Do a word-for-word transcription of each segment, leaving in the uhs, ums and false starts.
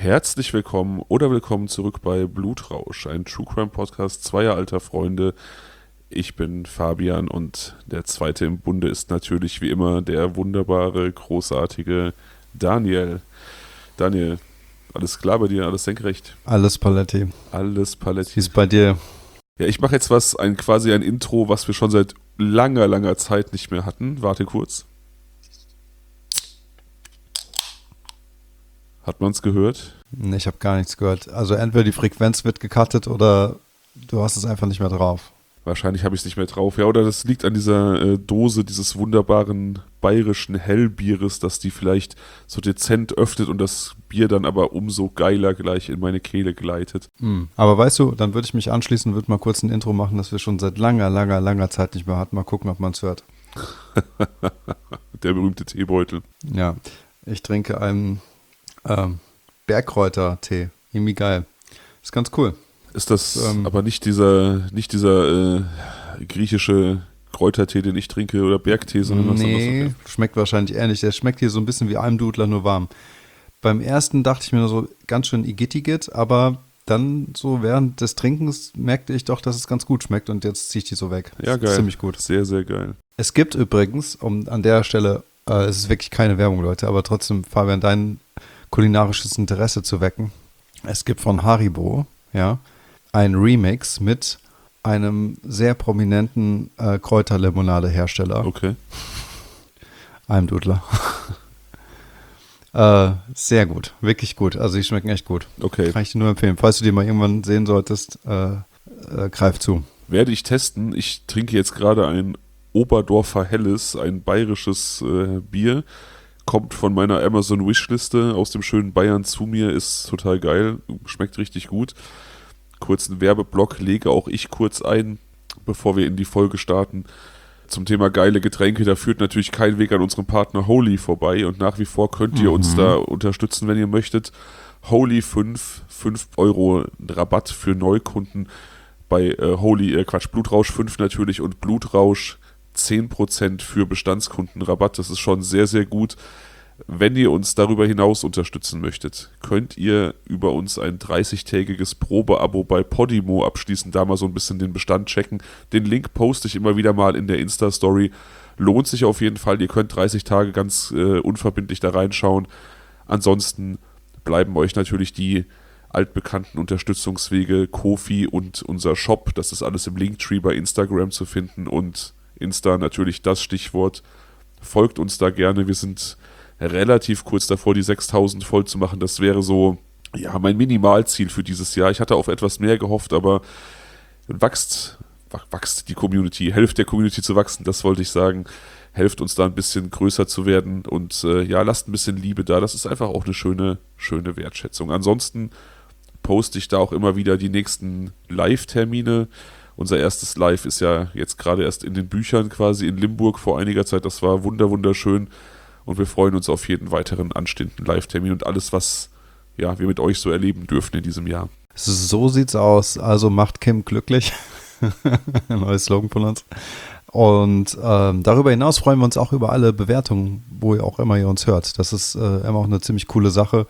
Herzlich willkommen oder willkommen zurück bei Blutrausch, ein True Crime Podcast zweier alter Freunde. Ich bin Fabian und der zweite im Bunde ist natürlich wie immer der wunderbare, großartige Daniel. Daniel, alles klar bei dir, alles senkrecht? Alles Paletti. Alles Paletti. Wie ist bei dir? Ja, ich mache jetzt was, ein quasi ein Intro, was wir schon seit langer, langer Zeit nicht mehr hatten. Warte kurz. Hat man es gehört? Nee, ich habe gar nichts gehört. Also entweder die Frequenz wird gecuttet oder du hast es einfach nicht mehr drauf. Wahrscheinlich habe ich es nicht mehr drauf. Ja, oder das liegt an dieser äh, Dose dieses wunderbaren bayerischen Hellbieres, dass die vielleicht so dezent öffnet und das Bier dann aber umso geiler gleich in meine Kehle gleitet. Mm. Aber weißt du, dann würde ich mich anschließen und würde mal kurz ein Intro machen, das wir schon seit langer, langer, langer Zeit nicht mehr hatten. Mal gucken, ob man es hört. Der berühmte Teebeutel. Ja, ich trinke einen ähm, Bergkräuter-Tee. Irgendwie geil. Ist ganz cool. Ist das ähm, aber nicht dieser, nicht dieser äh, griechische Kräutertee, den ich trinke, oder Bergtee, sondern was anderes? Nee, Okay. schmeckt wahrscheinlich ähnlich. Der schmeckt hier so ein bisschen wie Almdudler, nur warm. Beim ersten dachte ich mir nur so ganz schön Igittigit, aber dann so während des Trinkens merkte ich doch, dass es ganz gut schmeckt und jetzt ziehe ich die so weg. Ja, Das geil. ist ziemlich gut. Sehr, sehr geil. Es gibt übrigens, um an der Stelle, äh, es ist wirklich keine Werbung, Leute, aber trotzdem, Fabian, dein kulinarisches Interesse zu wecken. Es gibt von Haribo, ja, ein Remix mit einem sehr prominenten äh, Kräuterlimonade-Hersteller. Okay. Almdudler. äh, sehr gut, wirklich gut. Also die schmecken echt gut. Okay. Kann ich dir nur empfehlen. Falls du die mal irgendwann sehen solltest, äh, äh, greif zu. Werde ich testen. Ich trinke jetzt gerade ein Oberdorfer Helles, ein bayerisches äh, Bier. Kommt von meiner Amazon-Wishliste aus dem schönen Bayern zu mir. Ist total geil. Schmeckt richtig gut. Kurzen Werbeblock lege auch ich kurz ein, bevor wir in die Folge starten. Zum Thema geile Getränke, da führt natürlich kein Weg an unserem Partner Holy vorbei und nach wie vor könnt ihr mhm. uns da unterstützen, wenn ihr möchtet. Holy fünf, fünf Euro Rabatt für Neukunden bei äh, Holy, äh, Quatsch, Blutrausch fünf natürlich und Blutrausch zehn Prozent für Bestandskunden Rabatt. Das ist schon sehr, sehr gut. Wenn ihr uns darüber hinaus unterstützen möchtet, könnt ihr über uns ein dreißigtägiges Probeabo bei Podimo abschließen, da mal so ein bisschen den Bestand checken. Den Link poste ich immer wieder mal in der Insta-Story. Lohnt sich auf jeden Fall. Ihr könnt dreißig Tage ganz äh, unverbindlich da reinschauen. Ansonsten bleiben euch natürlich die altbekannten Unterstützungswege Ko-fi und unser Shop. Das ist alles im Linktree bei Instagram zu finden und Insta natürlich das Stichwort. Folgt uns da gerne. Wir sind relativ kurz davor, die sechstausend voll zu machen. Das wäre so, ja, mein Minimalziel für dieses Jahr. Ich hatte auf etwas mehr gehofft, aber wächst, wächst die Community, helft der Community zu wachsen, das wollte ich sagen. Helft uns da ein bisschen größer zu werden und äh, ja, lasst ein bisschen Liebe da. Das ist einfach auch eine schöne, schöne Wertschätzung. Ansonsten poste ich da auch immer wieder die nächsten Live-Termine. Unser erstes Live ist ja jetzt gerade erst in den Büchern quasi in Limburg vor einiger Zeit. Das war wunder wunderschön. Und wir freuen uns auf jeden weiteren anstehenden Live-Termin und alles, was ja, wir mit euch so erleben dürfen in diesem Jahr. So sieht's aus. Also macht Kim glücklich. Ein neues Slogan von uns. Und ähm, darüber hinaus freuen wir uns auch über alle Bewertungen, wo ihr auch immer ihr uns hört. Das ist äh, immer auch eine ziemlich coole Sache.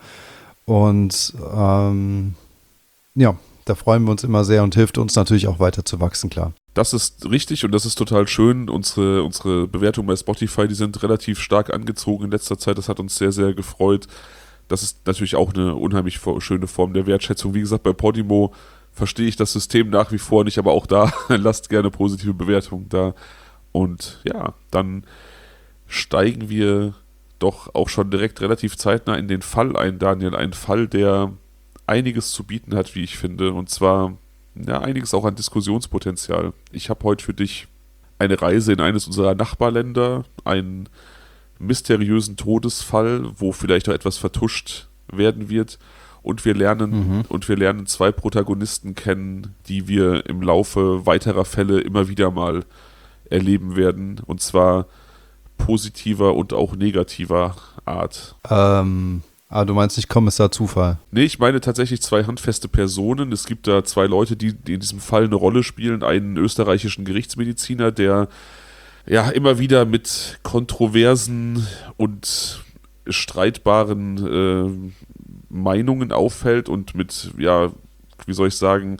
Und ähm, ja, da freuen wir uns immer sehr und hilft uns natürlich auch weiter zu wachsen, klar. Das ist richtig und das ist total schön. Unsere, unsere Bewertungen bei Spotify, die sind relativ stark angezogen in letzter Zeit. Das hat uns sehr, sehr gefreut. Das ist natürlich auch eine unheimlich schöne Form der Wertschätzung. Wie gesagt, bei Podimo verstehe ich das System nach wie vor nicht, aber auch da lasst gerne positive Bewertungen da. Und ja, dann steigen wir doch auch schon direkt relativ zeitnah in den Fall ein, Daniel. Ein Fall, der einiges zu bieten hat, wie ich finde. Und zwar ja, einiges auch an Diskussionspotenzial. Ich habe heute für dich eine Reise in eines unserer Nachbarländer, einen mysteriösen Todesfall, wo vielleicht auch etwas vertuscht werden wird. Und wir lernen, mhm. und wir lernen zwei Protagonisten kennen, die wir im Laufe weiterer Fälle immer wieder mal erleben werden. Und zwar positiver und auch negativer Art. Ähm... Ah, du meinst nicht Kommissar Zufall? Nee, ich meine tatsächlich zwei handfeste Personen. Es gibt da zwei Leute, die, die in diesem Fall eine Rolle spielen. Einen österreichischen Gerichtsmediziner, der ja immer wieder mit kontroversen und streitbaren äh, Meinungen auffällt und mit, ja, wie soll ich sagen,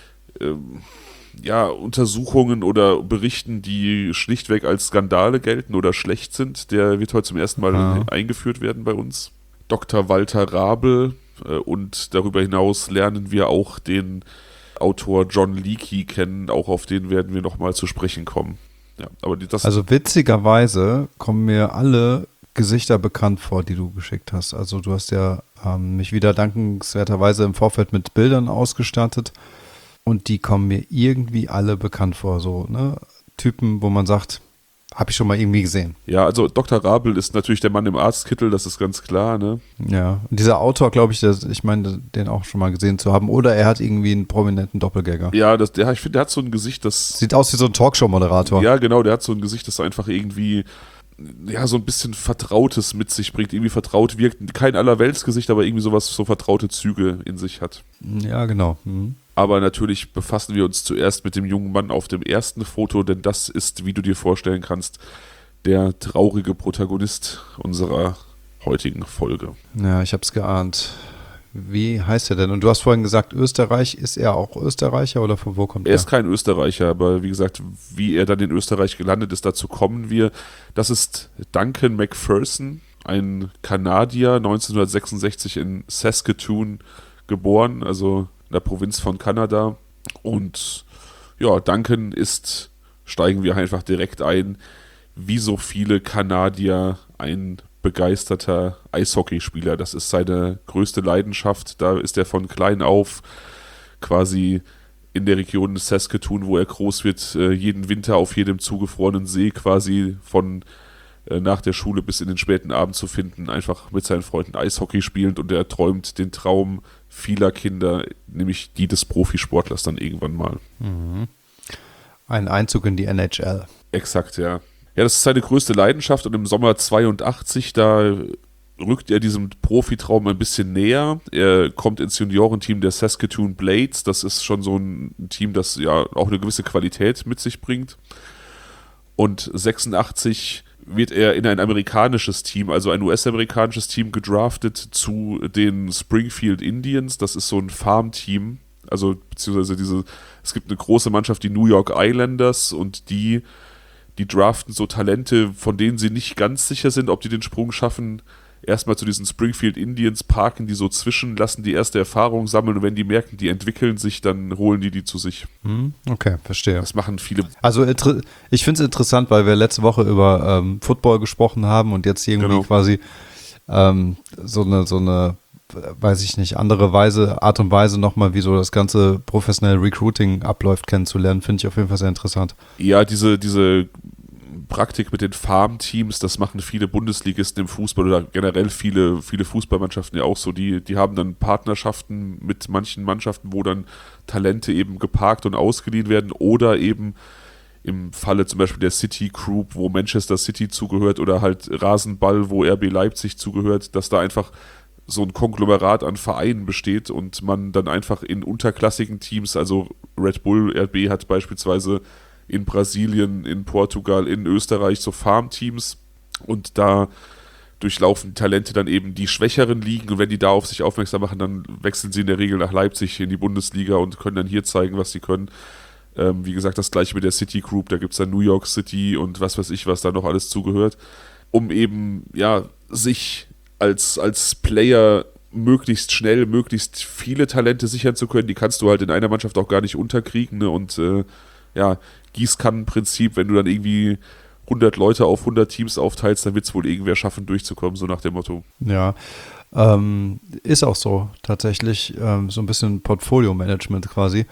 ähm, ja, Untersuchungen oder Berichten, die schlichtweg als Skandale gelten oder schlecht sind, der wird heute zum ersten Mal Ja. eingeführt werden bei uns. Doktor Walter Rabel äh, und darüber hinaus lernen wir auch den Autor John Leakey kennen, auch auf den werden wir nochmal zu sprechen kommen. Ja, aber die, das Also witzigerweise kommen mir alle Gesichter bekannt vor, die du geschickt hast. Also du hast ja ähm, mich wieder dankenswerterweise im Vorfeld mit Bildern ausgestattet und die kommen mir irgendwie alle bekannt vor. So, ne? Typen, wo man sagt, habe ich schon mal irgendwie gesehen. Ja, also Doktor Rabel ist natürlich der Mann im Arztkittel, das ist ganz klar, ne? Ja, und dieser Autor, glaube ich, der, ich meine, den auch schon mal gesehen zu haben. Oder er hat irgendwie einen prominenten Doppelgänger. Ja, das, der, ich finde, der hat so ein Gesicht, das... Sieht aus wie so ein Talkshow-Moderator. Ja, genau, der hat so ein Gesicht, das einfach irgendwie, ja, so ein bisschen Vertrautes mit sich bringt, irgendwie vertraut wirkt. Kein Allerweltsgesicht, aber irgendwie sowas, so vertraute Züge in sich hat. Ja, genau. Mhm. Aber natürlich befassen wir uns zuerst mit dem jungen Mann auf dem ersten Foto, denn das ist, wie du dir vorstellen kannst, der traurige Protagonist unserer heutigen Folge. Ja, ich habe es geahnt. Wie heißt er denn? Und du hast vorhin gesagt, Österreich. Ist er auch Österreicher oder von wo kommt er? Er ist kein Österreicher, aber wie gesagt, wie er dann in Österreich gelandet ist, dazu kommen wir. Das ist Duncan Macpherson, ein Kanadier, neunzehnhundertsechsundsechzig in Saskatoon geboren, also in der Provinz von Kanada. Und ja, Duncan ist, steigen wir einfach direkt ein, wie so viele Kanadier, ein begeisterter Eishockeyspieler. Das ist seine größte Leidenschaft. Da ist er von klein auf quasi in der Region Saskatoon, wo er groß wird, jeden Winter auf jedem zugefrorenen See quasi von nach der Schule bis in den späten Abend zu finden, einfach mit seinen Freunden Eishockey spielend, und er träumt den Traum vieler Kinder, nämlich die des Profisportlers dann irgendwann mal. Mhm. Ein Einzug in die N H L. Exakt, ja. Ja, das ist seine größte Leidenschaft, und im Sommer zweiundachtzig, da rückt er diesem Profitraum ein bisschen näher. Er kommt ins Juniorenteam der Saskatoon Blades. Das ist schon so ein Team, das ja auch eine gewisse Qualität mit sich bringt. Und sechsundachtzig wird er in ein amerikanisches Team, also ein U S-amerikanisches Team, gedraftet zu den Springfield Indians. Das ist so ein Farmteam, also beziehungsweise diese, es gibt eine große Mannschaft, die New York Islanders, und die, die draften so Talente, von denen sie nicht ganz sicher sind, ob die den Sprung schaffen, erstmal zu diesen Springfield Indians, parken die so zwischen, lassen die erste Erfahrung sammeln, und wenn die merken, die entwickeln sich, dann holen die die zu sich. Okay, verstehe. Das machen viele. Also ich finde es interessant, weil wir letzte Woche über ähm, Football gesprochen haben und jetzt irgendwie Genau. quasi ähm, so eine, so eine, weiß ich nicht, andere Weise, Art und Weise nochmal, wie so das ganze professionelle Recruiting abläuft, kennenzulernen, finde ich auf jeden Fall sehr interessant. Ja, diese, diese Praktik mit den Farmteams, das machen viele Bundesligisten im Fußball oder generell viele, viele Fußballmannschaften ja auch so. Die, die haben dann Partnerschaften mit manchen Mannschaften, wo dann Talente eben geparkt und ausgeliehen werden, oder eben im Falle zum Beispiel der City Group, wo Manchester City zugehört, oder halt Rasenball, wo R B Leipzig zugehört, dass da einfach so ein Konglomerat an Vereinen besteht und man dann einfach in unterklassigen Teams, also Red Bull, R B hat beispielsweise in Brasilien, in Portugal, in Österreich so Farmteams, und da durchlaufen die Talente dann eben die schwächeren Ligen, und wenn die da auf sich aufmerksam machen, dann wechseln sie in der Regel nach Leipzig in die Bundesliga und können dann hier zeigen, was sie können. Ähm, wie gesagt, das gleiche mit der City Group, da gibt es dann New York City und was weiß ich, was da noch alles zugehört, um eben, ja, sich als, als Player möglichst schnell, möglichst viele Talente sichern zu können. Die kannst du halt in einer Mannschaft auch gar nicht unterkriegen, ne? Und äh, ja, Gießkannenprinzip, wenn du dann irgendwie hundert Leute auf hundert Teams aufteilst, dann wird es wohl irgendwer schaffen, durchzukommen, so nach dem Motto. Ja, ähm, ist auch so tatsächlich, ähm, so ein bisschen Portfolio-Management quasi.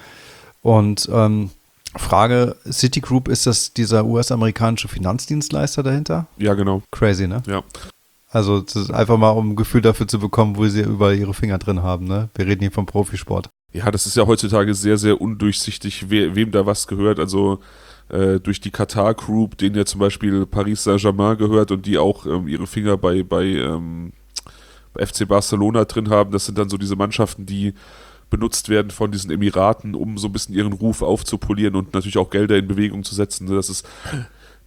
Und ähm, Frage, Citigroup, ist das dieser U S-amerikanische Finanzdienstleister dahinter? Ja, genau. Crazy, ne? Ja. Also das ist einfach mal, um ein Gefühl dafür zu bekommen, wo sie überall ihre Finger drin haben, ne? Wir reden hier vom Profisport. Ja, das ist ja heutzutage sehr, sehr undurchsichtig, we- wem da was gehört. Also äh, durch die Qatar Group, denen ja zum Beispiel Paris Saint-Germain gehört und die auch ähm, ihre Finger bei, bei, ähm, bei F C Barcelona drin haben. Das sind dann so diese Mannschaften, die benutzt werden von diesen Emiraten, um so ein bisschen ihren Ruf aufzupolieren und natürlich auch Gelder in Bewegung zu setzen. Das ist,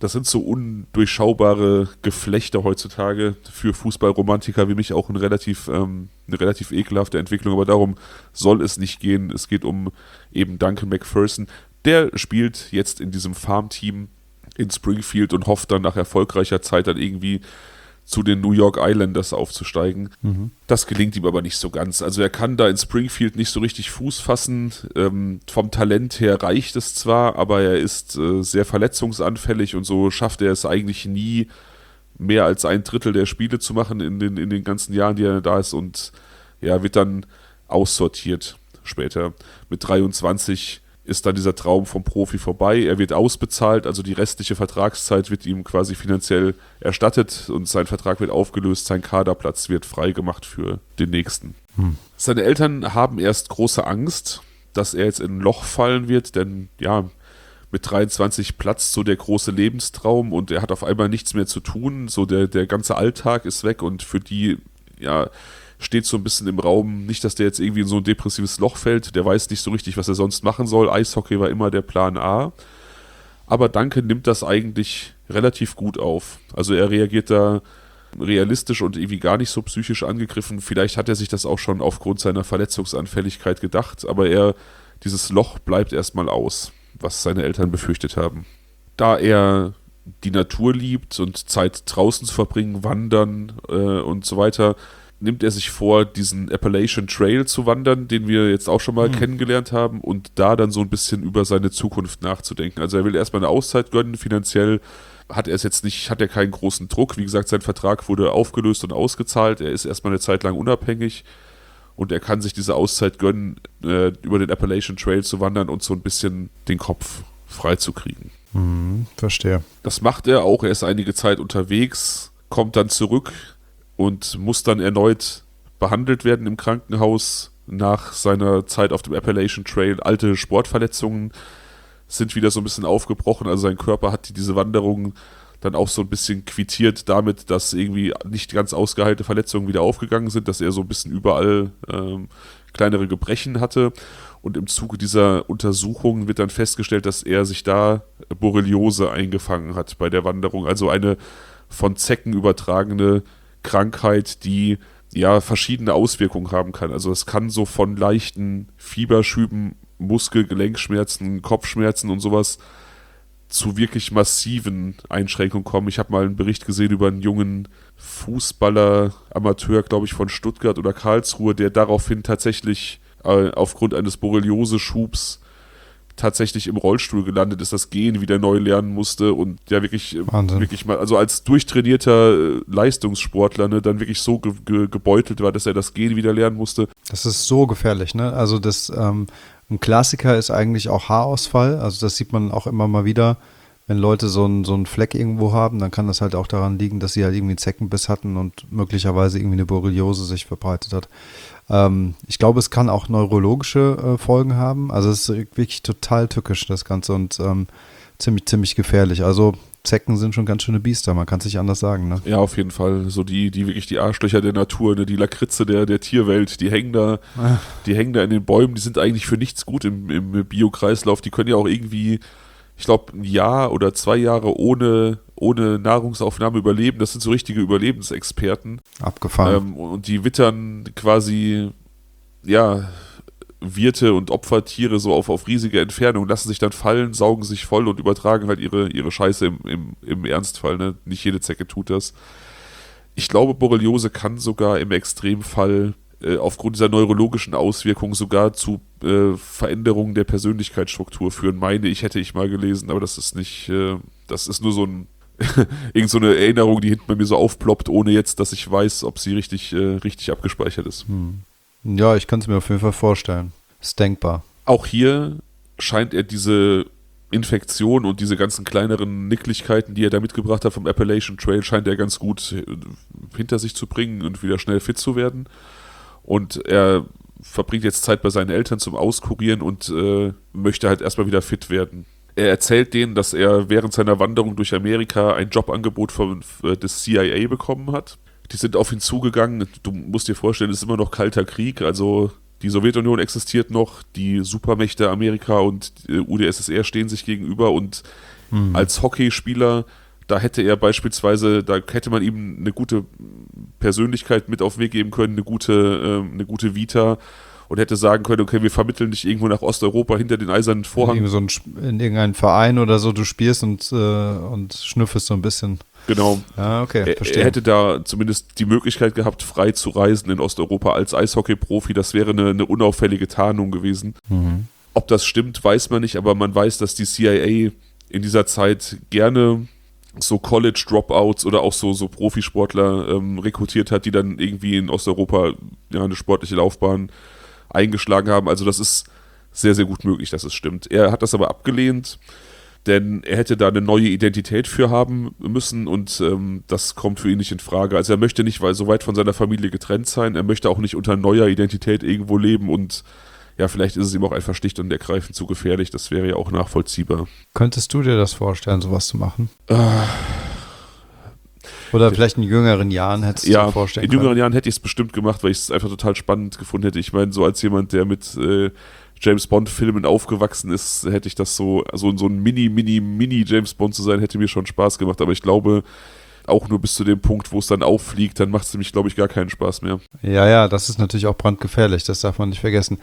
Das sind so undurchschaubare Geflechte heutzutage für Fußballromantiker wie mich, auch ein relativ, ähm, eine relativ ekelhafte Entwicklung, aber darum soll es nicht gehen. Es geht um eben Duncan McPherson. Der spielt jetzt in diesem Farmteam in Springfield und hofft dann nach erfolgreicher Zeit dann irgendwie zu den New York Islanders aufzusteigen. Mhm. Das gelingt ihm aber nicht so ganz. Also er kann da in Springfield nicht so richtig Fuß fassen. Ähm, vom Talent her reicht es zwar, aber er ist äh, sehr verletzungsanfällig und so schafft er es eigentlich nie, mehr als ein Drittel der Spiele zu machen in den, in den ganzen Jahren, die er da ist, und ja, wird dann aussortiert später. Mit dreiundzwanzig ist dann dieser Traum vom Profi vorbei. Er wird ausbezahlt, also die restliche Vertragszeit wird ihm quasi finanziell erstattet und sein Vertrag wird aufgelöst, sein Kaderplatz wird freigemacht für den nächsten. Hm. Seine Eltern haben erst große Angst, dass er jetzt in ein Loch fallen wird, denn ja, mit dreiundzwanzig platzt so der große Lebenstraum und er hat auf einmal nichts mehr zu tun, so der, der ganze Alltag ist weg und für die, ja, steht so ein bisschen im Raum, nicht, dass der jetzt irgendwie in so ein depressives Loch fällt, der weiß nicht so richtig, was er sonst machen soll. Eishockey war immer der Plan A. Aber Duncan nimmt das eigentlich relativ gut auf. Also er reagiert da realistisch und irgendwie gar nicht so psychisch angegriffen. Vielleicht hat er sich das auch schon aufgrund seiner Verletzungsanfälligkeit gedacht, aber er, dieses Loch bleibt erstmal aus, was seine Eltern befürchtet haben. Da er die Natur liebt und Zeit draußen zu verbringen, wandern äh, und so weiter, nimmt er sich vor, diesen Appalachian Trail zu wandern, den wir jetzt auch schon mal mhm. kennengelernt haben, und da dann so ein bisschen über seine Zukunft nachzudenken. Also er will erstmal eine Auszeit gönnen, finanziell hat er es jetzt nicht, hat er keinen großen Druck. Wie gesagt, sein Vertrag wurde aufgelöst und ausgezahlt, er ist erstmal eine Zeit lang unabhängig und er kann sich diese Auszeit gönnen, äh, über den Appalachian Trail zu wandern und so ein bisschen den Kopf frei zu kriegen. Mhm, verstehe. Das macht er auch, er ist einige Zeit unterwegs, kommt dann zurück und muss dann erneut behandelt werden im Krankenhaus nach seiner Zeit auf dem Appalachian Trail. Alte Sportverletzungen sind wieder so ein bisschen aufgebrochen, also sein Körper hat diese Wanderung dann auch so ein bisschen quittiert damit, dass irgendwie nicht ganz ausgeheilte Verletzungen wieder aufgegangen sind, dass er so ein bisschen überall ähm, kleinere Gebrechen hatte, und im Zuge dieser Untersuchungen wird dann festgestellt, dass er sich da Borreliose eingefangen hat bei der Wanderung, also eine von Zecken übertragene Krankheit, die ja verschiedene Auswirkungen haben kann. Also es kann so von leichten Fieberschüben, Muskel-, Gelenkschmerzen, Kopfschmerzen und sowas zu wirklich massiven Einschränkungen kommen. Ich habe mal einen Bericht gesehen über einen jungen Fußballer, Amateur, glaube ich, von Stuttgart oder Karlsruhe, der daraufhin tatsächlich äh, aufgrund eines Borreliose-Schubs tatsächlich im Rollstuhl gelandet ist, das Gehen wieder neu lernen musste und ja wirklich, Wahnsinn. wirklich mal, also als durchtrainierter Leistungssportler, ne, dann wirklich so ge- ge- gebeutelt war, dass er das Gehen wieder lernen musste. Das ist so gefährlich, ne? Also das, ähm, ein Klassiker ist eigentlich auch Haarausfall, also das sieht man auch immer mal wieder, wenn Leute so einen, so einen Fleck irgendwo haben, dann kann das halt auch daran liegen, dass sie halt irgendwie einen Zeckenbiss hatten und möglicherweise irgendwie eine Borreliose sich verbreitet hat. Ähm, ich glaube, es kann auch neurologische äh, Folgen haben. Also es ist wirklich total tückisch, das Ganze, und ähm, ziemlich, ziemlich gefährlich. Also Zecken sind schon ganz schöne Biester, man kann es nicht anders sagen, ne? Ja, auf jeden Fall. So die, die wirklich die Arschlöcher der Natur, ne? Die Lakritze der, der Tierwelt, die hängen da, Ah. die hängen da in den Bäumen, die sind eigentlich für nichts gut im, im Biokreislauf. Die können ja auch irgendwie, ich glaube, ein Jahr oder zwei Jahre ohne, ohne Nahrungsaufnahme überleben. Das sind so richtige Überlebensexperten. Abgefahren. Ähm, und die wittern quasi, ja, Wirte und Opfertiere so auf, auf riesige Entfernung, lassen sich dann fallen, saugen sich voll und übertragen halt ihre, ihre Scheiße im, im, im Ernstfall. Ne? Nicht jede Zecke tut das. Ich glaube, Borreliose kann sogar im Extremfall äh, aufgrund dieser neurologischen Auswirkungen sogar zu äh, Veränderungen der Persönlichkeitsstruktur führen. Meine ich, hätte ich mal gelesen, aber das ist nicht, äh, das ist nur so ein irgend so eine Erinnerung, die hinten bei mir so aufploppt, ohne jetzt, dass ich weiß, ob sie richtig, äh, richtig abgespeichert ist. Hm. Ja, ich kann es mir auf jeden Fall vorstellen. Ist denkbar. Auch hier scheint er diese Infektion und diese ganzen kleineren Nicklichkeiten, die er da mitgebracht hat vom Appalachian Trail, scheint er ganz gut hinter sich zu bringen und wieder schnell fit zu werden. Und er verbringt jetzt Zeit bei seinen Eltern zum Auskurieren und äh, möchte halt erstmal wieder fit werden. Er erzählt denen, dass er während seiner Wanderung durch Amerika ein Jobangebot von, äh, des C I A bekommen hat. Die sind auf ihn zugegangen. Du musst dir vorstellen, es ist immer noch kalter Krieg, also die Sowjetunion existiert noch, die Supermächte Amerika und äh, U d S S R stehen sich gegenüber und Mhm. Als Hockeyspieler, da hätte er beispielsweise, da hätte man ihm eine gute Persönlichkeit mit auf den Weg geben können, eine gute, äh, eine gute Vita und hätte sagen können, okay, wir vermitteln dich irgendwo nach Osteuropa hinter den eisernen Vorhang. In, so ein, in irgendeinen Verein oder so, du spielst und, äh, und schnüffelst so ein bisschen. Genau. Ja, okay, verstehe. Er hätte da zumindest die Möglichkeit gehabt, frei zu reisen in Osteuropa als Eishockey-Profi. Das wäre eine, eine unauffällige Tarnung gewesen. Mhm. Ob das stimmt, weiß man nicht, aber man weiß, dass die C I A in dieser Zeit gerne so College-Dropouts oder auch so, so Profisportler ähm, rekrutiert hat, die dann irgendwie in Osteuropa ja, eine sportliche Laufbahn eingeschlagen haben. Also das ist sehr, sehr gut möglich, dass es stimmt. Er hat das aber abgelehnt, denn er hätte da eine neue Identität für haben müssen und ähm, das kommt für ihn nicht in Frage. Also er möchte nicht weil so weit von seiner Familie getrennt sein, er möchte auch nicht unter neuer Identität irgendwo leben und ja, vielleicht ist es ihm auch einfach schlicht und ergreifend zu gefährlich, das wäre ja auch nachvollziehbar. Könntest du dir das vorstellen, sowas zu machen? Äh, Oder vielleicht in jüngeren Jahren hättest du ja, dir vorstellen in können? jüngeren Jahren hätte ich es bestimmt gemacht, weil ich es einfach total spannend gefunden hätte. Ich meine, so als jemand, der mit äh, James Bond-Filmen aufgewachsen ist, hätte ich das so, also so ein Mini, Mini, Mini James Bond zu sein, hätte mir schon Spaß gemacht. Aber ich glaube, auch nur bis zu dem Punkt, wo es dann auffliegt, dann macht es nämlich, glaube ich, gar keinen Spaß mehr. Ja, ja, das ist natürlich auch brandgefährlich, das darf man nicht vergessen.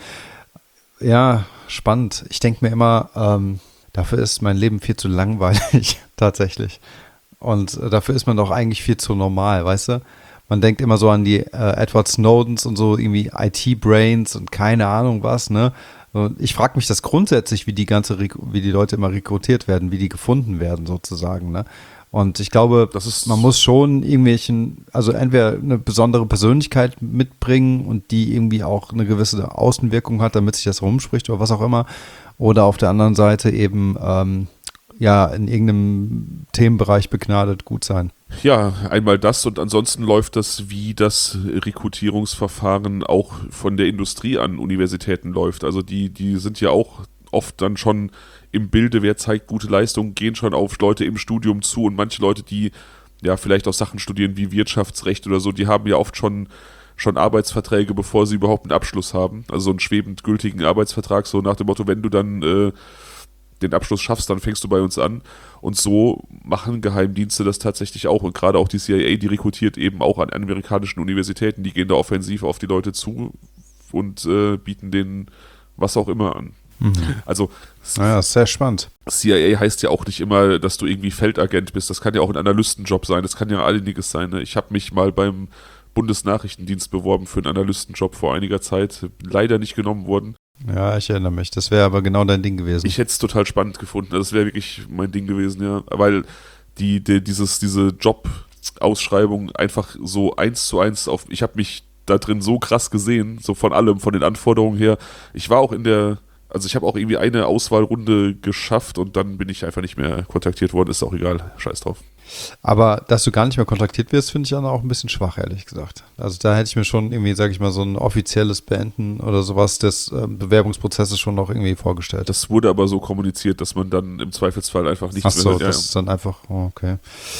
Ja, spannend. Ich denke mir immer, ähm, dafür ist mein Leben viel zu langweilig, tatsächlich. Und äh, dafür ist man doch eigentlich viel zu normal, weißt du? Man denkt immer so an die äh, Edward Snowdens und so irgendwie I T-Brains und keine Ahnung was, ne? Und ich frage mich das grundsätzlich, wie die ganze, wie die Leute immer rekrutiert werden, wie die gefunden werden sozusagen, ne? Und ich glaube, das ist, man muss schon irgendwelchen, also entweder eine besondere Persönlichkeit mitbringen und die irgendwie auch eine gewisse Außenwirkung hat, damit sich das rumspricht oder was auch immer. Oder auf der anderen Seite eben, ähm, ja, in irgendeinem Themenbereich begnadet gut sein. Ja, einmal das und ansonsten läuft das, wie das Rekrutierungsverfahren auch von der Industrie an Universitäten läuft. Also die, die sind ja auch oft dann schon im Bilde, wer zeigt gute Leistung, gehen schon auf Leute im Studium zu und manche Leute, die ja vielleicht auch Sachen studieren wie Wirtschaftsrecht oder so, die haben ja oft schon, schon Arbeitsverträge, bevor sie überhaupt einen Abschluss haben. Also so einen schwebend gültigen Arbeitsvertrag, so nach dem Motto, wenn du dann äh, den Abschluss schaffst, dann fängst du bei uns an. Und so machen Geheimdienste das tatsächlich auch. Und gerade auch die C I A, die rekrutiert eben auch an amerikanischen Universitäten, die gehen da offensiv auf die Leute zu und äh, bieten denen was auch immer an. Mhm. Also naja, sehr spannend. C I A heißt ja auch nicht immer, dass du irgendwie Feldagent bist. Das kann ja auch ein Analystenjob sein. Das kann ja einiges sein. Ne? Ich habe mich mal beim Bundesnachrichtendienst beworben für einen Analystenjob vor einiger Zeit. Leider nicht genommen worden. Ja, ich erinnere mich. Das wäre aber genau dein Ding gewesen. Ich hätte es total spannend gefunden. Das wäre wirklich mein Ding gewesen, ja. Weil die, die, dieses, diese Jobausschreibung einfach so eins zu eins auf. Ich habe mich da drin so krass gesehen, so von allem, von den Anforderungen her. Ich war auch in der, also ich habe auch irgendwie eine Auswahlrunde geschafft und dann bin ich einfach nicht mehr kontaktiert worden. Ist auch egal, scheiß drauf. Aber dass du gar nicht mehr kontaktiert wirst, finde ich dann auch ein bisschen schwach, ehrlich gesagt. Also da hätte ich mir schon irgendwie, sage ich mal, so ein offizielles Beenden oder sowas des äh, Bewerbungsprozesses schon noch irgendwie vorgestellt. Das wurde aber so kommuniziert, dass man dann im Zweifelsfall einfach nichts Ach so, mehr... das ja, ist dann einfach, oh, okay.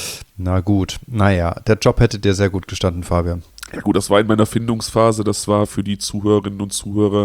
Na gut, naja, der Job hätte dir sehr gut gestanden, Fabian. Ja gut, das war in meiner Findungsphase, das war für die Zuhörerinnen und Zuhörer,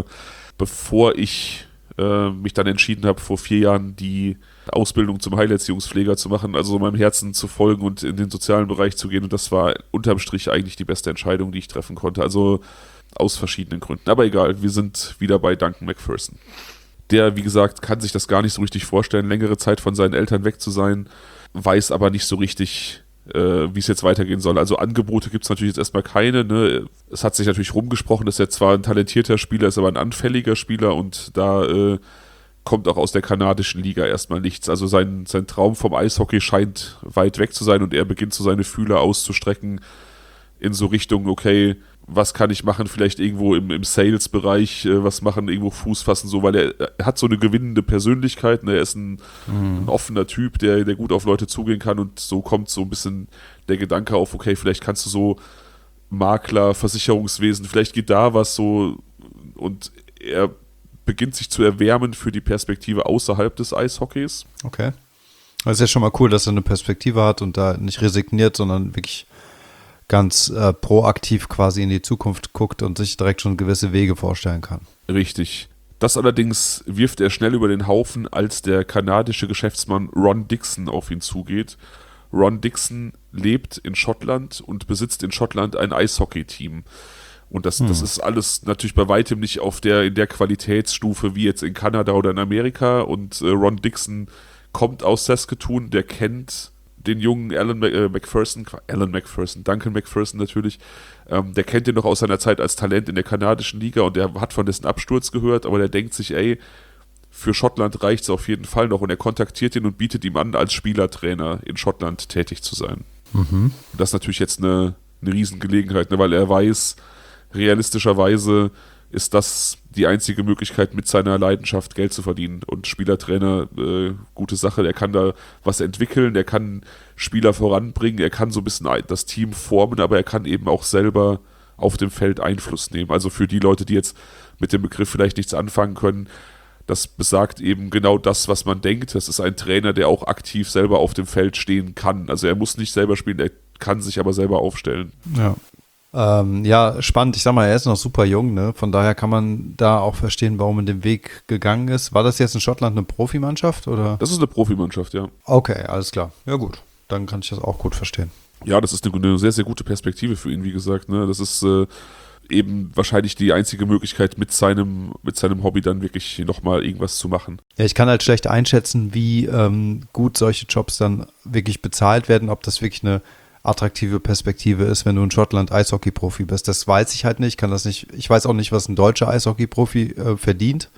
bevor ich äh, mich dann entschieden habe, vor vier Jahren die Ausbildung zum Heilerziehungspfleger zu machen, also meinem Herzen zu folgen und in den sozialen Bereich zu gehen. Und das war unterm Strich eigentlich die beste Entscheidung, die ich treffen konnte. Also aus verschiedenen Gründen. Aber egal, wir sind wieder bei Duncan McPherson. Der, wie gesagt, kann sich das gar nicht so richtig vorstellen, längere Zeit von seinen Eltern weg zu sein, weiß aber nicht so richtig, äh, wie es jetzt weitergehen soll. Also Angebote gibt es natürlich jetzt erstmal keine. Ne? Es hat sich natürlich rumgesprochen, dass er zwar ein talentierter Spieler ist, aber ein anfälliger Spieler und da äh, kommt auch aus der kanadischen Liga erstmal nichts. Also sein, sein Traum vom Eishockey scheint weit weg zu sein und er beginnt so seine Fühler auszustrecken in so Richtung, okay, was kann ich machen, vielleicht irgendwo im, im Sales-Bereich äh, was machen, irgendwo Fuß fassen, so, weil er, er hat so eine gewinnende Persönlichkeit, ne? Er ist ein, mhm. ein offener Typ, der, der gut auf Leute zugehen kann und so kommt so ein bisschen der Gedanke auf, okay, vielleicht kannst du so Makler, Versicherungswesen, vielleicht geht da was so und er beginnt sich zu erwärmen für die Perspektive außerhalb des Eishockeys. Okay. Das ist ja schon mal cool, dass er eine Perspektive hat und da nicht resigniert, sondern wirklich ganz äh, proaktiv quasi in die Zukunft guckt und sich direkt schon gewisse Wege vorstellen kann. Richtig. Das allerdings wirft er schnell über den Haufen, als der kanadische Geschäftsmann Ron Dixon auf ihn zugeht. Ron Dixon lebt in Schottland und besitzt in Schottland ein Eishockey-Team. Und das, hm. das ist alles natürlich bei weitem nicht auf der, in der Qualitätsstufe wie jetzt in Kanada oder in Amerika. Und äh, Ron Dixon kommt aus Saskatoon, der kennt den jungen Alan äh, McPherson, Alan McPherson, Duncan McPherson natürlich, ähm, der kennt ihn noch aus seiner Zeit als Talent in der kanadischen Liga und der hat von dessen Absturz gehört, aber der denkt sich, ey, für Schottland reicht es auf jeden Fall noch und er kontaktiert ihn und bietet ihm an, als Spielertrainer in Schottland tätig zu sein. Mhm. Das ist natürlich jetzt eine, eine Riesengelegenheit, ne, weil er weiß, realistischerweise ist das die einzige Möglichkeit, mit seiner Leidenschaft Geld zu verdienen. Und Spielertrainer, äh, gute Sache, er kann da was entwickeln, er kann Spieler voranbringen, er kann so ein bisschen das Team formen, aber er kann eben auch selber auf dem Feld Einfluss nehmen. Also für die Leute, die jetzt mit dem Begriff vielleicht nichts anfangen können, das besagt eben genau das, was man denkt. Das ist ein Trainer, der auch aktiv selber auf dem Feld stehen kann. Also er muss nicht selber spielen, er kann sich aber selber aufstellen. Ja. Ähm, ja, spannend. Ich sag mal, er ist noch super jung, ne? Von daher kann man da auch verstehen, warum er den Weg gegangen ist. War das jetzt in Schottland eine Profimannschaft, oder? Das ist eine Profimannschaft, ja. Okay, alles klar. Ja gut, dann kann ich das auch gut verstehen. Ja, das ist eine, eine sehr, sehr gute Perspektive für ihn, wie gesagt. Ne? Das ist äh, eben wahrscheinlich die einzige Möglichkeit, mit seinem, mit seinem Hobby dann wirklich nochmal irgendwas zu machen. Ja, ich kann halt schlecht einschätzen, wie ähm, gut solche Jobs dann wirklich bezahlt werden, ob das wirklich eine attraktive Perspektive ist, wenn du in Schottland Eishockey-Profi bist. Das weiß ich halt nicht, kann das nicht, ich weiß auch nicht, was ein deutscher Eishockey-Profi äh, verdient,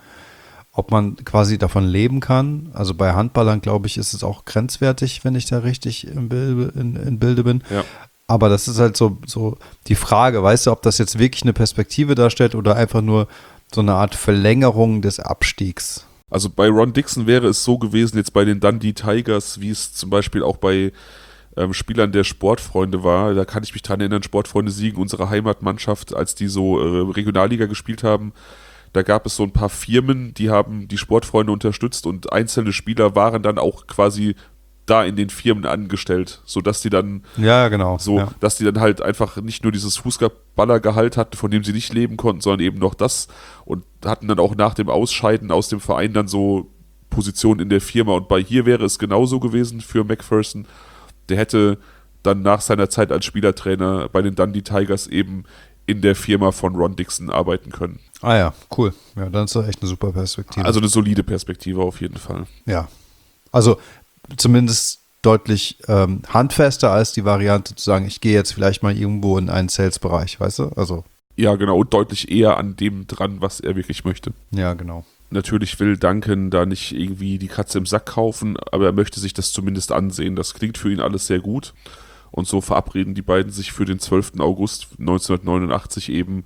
ob man quasi davon leben kann. Also bei Handballern, glaube ich, ist es auch grenzwertig, wenn ich da richtig im Bilde, in, in Bilde bin. Ja. Aber das ist halt so, so die Frage, weißt du, ob das jetzt wirklich eine Perspektive darstellt oder einfach nur so eine Art Verlängerung des Abstiegs. Also bei Ron Dixon wäre es so gewesen, jetzt bei den Dundee Tigers, wie es zum Beispiel auch bei ähm, Spielern der Sportfreunde war. Da kann ich mich dran erinnern, Sportfreunde Siegen, unsere Heimatmannschaft, als die so äh, Regionalliga gespielt haben. Da gab es so ein paar Firmen, die haben die Sportfreunde unterstützt und einzelne Spieler waren dann auch quasi da in den Firmen angestellt, sodass die dann ja genau so, ja. dass die dann halt einfach nicht nur dieses Fußballergehalt hatten, von dem sie nicht leben konnten, sondern eben noch das und hatten dann auch nach dem Ausscheiden aus dem Verein dann so Positionen in der Firma und bei hier wäre es genauso gewesen für McPherson. Der hätte dann nach seiner Zeit als Spielertrainer bei den Dundee Tigers eben in der Firma von Ron Dixon arbeiten können. Ah ja, cool. Ja, dann ist das echt eine super Perspektive. Also eine solide Perspektive auf jeden Fall. Ja, also zumindest deutlich ähm, handfester als die Variante zu sagen, ich gehe jetzt vielleicht mal irgendwo in einen Sales-Bereich, weißt du? Also ja, genau, und deutlich eher an dem dran, was er wirklich möchte. Ja, genau. Natürlich will Duncan da nicht irgendwie die Katze im Sack kaufen, aber er möchte sich das zumindest ansehen. Das klingt für ihn alles sehr gut. Und so verabreden die beiden sich für den zwölften August neunzehnhundertneunundachtzig eben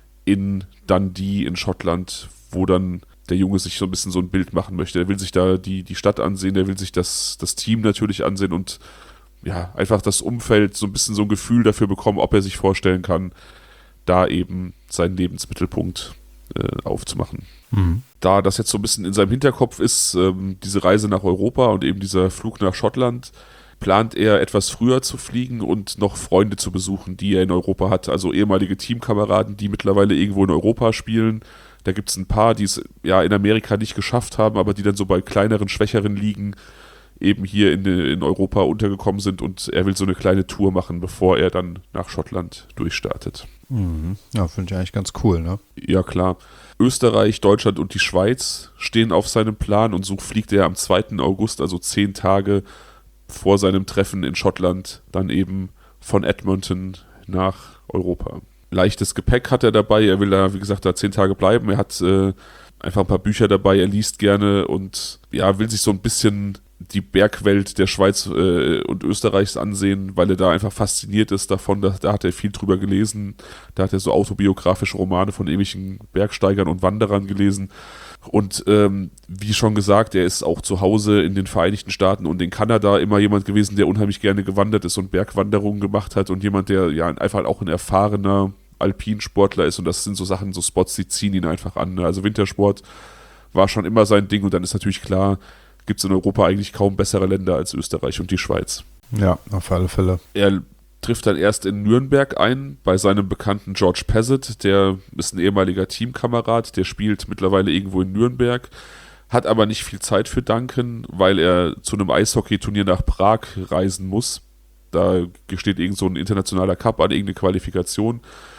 in Dundee in Schottland, wo dann der Junge sich so ein bisschen so ein Bild machen möchte. Er will sich da die, die Stadt ansehen, er will sich das, das Team natürlich ansehen und ja, einfach das Umfeld, so ein bisschen so ein Gefühl dafür bekommen, ob er sich vorstellen kann, da eben seinen Lebensmittelpunkt äh, aufzumachen. Mhm. Da das jetzt so ein bisschen in seinem Hinterkopf ist, ähm, diese Reise nach Europa und eben dieser Flug nach Schottland, plant er etwas früher zu fliegen und noch Freunde zu besuchen, die er in Europa hat. Also ehemalige Teamkameraden, die mittlerweile irgendwo in Europa spielen. Da gibt es ein paar, die es ja in Amerika nicht geschafft haben, aber die dann so bei kleineren, schwächeren Ligen eben hier in, in Europa untergekommen sind und er will so eine kleine Tour machen, bevor er dann nach Schottland durchstartet. Mhm. Ja, finde ich eigentlich ganz cool, ne? Ja, klar. Österreich, Deutschland und die Schweiz stehen auf seinem Plan und so fliegt er am zweiten August, also zehn Tage vor seinem Treffen in Schottland, dann eben von Edmonton nach Europa. Leichtes Gepäck hat er dabei, er will da, wie gesagt, da zehn Tage bleiben. Er hat äh, einfach ein paar Bücher dabei, er liest gerne und ja, will sich so ein bisschen die Bergwelt der Schweiz äh, und Österreichs ansehen, weil er da einfach fasziniert ist davon. Da, da hat er viel drüber gelesen. Da hat er so autobiografische Romane von irgendwelchen Bergsteigern und Wanderern gelesen. Und ähm, wie schon gesagt, er ist auch zu Hause in den Vereinigten Staaten und in Kanada immer jemand gewesen, der unheimlich gerne gewandert ist und Bergwanderungen gemacht hat und jemand, der ja einfach auch ein erfahrener Alpinsportler ist und das sind so Sachen, so Spots, die ziehen ihn einfach an. Also Wintersport war schon immer sein Ding und dann ist natürlich klar, gibt es in Europa eigentlich kaum bessere Länder als Österreich und die Schweiz. Ja, auf alle Fälle. Er trifft dann erst in Nürnberg ein, bei seinem Bekannten George Pezzett, der ist ein ehemaliger Teamkamerad, der spielt mittlerweile irgendwo in Nürnberg, hat aber nicht viel Zeit für Duncan, weil er zu einem Eishockeyturnier nach Prag reisen muss. Da steht irgend so ein internationaler Cup an, irgendeine Qualifikation.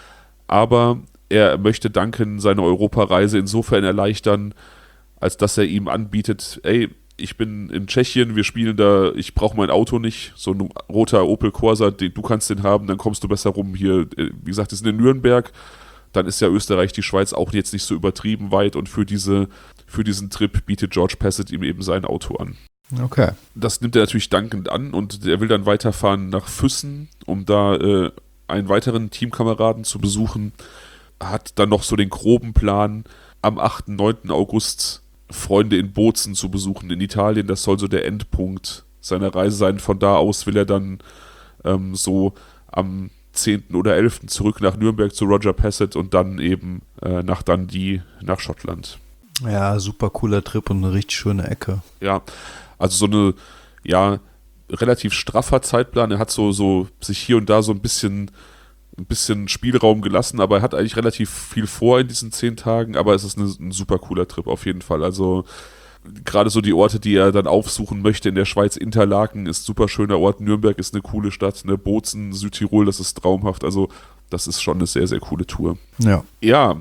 Aber er möchte Duncan seine Europareise insofern erleichtern, als dass er ihm anbietet, ey, ich bin in Tschechien, wir spielen da, ich brauche mein Auto nicht, so ein roter Opel Corsa, den, du kannst den haben, dann kommst du besser rum hier. Wie gesagt, die sind in Nürnberg, dann ist ja Österreich, die Schweiz auch jetzt nicht so übertrieben weit und für, diese, für diesen Trip bietet George Pezzett ihm eben sein Auto an. Okay. Das nimmt er natürlich dankend an und er will dann weiterfahren nach Füssen, um da äh, einen weiteren Teamkameraden zu besuchen. Hat dann noch so den groben Plan, am achten, neunten August Freunde in Bozen zu besuchen in Italien. Das soll so der Endpunkt seiner Reise sein. Von da aus will er dann ähm, so am zehnten oder elften zurück nach Nürnberg zu Roger Pezzett und dann eben äh, nach Dundee, nach Schottland. Ja, super cooler Trip und eine richtig schöne Ecke. Ja, also so eine, ja, relativ straffer Zeitplan. Er hat so, so sich hier und da so ein bisschen ein bisschen Spielraum gelassen, aber er hat eigentlich relativ viel vor in diesen zehn Tagen, aber es ist eine, ein super cooler Trip auf jeden Fall. Also gerade so die Orte, die er dann aufsuchen möchte in der Schweiz, Interlaken ist ein super schöner Ort, Nürnberg ist eine coole Stadt, ne? Bozen, Südtirol, das ist traumhaft, also das ist schon eine sehr, sehr coole Tour. Ja. Ja,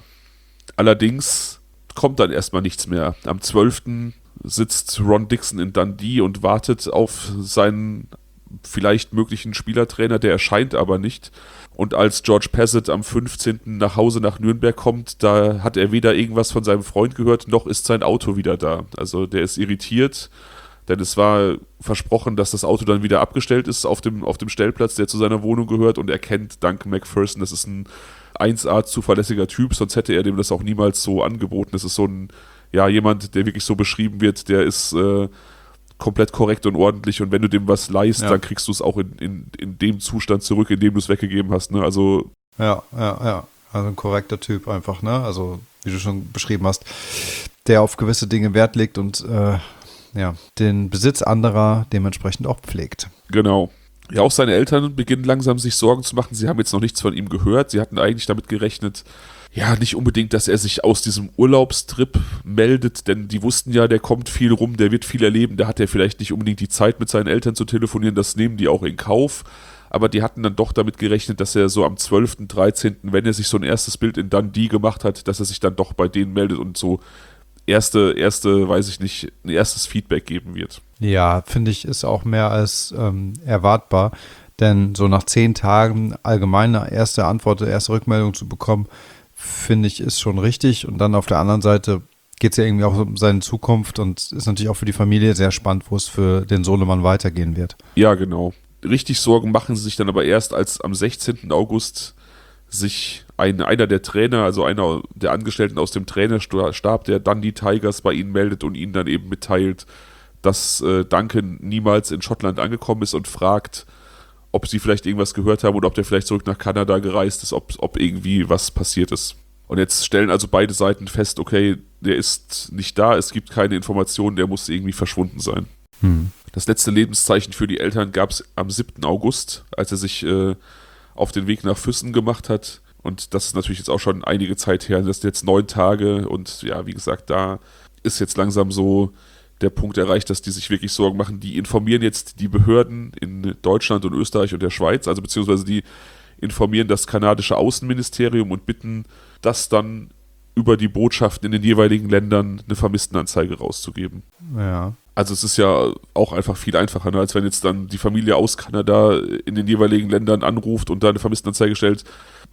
allerdings kommt dann erstmal nichts mehr. Am zwölften sitzt Ron Dixon in Dundee und wartet auf seinen vielleicht möglichen Spielertrainer, der erscheint aber nicht. Und als George Pezzett am fünfzehnten nach Hause nach Nürnberg kommt, da hat er weder irgendwas von seinem Freund gehört, noch ist sein Auto wieder da. Also der ist irritiert, denn es war versprochen, dass das Auto dann wieder abgestellt ist auf dem, auf dem Stellplatz, der zu seiner Wohnung gehört, und er kennt Duncan McPherson, das ist ein eins A zuverlässiger Typ, sonst hätte er dem das auch niemals so angeboten. Das ist so ein, ja, jemand, der wirklich so beschrieben wird, der ist äh, komplett korrekt und ordentlich, und wenn du dem was leihst, ja, dann kriegst du es auch in, in, in dem Zustand zurück, in dem du es weggegeben hast, ne? Also ja, ja, ja. Also ein korrekter Typ einfach, ne? Also wie du schon beschrieben hast, der auf gewisse Dinge Wert legt und äh, ja, den Besitz anderer dementsprechend auch pflegt. Genau. Ja, auch seine Eltern beginnen langsam sich Sorgen zu machen. Sie haben jetzt noch nichts von ihm gehört. Sie hatten eigentlich damit gerechnet, ja, nicht unbedingt, dass er sich aus diesem Urlaubstrip meldet, denn die wussten ja, der kommt viel rum, der wird viel erleben, da hat er vielleicht nicht unbedingt die Zeit, mit seinen Eltern zu telefonieren, das nehmen die auch in Kauf, aber die hatten dann doch damit gerechnet, dass er so am zwölften, dreizehnten, wenn er sich so ein erstes Bild in Dundee gemacht hat, dass er sich dann doch bei denen meldet und so erste, erste, weiß ich nicht, ein erstes Feedback geben wird. Ja, finde ich, ist auch mehr als ähm, erwartbar, denn so nach zehn Tagen allgemeine erste Antwort, erste Rückmeldung zu bekommen, finde ich, ist schon richtig. Und dann auf der anderen Seite geht es ja irgendwie auch um seine Zukunft und ist natürlich auch für die Familie sehr spannend, wo es für den Sohnemann weitergehen wird. Ja, genau. Richtig Sorgen machen sie sich dann aber erst, als am sechzehnten August sich ein, einer der Trainer, also einer der Angestellten aus dem Trainerstab der Dundee Tigers bei ihnen meldet und ihnen dann eben mitteilt, dass äh, Duncan niemals in Schottland angekommen ist und fragt, ob sie vielleicht irgendwas gehört haben oder ob der vielleicht zurück nach Kanada gereist ist, ob, ob irgendwie was passiert ist. Und jetzt stellen also beide Seiten fest, okay, der ist nicht da, es gibt keine Informationen, der muss irgendwie verschwunden sein. Hm. Das letzte Lebenszeichen für die Eltern gab es am siebten August, als er sich äh, auf den Weg nach Füssen gemacht hat. Und das ist natürlich jetzt auch schon einige Zeit her, das sind jetzt neun Tage und ja, wie gesagt, da ist jetzt langsam so der Punkt erreicht, dass die sich wirklich Sorgen machen. Die informieren jetzt die Behörden in Deutschland und Österreich und der Schweiz, also beziehungsweise die informieren das kanadische Außenministerium und bitten, das dann über die Botschaften in den jeweiligen Ländern eine Vermisstenanzeige rauszugeben. Ja. Also es ist ja auch einfach viel einfacher, ne, als wenn jetzt dann die Familie aus Kanada in den jeweiligen Ländern anruft und da eine Vermisstenanzeige stellt.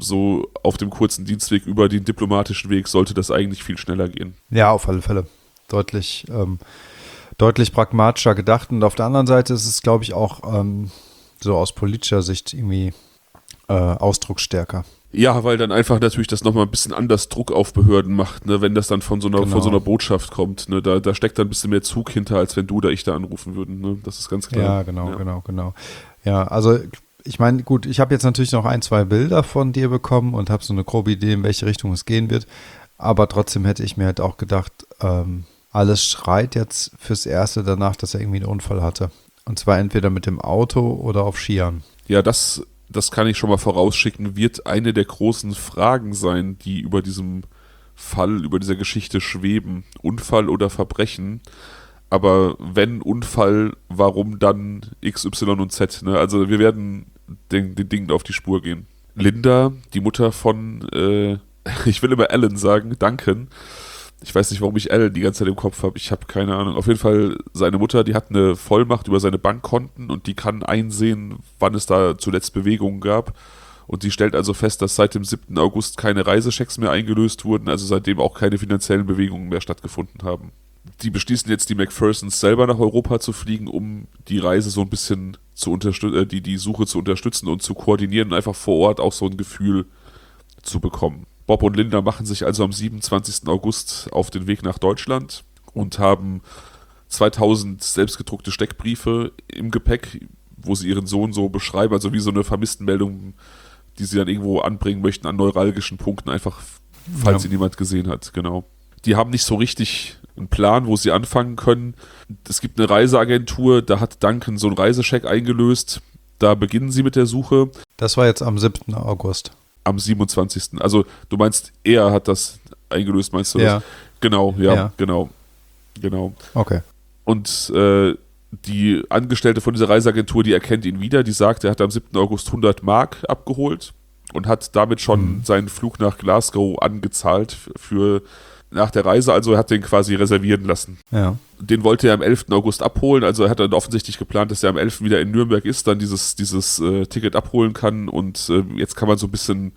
So auf dem kurzen Dienstweg über den diplomatischen Weg sollte das eigentlich viel schneller gehen. Ja, auf alle Fälle. Deutlich ähm deutlich pragmatischer gedacht. Und auf der anderen Seite ist es, glaube ich, auch ähm, so aus politischer Sicht irgendwie äh, ausdrucksstärker. Ja, weil dann einfach natürlich das nochmal ein bisschen anders Druck auf Behörden macht, ne, wenn das dann von so einer, genau. von so einer Botschaft kommt. Ne, da, da steckt dann ein bisschen mehr Zug hinter, als wenn du oder ich da anrufen würden. Ne, das ist ganz klar. Ja, genau, ja. genau, genau. Ja, also ich meine, gut, ich habe jetzt natürlich noch ein, zwei Bilder von dir bekommen und habe so eine grobe Idee, in welche Richtung es gehen wird. Aber trotzdem hätte ich mir halt auch gedacht, ähm, alles schreit jetzt fürs Erste danach, dass er irgendwie einen Unfall hatte. Und zwar entweder mit dem Auto oder auf Skiern. Ja, das das kann ich schon mal vorausschicken, wird eine der großen Fragen sein, die über diesem Fall, über dieser Geschichte schweben. Unfall oder Verbrechen. Aber wenn Unfall, warum dann X, Y und Z? Ne? Also wir werden den, den Dingen auf die Spur gehen. Linda, die Mutter von, äh, ich will immer Alan sagen, Duncan. Ich weiß nicht, warum ich Alan die ganze Zeit im Kopf habe. Ich habe keine Ahnung. Auf jeden Fall, seine Mutter, die hat eine Vollmacht über seine Bankkonten und die kann einsehen, wann es da zuletzt Bewegungen gab. Und sie stellt also fest, dass seit dem siebten August keine Reisechecks mehr eingelöst wurden, also seitdem auch keine finanziellen Bewegungen mehr stattgefunden haben. Die beschließen jetzt, die McPhersons selber nach Europa zu fliegen, um die Reise so ein bisschen zu unterstützen, äh, die, die Suche zu unterstützen und zu koordinieren und einfach vor Ort auch so ein Gefühl zu bekommen. Bob und Linda machen sich also am siebenundzwanzigsten August auf den Weg nach Deutschland und haben zweitausend selbstgedruckte Steckbriefe im Gepäck, wo sie ihren Sohn so beschreiben, also wie so eine Vermisstenmeldung, die sie dann irgendwo anbringen möchten an neuralgischen Punkten, einfach falls ja. sie niemand gesehen hat, genau. Die haben nicht so richtig einen Plan, wo sie anfangen können. Es gibt eine Reiseagentur, da hat Duncan so einen Reisescheck eingelöst. Da beginnen sie mit der Suche. Das war jetzt am siebten August. Am siebenundzwanzigsten Also du meinst, er hat das eingelöst, meinst du das? Ja. Genau, ja, ja. genau. Genau. Okay. Und äh, die Angestellte von dieser Reiseagentur, die erkennt ihn wieder, die sagt, er hat am siebten August hundert Mark abgeholt und hat damit schon mhm. seinen Flug nach Glasgow angezahlt für nach der Reise, also er hat den quasi reservieren lassen. Ja. Den wollte er am elften August abholen, also er hat dann offensichtlich geplant, dass er am elften wieder in Nürnberg ist, dann dieses, dieses äh, Ticket abholen kann und äh, jetzt kann man so ein bisschen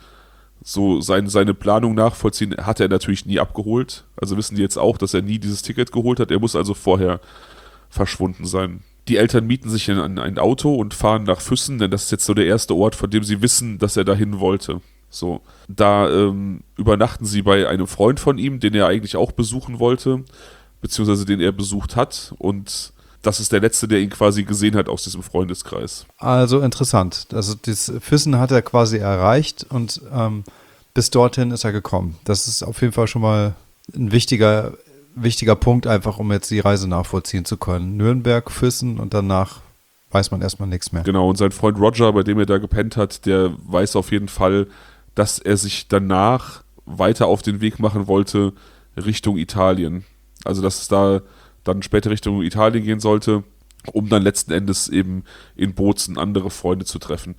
so sein, seine Planung nachvollziehen. Hat er natürlich nie abgeholt, also wissen die jetzt auch, dass er nie dieses Ticket geholt hat, er muss also vorher verschwunden sein. Die Eltern mieten sich in ein, ein Auto und fahren nach Füssen, denn das ist jetzt so der erste Ort, von dem sie wissen, dass er dahin wollte. So, da ähm, übernachten sie bei einem Freund von ihm, den er eigentlich auch besuchen wollte, beziehungsweise den er besucht hat und das ist der Letzte, der ihn quasi gesehen hat aus diesem Freundeskreis. Also interessant, also das Füssen hat er quasi erreicht und ähm, bis dorthin ist er gekommen. Das ist auf jeden Fall schon mal ein wichtiger, wichtiger Punkt, einfach um jetzt die Reise nachvollziehen zu können. Nürnberg, Füssen und danach weiß man erstmal nichts mehr. Genau, und sein Freund Roger, bei dem er da gepennt hat, der weiß auf jeden Fall, dass er sich danach weiter auf den Weg machen wollte Richtung Italien. Also dass es da dann später Richtung Italien gehen sollte, um dann letzten Endes eben in Bozen andere Freunde zu treffen.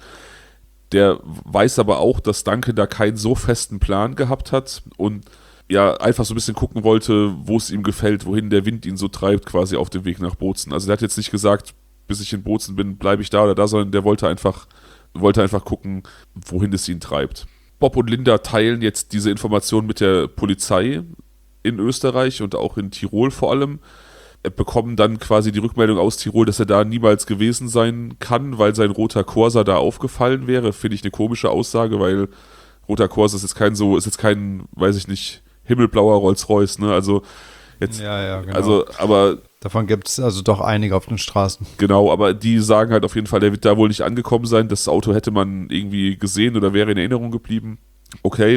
Der weiß aber auch, dass Duncan da keinen so festen Plan gehabt hat und ja einfach so ein bisschen gucken wollte, wo es ihm gefällt, wohin der Wind ihn so treibt, quasi auf dem Weg nach Bozen. Also der hat jetzt nicht gesagt, bis ich in Bozen bin, bleibe ich da oder da, sondern der wollte einfach, wollte einfach gucken, wohin es ihn treibt. Bob und Linda teilen jetzt diese Informationen mit der Polizei in Österreich und auch in Tirol vor allem. Bekommen dann quasi die Rückmeldung aus Tirol, dass er da niemals gewesen sein kann, weil sein roter Corsa da aufgefallen wäre. Finde ich eine komische Aussage, weil roter Corsa ist jetzt kein so, ist jetzt kein, weiß ich nicht, himmelblauer Rolls-Royce, ne? Also jetzt, ja, ja, genau. Also, aber davon gibt es also doch einige auf den Straßen. Genau, aber die sagen halt auf jeden Fall, der wird da wohl nicht angekommen sein. Das Auto hätte man irgendwie gesehen oder wäre in Erinnerung geblieben. Okay,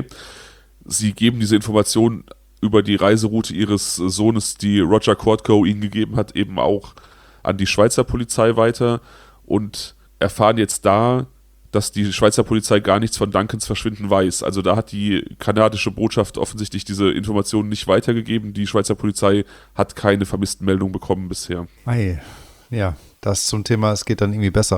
sie geben diese Information über die Reiseroute ihres Sohnes, die Roger Courtco ihnen gegeben hat, eben auch an die Schweizer Polizei weiter und erfahren jetzt da, dass die Schweizer Polizei gar nichts von Duncans Verschwinden weiß. Also da hat die kanadische Botschaft offensichtlich diese Informationen nicht weitergegeben. Die Schweizer Polizei hat keine Vermisstenmeldung bekommen bisher. Ei, ja, das zum Thema, es geht dann irgendwie besser.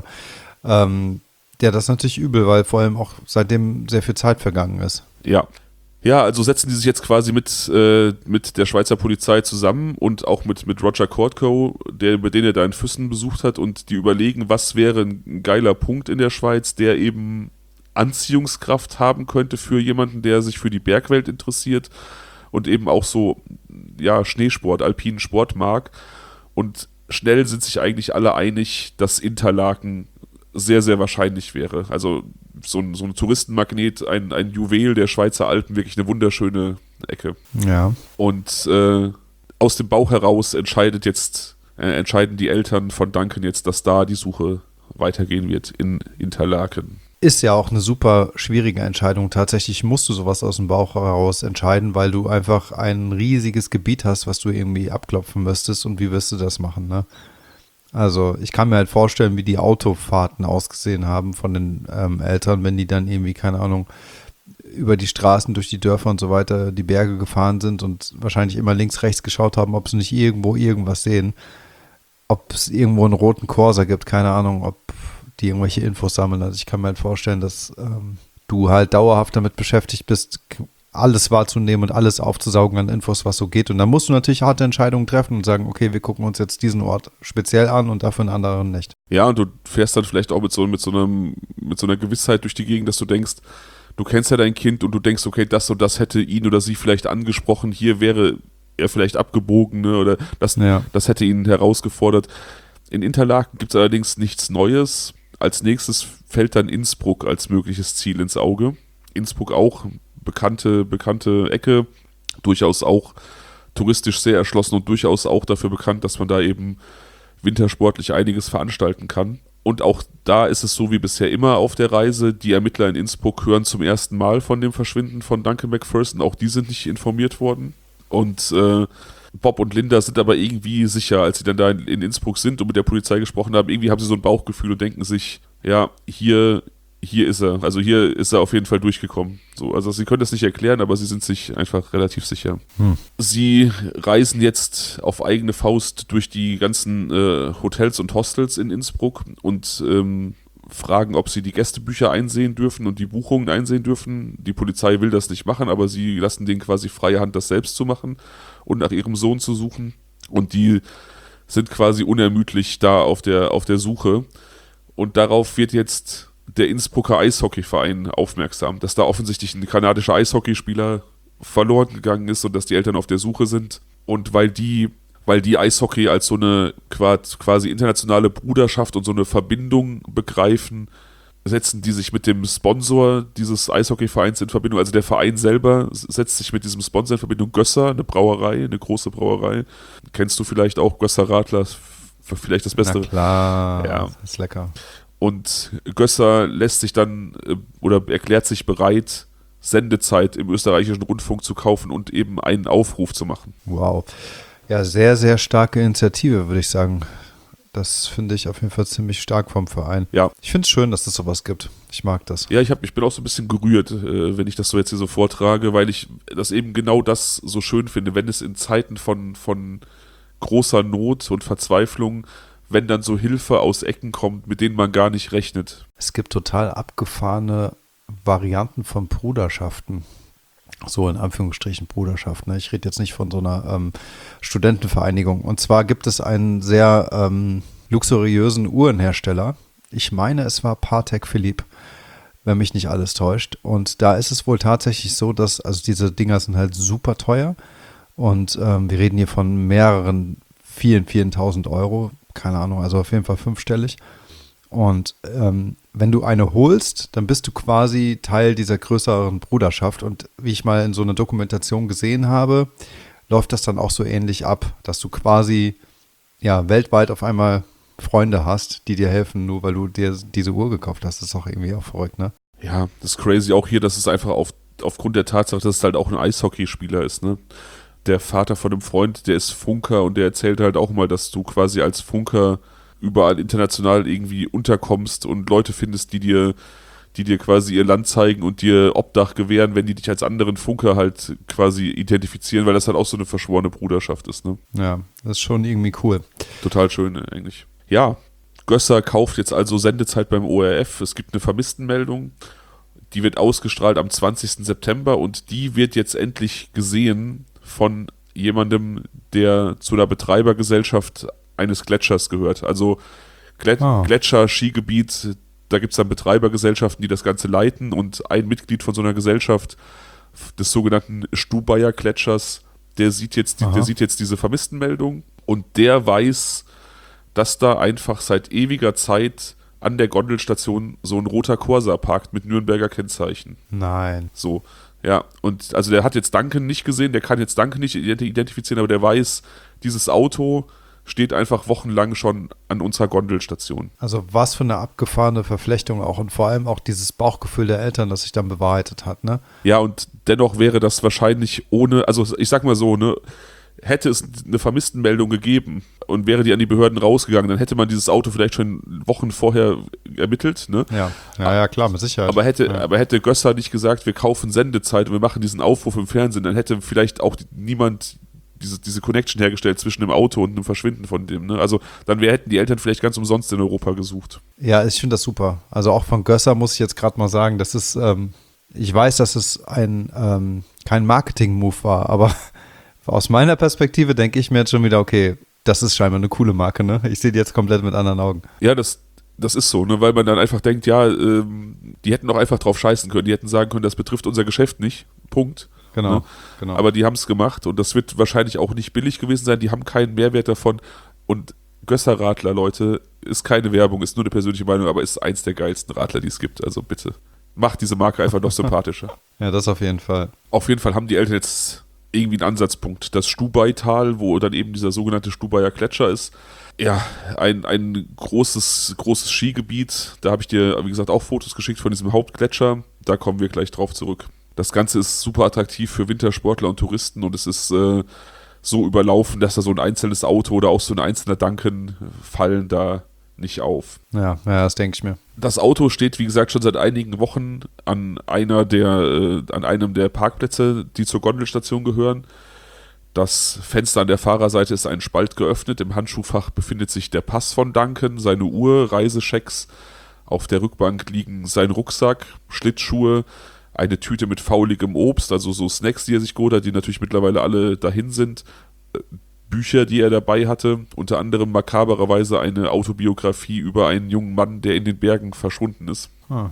Ähm, ja, das ist natürlich übel, weil vor allem auch seitdem sehr viel Zeit vergangen ist. Ja. Ja, also setzen die sich jetzt quasi mit, äh, mit der Schweizer Polizei zusammen und auch mit, mit Roger Courtco, der, den er da in Füssen besucht hat, und die überlegen, was wäre ein geiler Punkt in der Schweiz, der eben Anziehungskraft haben könnte für jemanden, der sich für die Bergwelt interessiert und eben auch so, ja, Schneesport, alpinen Sport mag. Und schnell sind sich eigentlich alle einig, dass Interlaken sehr, sehr wahrscheinlich wäre. Also so ein, so ein Touristenmagnet, ein, ein Juwel der Schweizer Alpen, wirklich eine wunderschöne Ecke. Ja. Und äh, aus dem Bauch heraus entscheidet jetzt, äh, entscheiden die Eltern von Duncan jetzt, dass da die Suche weitergehen wird in Interlaken. Ist ja auch eine super schwierige Entscheidung. Tatsächlich musst du sowas aus dem Bauch heraus entscheiden, weil du einfach ein riesiges Gebiet hast, was du irgendwie abklopfen müsstest. Und wie wirst du das machen, ne? Also ich kann mir halt vorstellen, wie die Autofahrten ausgesehen haben von den ähm, Eltern, wenn die dann irgendwie, keine Ahnung, über die Straßen, durch die Dörfer und so weiter, die Berge gefahren sind und wahrscheinlich immer links, rechts geschaut haben, ob sie nicht irgendwo irgendwas sehen. Ob es irgendwo einen roten Corsa gibt, keine Ahnung, ob die irgendwelche Infos sammeln. Also ich kann mir halt vorstellen, dass ähm, du halt dauerhaft damit beschäftigt bist, alles wahrzunehmen und alles aufzusaugen an Infos, was so geht. Und dann musst du natürlich harte Entscheidungen treffen und sagen, okay, wir gucken uns jetzt diesen Ort speziell an und dafür einen anderen nicht. Ja, und du fährst dann vielleicht auch mit so, mit so einem, mit so einer Gewissheit durch die Gegend, dass du denkst, du kennst ja dein Kind und du denkst, okay, das und das hätte ihn oder sie vielleicht angesprochen, hier wäre er vielleicht abgebogen, ne, oder das, Ja. das hätte ihn herausgefordert. In Interlaken gibt es allerdings nichts Neues. Als nächstes fällt dann Innsbruck als mögliches Ziel ins Auge. Innsbruck auch bekannte, bekannte Ecke, durchaus auch touristisch sehr erschlossen und durchaus auch dafür bekannt, dass man da eben wintersportlich einiges veranstalten kann. Und auch da ist es so wie bisher immer auf der Reise. Die Ermittler in Innsbruck hören zum ersten Mal von dem Verschwinden von Duncan McPherson. Auch die sind nicht informiert worden. Und äh, Bob und Linda sind aber irgendwie sicher, als sie dann da in, in Innsbruck sind und mit der Polizei gesprochen haben. Irgendwie haben sie so ein Bauchgefühl und denken sich, ja, hier, hier ist er. Also hier ist er auf jeden Fall durchgekommen. So, also sie können das nicht erklären, aber sie sind sich einfach relativ sicher. Hm. Sie reisen jetzt auf eigene Faust durch die ganzen äh, Hotels und Hostels in Innsbruck und ähm, fragen, ob sie die Gästebücher einsehen dürfen und die Buchungen einsehen dürfen. Die Polizei will das nicht machen, aber sie lassen denen quasi freie Hand, das selbst zu machen und nach ihrem Sohn zu suchen. Und die sind quasi unermüdlich da auf der, auf der Suche. Und darauf wird jetzt der Innsbrucker Eishockeyverein aufmerksam, dass da offensichtlich ein kanadischer Eishockeyspieler verloren gegangen ist und dass die Eltern auf der Suche sind. Und weil die weil die Eishockey als so eine quasi internationale Bruderschaft und so eine Verbindung begreifen, setzen die sich mit dem Sponsor dieses Eishockeyvereins in Verbindung. Also der Verein selber setzt sich mit diesem Sponsor in Verbindung. Gösser, eine Brauerei, eine große Brauerei. Kennst du vielleicht auch Gösser Radler? Vielleicht das Beste. Na klar, ja. Das ist lecker. Und Gösser lässt sich dann oder erklärt sich bereit, Sendezeit im österreichischen Rundfunk zu kaufen und eben einen Aufruf zu machen. Wow. Ja, sehr, sehr starke Initiative, würde ich sagen. Das finde ich auf jeden Fall ziemlich stark vom Verein. Ja. Ich finde es schön, dass es sowas gibt. Ich mag das. Ja, ich, hab, ich bin auch so ein bisschen gerührt, äh, wenn ich das so jetzt hier so vortrage, weil ich das eben genau das so schön finde, wenn es in Zeiten von, von großer Not und Verzweiflung, wenn dann so Hilfe aus Ecken kommt, mit denen man gar nicht rechnet. Es gibt total abgefahrene Varianten von Bruderschaften. So in Anführungsstrichen Bruderschaft. Ne? Ich rede jetzt nicht von so einer ähm, Studentenvereinigung. Und zwar gibt es einen sehr ähm, luxuriösen Uhrenhersteller. Ich meine, es war Patek Philippe, wenn mich nicht alles täuscht. Und da ist es wohl tatsächlich so, dass, also diese Dinger sind halt super teuer. Und ähm, wir reden hier von mehreren, vielen, vielen tausend Euro. Keine Ahnung, also auf jeden Fall fünfstellig. Und ähm, wenn du eine holst, dann bist du quasi Teil dieser größeren Bruderschaft. Und wie ich mal in so einer Dokumentation gesehen habe, läuft das dann auch so ähnlich ab, dass du quasi ja weltweit auf einmal Freunde hast, die dir helfen, nur weil du dir diese Uhr gekauft hast. Das ist auch irgendwie auch verrückt, ne? Ja, das ist crazy. Auch hier, dass es einfach auf, aufgrund der Tatsache, dass es halt auch ein Eishockeyspieler ist, ne? Der Vater von einem Freund, der ist Funker und der erzählt halt auch mal, dass du quasi als Funker überall international irgendwie unterkommst und Leute findest, die dir, die dir quasi ihr Land zeigen und dir Obdach gewähren, wenn die dich als anderen Funker halt quasi identifizieren, weil das halt auch so eine verschworene Bruderschaft ist, ne? Ja, das ist schon irgendwie cool. Total schön eigentlich. Ja, Gösser kauft jetzt also Sendezeit beim O R F. Es gibt eine Vermisstenmeldung, die wird ausgestrahlt am zwanzigsten September und die wird jetzt endlich gesehen von jemandem, der zu einer Betreibergesellschaft eines Gletschers gehört. Also Glet- Ah. Gletscher, Skigebiet, da gibt es dann Betreibergesellschaften, die das Ganze leiten und ein Mitglied von so einer Gesellschaft, des sogenannten Stubaier Gletschers, der sieht jetzt, Aha. der sieht jetzt diese Vermisstenmeldung und der weiß, dass da einfach seit ewiger Zeit an der Gondelstation so ein roter Corsa parkt mit Nürnberger Kennzeichen. Nein. So, ja, und also der hat jetzt Duncan nicht gesehen, der kann jetzt Duncan nicht identifizieren, aber der weiß, dieses Auto steht einfach wochenlang schon an unserer Gondelstation. Also was für eine abgefahrene Verflechtung auch und vor allem auch dieses Bauchgefühl der Eltern, das sich dann bewahrheitet hat, ne? Ja, und dennoch wäre das wahrscheinlich ohne, also ich sag mal so, ne, hätte es eine Vermisstenmeldung gegeben und wäre die an die Behörden rausgegangen, dann hätte man dieses Auto vielleicht schon Wochen vorher ermittelt. Ne? Ja. ja, ja, klar, mit Sicherheit. Aber hätte, ja. aber hätte Gösser nicht gesagt, wir kaufen Sendezeit und wir machen diesen Aufruf im Fernsehen, dann hätte vielleicht auch niemand diese, diese Connection hergestellt zwischen dem Auto und dem Verschwinden von dem. Ne? Also dann wär, hätten die Eltern vielleicht ganz umsonst in Europa gesucht. Ja, ich finde das super. Also auch von Gösser muss ich jetzt gerade mal sagen, das ist, ähm, ich weiß, dass es ein ähm, kein Marketing-Move war, aber aus meiner Perspektive denke ich mir jetzt schon wieder, okay, das ist scheinbar eine coole Marke, ne? Ich sehe die jetzt komplett mit anderen Augen. Ja, das, das ist so, ne? Weil man dann einfach denkt, ja, ähm, die hätten doch einfach drauf scheißen können. Die hätten sagen können, das betrifft unser Geschäft nicht. Punkt. Genau, ne? genau. Aber die haben es gemacht und das wird wahrscheinlich auch nicht billig gewesen sein. Die haben keinen Mehrwert davon. Und Gösser-Radler, Leute, ist keine Werbung, ist nur eine persönliche Meinung, aber ist eins der geilsten Radler, die es gibt. Also bitte, macht diese Marke einfach noch sympathischer. Ja, das auf jeden Fall. Auf jeden Fall haben die Eltern jetzt irgendwie einen Ansatzpunkt. Das Stubaital, wo dann eben dieser sogenannte Stubaier Gletscher ist. Ja, ein, ein großes, großes Skigebiet. Da habe ich dir, wie gesagt, auch Fotos geschickt von diesem Hauptgletscher. Da kommen wir gleich drauf zurück. Das Ganze ist super attraktiv für Wintersportler und Touristen und es ist äh, so überlaufen, dass da so ein einzelnes Auto oder auch so ein einzelner Duncan fallen da nicht auf. Ja, ja, das denke ich mir. Das Auto steht, wie gesagt, schon seit einigen Wochen an einer der, äh, an einem der Parkplätze, die zur Gondelstation gehören. Das Fenster an der Fahrerseite ist ein Spalt geöffnet. Im Handschuhfach befindet sich der Pass von Duncan, seine Uhr, Reisechecks. Auf der Rückbank liegen sein Rucksack, Schlittschuhe, eine Tüte mit fauligem Obst, also so Snacks, die er sich geholt hat, die natürlich mittlerweile alle dahin sind. Bücher, die er dabei hatte, unter anderem makabererweise eine Autobiografie über einen jungen Mann, der in den Bergen verschwunden ist. Ah.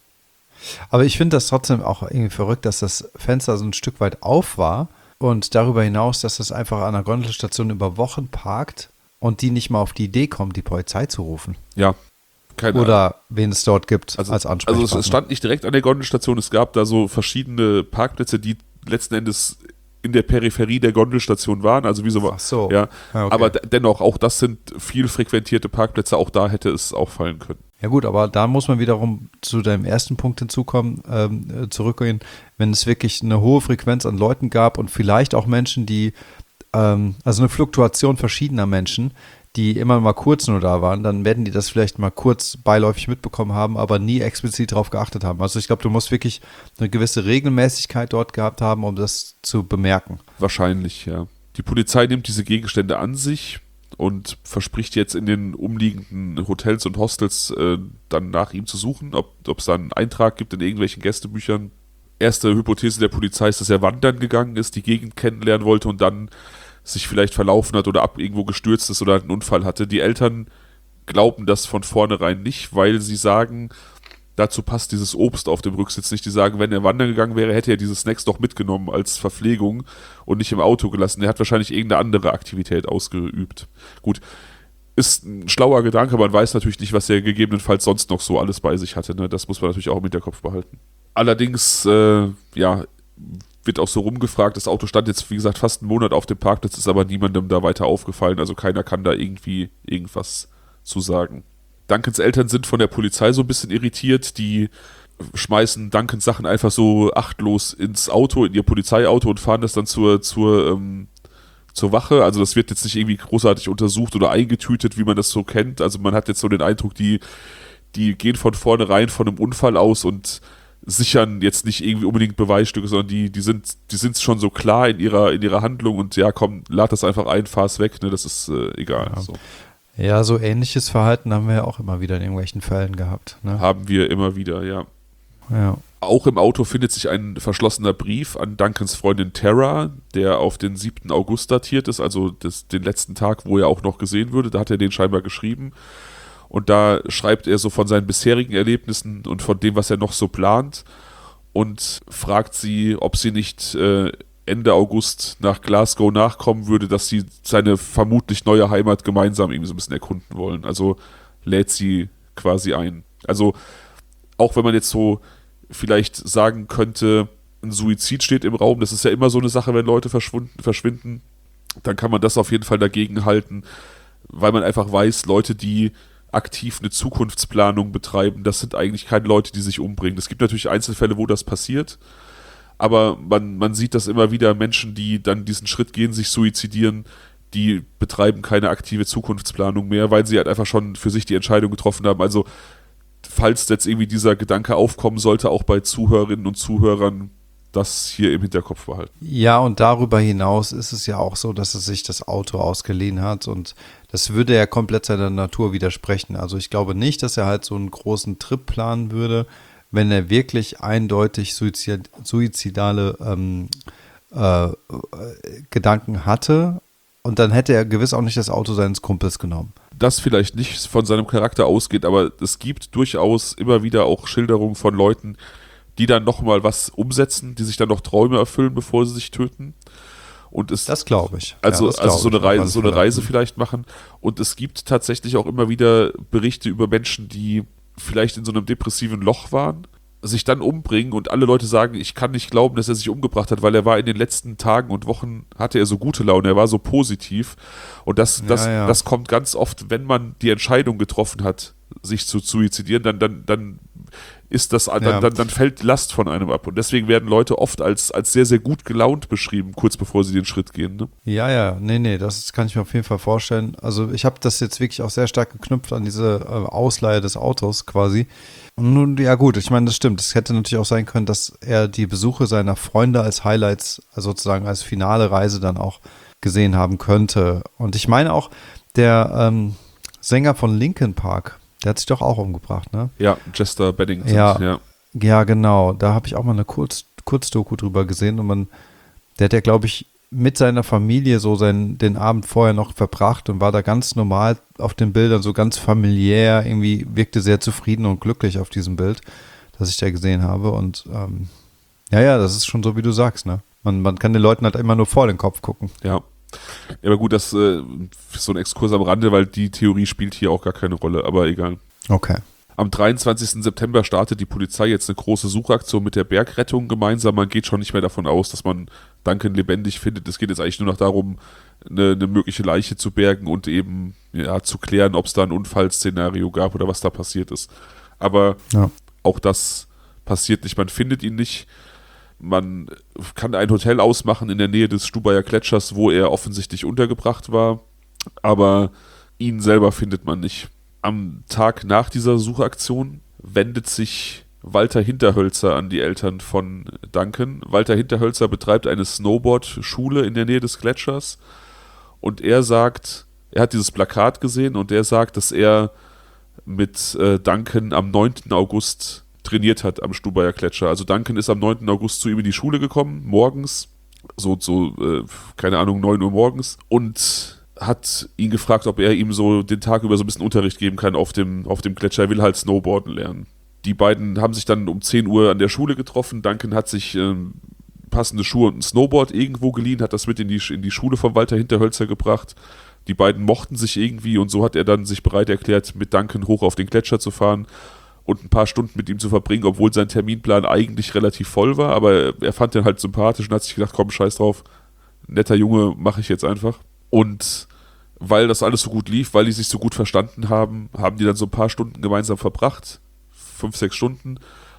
Aber ich finde das trotzdem auch irgendwie verrückt, dass das Fenster so ein Stück weit auf war und darüber hinaus, dass das einfach an der Gondelstation über Wochen parkt und die nicht mal auf die Idee kommt, die Polizei zu rufen. Ja, keine Oder Ahnung. wen es dort gibt also, als Ansprechpartner. Also es stand nicht direkt an der Gondelstation, es gab da so verschiedene Parkplätze, die letzten Endes in der Peripherie der Gondelstation waren, also wie so, Ach so. ja, Ja, okay. aber d- dennoch, auch das sind viel frequentierte Parkplätze, auch da hätte es auffallen können. Ja gut, aber da muss man wiederum zu deinem ersten Punkt hinzukommen, ähm, zurückgehen, wenn es wirklich eine hohe Frequenz an Leuten gab und vielleicht auch Menschen, die, ähm, also eine Fluktuation verschiedener Menschen, die immer mal kurz nur da waren, dann werden die das vielleicht mal kurz beiläufig mitbekommen haben, aber nie explizit darauf geachtet haben. Also ich glaube, du musst wirklich eine gewisse Regelmäßigkeit dort gehabt haben, um das zu bemerken. Wahrscheinlich, ja. Die Polizei nimmt diese Gegenstände an sich und verspricht jetzt in den umliegenden Hotels und Hostels äh, dann nach ihm zu suchen, ob es da einen Eintrag gibt in irgendwelchen Gästebüchern. Erste Hypothese der Polizei ist, dass er wandern gegangen ist, die Gegend kennenlernen wollte und dann sich vielleicht verlaufen hat oder ab irgendwo gestürzt ist oder einen Unfall hatte. Die Eltern glauben das von vornherein nicht, weil sie sagen, dazu passt dieses Obst auf dem Rücksitz nicht. Die sagen, wenn er wandern gegangen wäre, hätte er diese Snacks doch mitgenommen als Verpflegung und nicht im Auto gelassen. Er hat wahrscheinlich irgendeine andere Aktivität ausgeübt. Gut, ist ein schlauer Gedanke, man weiß natürlich nicht, was er gegebenenfalls sonst noch so alles bei sich hatte. Ne? Das muss man natürlich auch im Hinterkopf behalten. Allerdings, äh, ja, wird auch so rumgefragt, das Auto stand jetzt, wie gesagt, fast einen Monat auf dem Parkplatz, ist aber niemandem da weiter aufgefallen, also keiner kann da irgendwie irgendwas zu sagen. Duncans Eltern sind von der Polizei so ein bisschen irritiert, die schmeißen Duncans Sachen einfach so achtlos ins Auto, in ihr Polizeiauto und fahren das dann zur, zur, ähm, zur Wache, also das wird jetzt nicht irgendwie großartig untersucht oder eingetütet, wie man das so kennt, also man hat jetzt so den Eindruck, die, die gehen von vornherein von einem Unfall aus und sichern jetzt nicht irgendwie unbedingt Beweisstücke, sondern die, die sind, die sind schon so klar in ihrer, in ihrer Handlung und ja, komm, lad das einfach ein, fahr's weg, ne, das ist äh, egal. Ja. So. Ja, so ähnliches Verhalten haben wir ja auch immer wieder in irgendwelchen Fällen gehabt. Ne? Haben wir immer wieder, ja. Ja. Auch im Auto findet sich ein verschlossener Brief an Duncans Freundin Tara, der auf den siebten August datiert ist, also das, den letzten Tag, wo er auch noch gesehen würde, da hat er den scheinbar geschrieben. Und da schreibt er so von seinen bisherigen Erlebnissen und von dem, was er noch so plant und fragt sie, ob sie nicht äh, Ende August nach Glasgow nachkommen würde, dass sie seine vermutlich neue Heimat gemeinsam irgendwie so ein bisschen erkunden wollen. Also lädt sie quasi ein. Also auch wenn man jetzt so vielleicht sagen könnte, ein Suizid steht im Raum, das ist ja immer so eine Sache, wenn Leute verschwunden, verschwinden, dann kann man das auf jeden Fall dagegen halten, weil man einfach weiß, Leute, die aktiv eine Zukunftsplanung betreiben, das sind eigentlich keine Leute, die sich umbringen. Es gibt natürlich Einzelfälle, wo das passiert, Aber man, man sieht das immer wieder, Menschen, die dann diesen Schritt gehen, sich suizidieren, die betreiben keine aktive Zukunftsplanung mehr, weil sie halt einfach schon für sich die Entscheidung getroffen haben. Also falls jetzt irgendwie dieser Gedanke aufkommen sollte, auch bei Zuhörerinnen und Zuhörern, das hier im Hinterkopf behalten. Ja, und darüber hinaus ist es ja auch so, dass er sich das Auto ausgeliehen hat und das würde ja komplett seiner Natur widersprechen. Also ich glaube nicht, dass er halt so einen großen Trip planen würde, wenn er wirklich eindeutig suizid, suizidale ähm, äh, Gedanken hatte. Und dann hätte er gewiss auch nicht das Auto seines Kumpels genommen. Das vielleicht nicht von seinem Charakter ausgeht, aber es gibt durchaus immer wieder auch Schilderungen von Leuten, die dann nochmal was umsetzen, die sich dann noch Träume erfüllen, bevor sie sich töten. Und es, das glaube ich. Also, ja, das also so eine Reise, so eine Reise vielleicht. vielleicht machen. Und es gibt tatsächlich auch immer wieder Berichte über Menschen, die vielleicht in so einem depressiven Loch waren, sich dann umbringen und alle Leute sagen, ich kann nicht glauben, dass er sich umgebracht hat, weil er war in den letzten Tagen und Wochen, hatte er so gute Laune, er war so positiv. Und das, das, ja, ja. das kommt ganz oft, wenn man die Entscheidung getroffen hat, sich zu suizidieren, dann, dann, dann ist das, dann, ja. dann, dann fällt Last von einem ab. Und deswegen werden Leute oft als, als sehr, sehr gut gelaunt beschrieben, kurz bevor sie den Schritt gehen. Ne? Ja, ja, nee, nee, das kann ich mir auf jeden Fall vorstellen. Also ich habe das jetzt wirklich auch sehr stark geknüpft an diese äh, Ausleihe des Autos quasi. Und nun, ja gut, ich meine, das stimmt. Es hätte natürlich auch sein können, dass er die Besuche seiner Freunde als Highlights, also sozusagen als finale Reise dann auch gesehen haben könnte. Und ich meine auch, der ähm, Sänger von Linkin Park, der hat sich doch auch umgebracht, ne? Ja, Chester Bennington. Ja, ja. ja genau. Da habe ich auch mal eine Kurz, Kurzdoku drüber gesehen und man, der hat ja, glaube ich, mit seiner Familie so seinen, den Abend vorher noch verbracht und war da ganz normal auf den Bildern, so ganz familiär, irgendwie wirkte sehr zufrieden und glücklich auf diesem Bild, das ich da gesehen habe. Und ähm, ja, ja, das ist schon so, wie du sagst, ne? Man, man kann den Leuten halt immer nur vor den Kopf gucken. Ja. Ja, aber gut, das äh, ist so ein Exkurs am Rande, weil die Theorie spielt hier auch gar keine Rolle, aber egal. Okay. Am dreiundzwanzigsten September startet die Polizei jetzt eine große Suchaktion mit der Bergrettung gemeinsam. Man geht schon nicht mehr davon aus, dass man Duncan lebendig findet. Es geht jetzt eigentlich nur noch darum, eine, eine mögliche Leiche zu bergen und eben ja, zu klären, ob es da ein Unfallszenario gab oder was da passiert ist. Aber ja. auch das passiert nicht. Man findet ihn nicht. Man kann ein Hotel ausmachen in der Nähe des Stubaier Gletschers, wo er offensichtlich untergebracht war. Aber ihn selber findet man nicht. Am Tag nach dieser Suchaktion wendet sich Walter Hinterhölzer an die Eltern von Duncan. Walter Hinterhölzer betreibt eine Snowboard-Schule in der Nähe des Gletschers und er sagt, er hat dieses Plakat gesehen und er sagt, dass er mit äh, Duncan am neunten August trainiert hat am Stubaier Gletscher. Also Duncan ist am neunten August zu ihm in die Schule gekommen, morgens, so, so äh, keine Ahnung, neun Uhr morgens und hat ihn gefragt, ob er ihm so den Tag über so ein bisschen Unterricht geben kann auf dem, auf dem Gletscher. Er will halt Snowboarden lernen. Die beiden haben sich dann um zehn Uhr an der Schule getroffen. Duncan hat sich ähm, passende Schuhe und ein Snowboard irgendwo geliehen, hat das mit in die, in die Schule von Walter Hinterhölzer gebracht. Die beiden mochten sich irgendwie und so hat er dann sich bereit erklärt, mit Duncan hoch auf den Gletscher zu fahren und ein paar Stunden mit ihm zu verbringen, obwohl sein Terminplan eigentlich relativ voll war. Aber er fand den halt sympathisch und hat sich gedacht, komm, scheiß drauf, netter Junge, mache ich jetzt einfach. Und weil das alles so gut lief, weil die sich so gut verstanden haben, haben die dann so ein paar Stunden gemeinsam verbracht, fünf, sechs Stunden,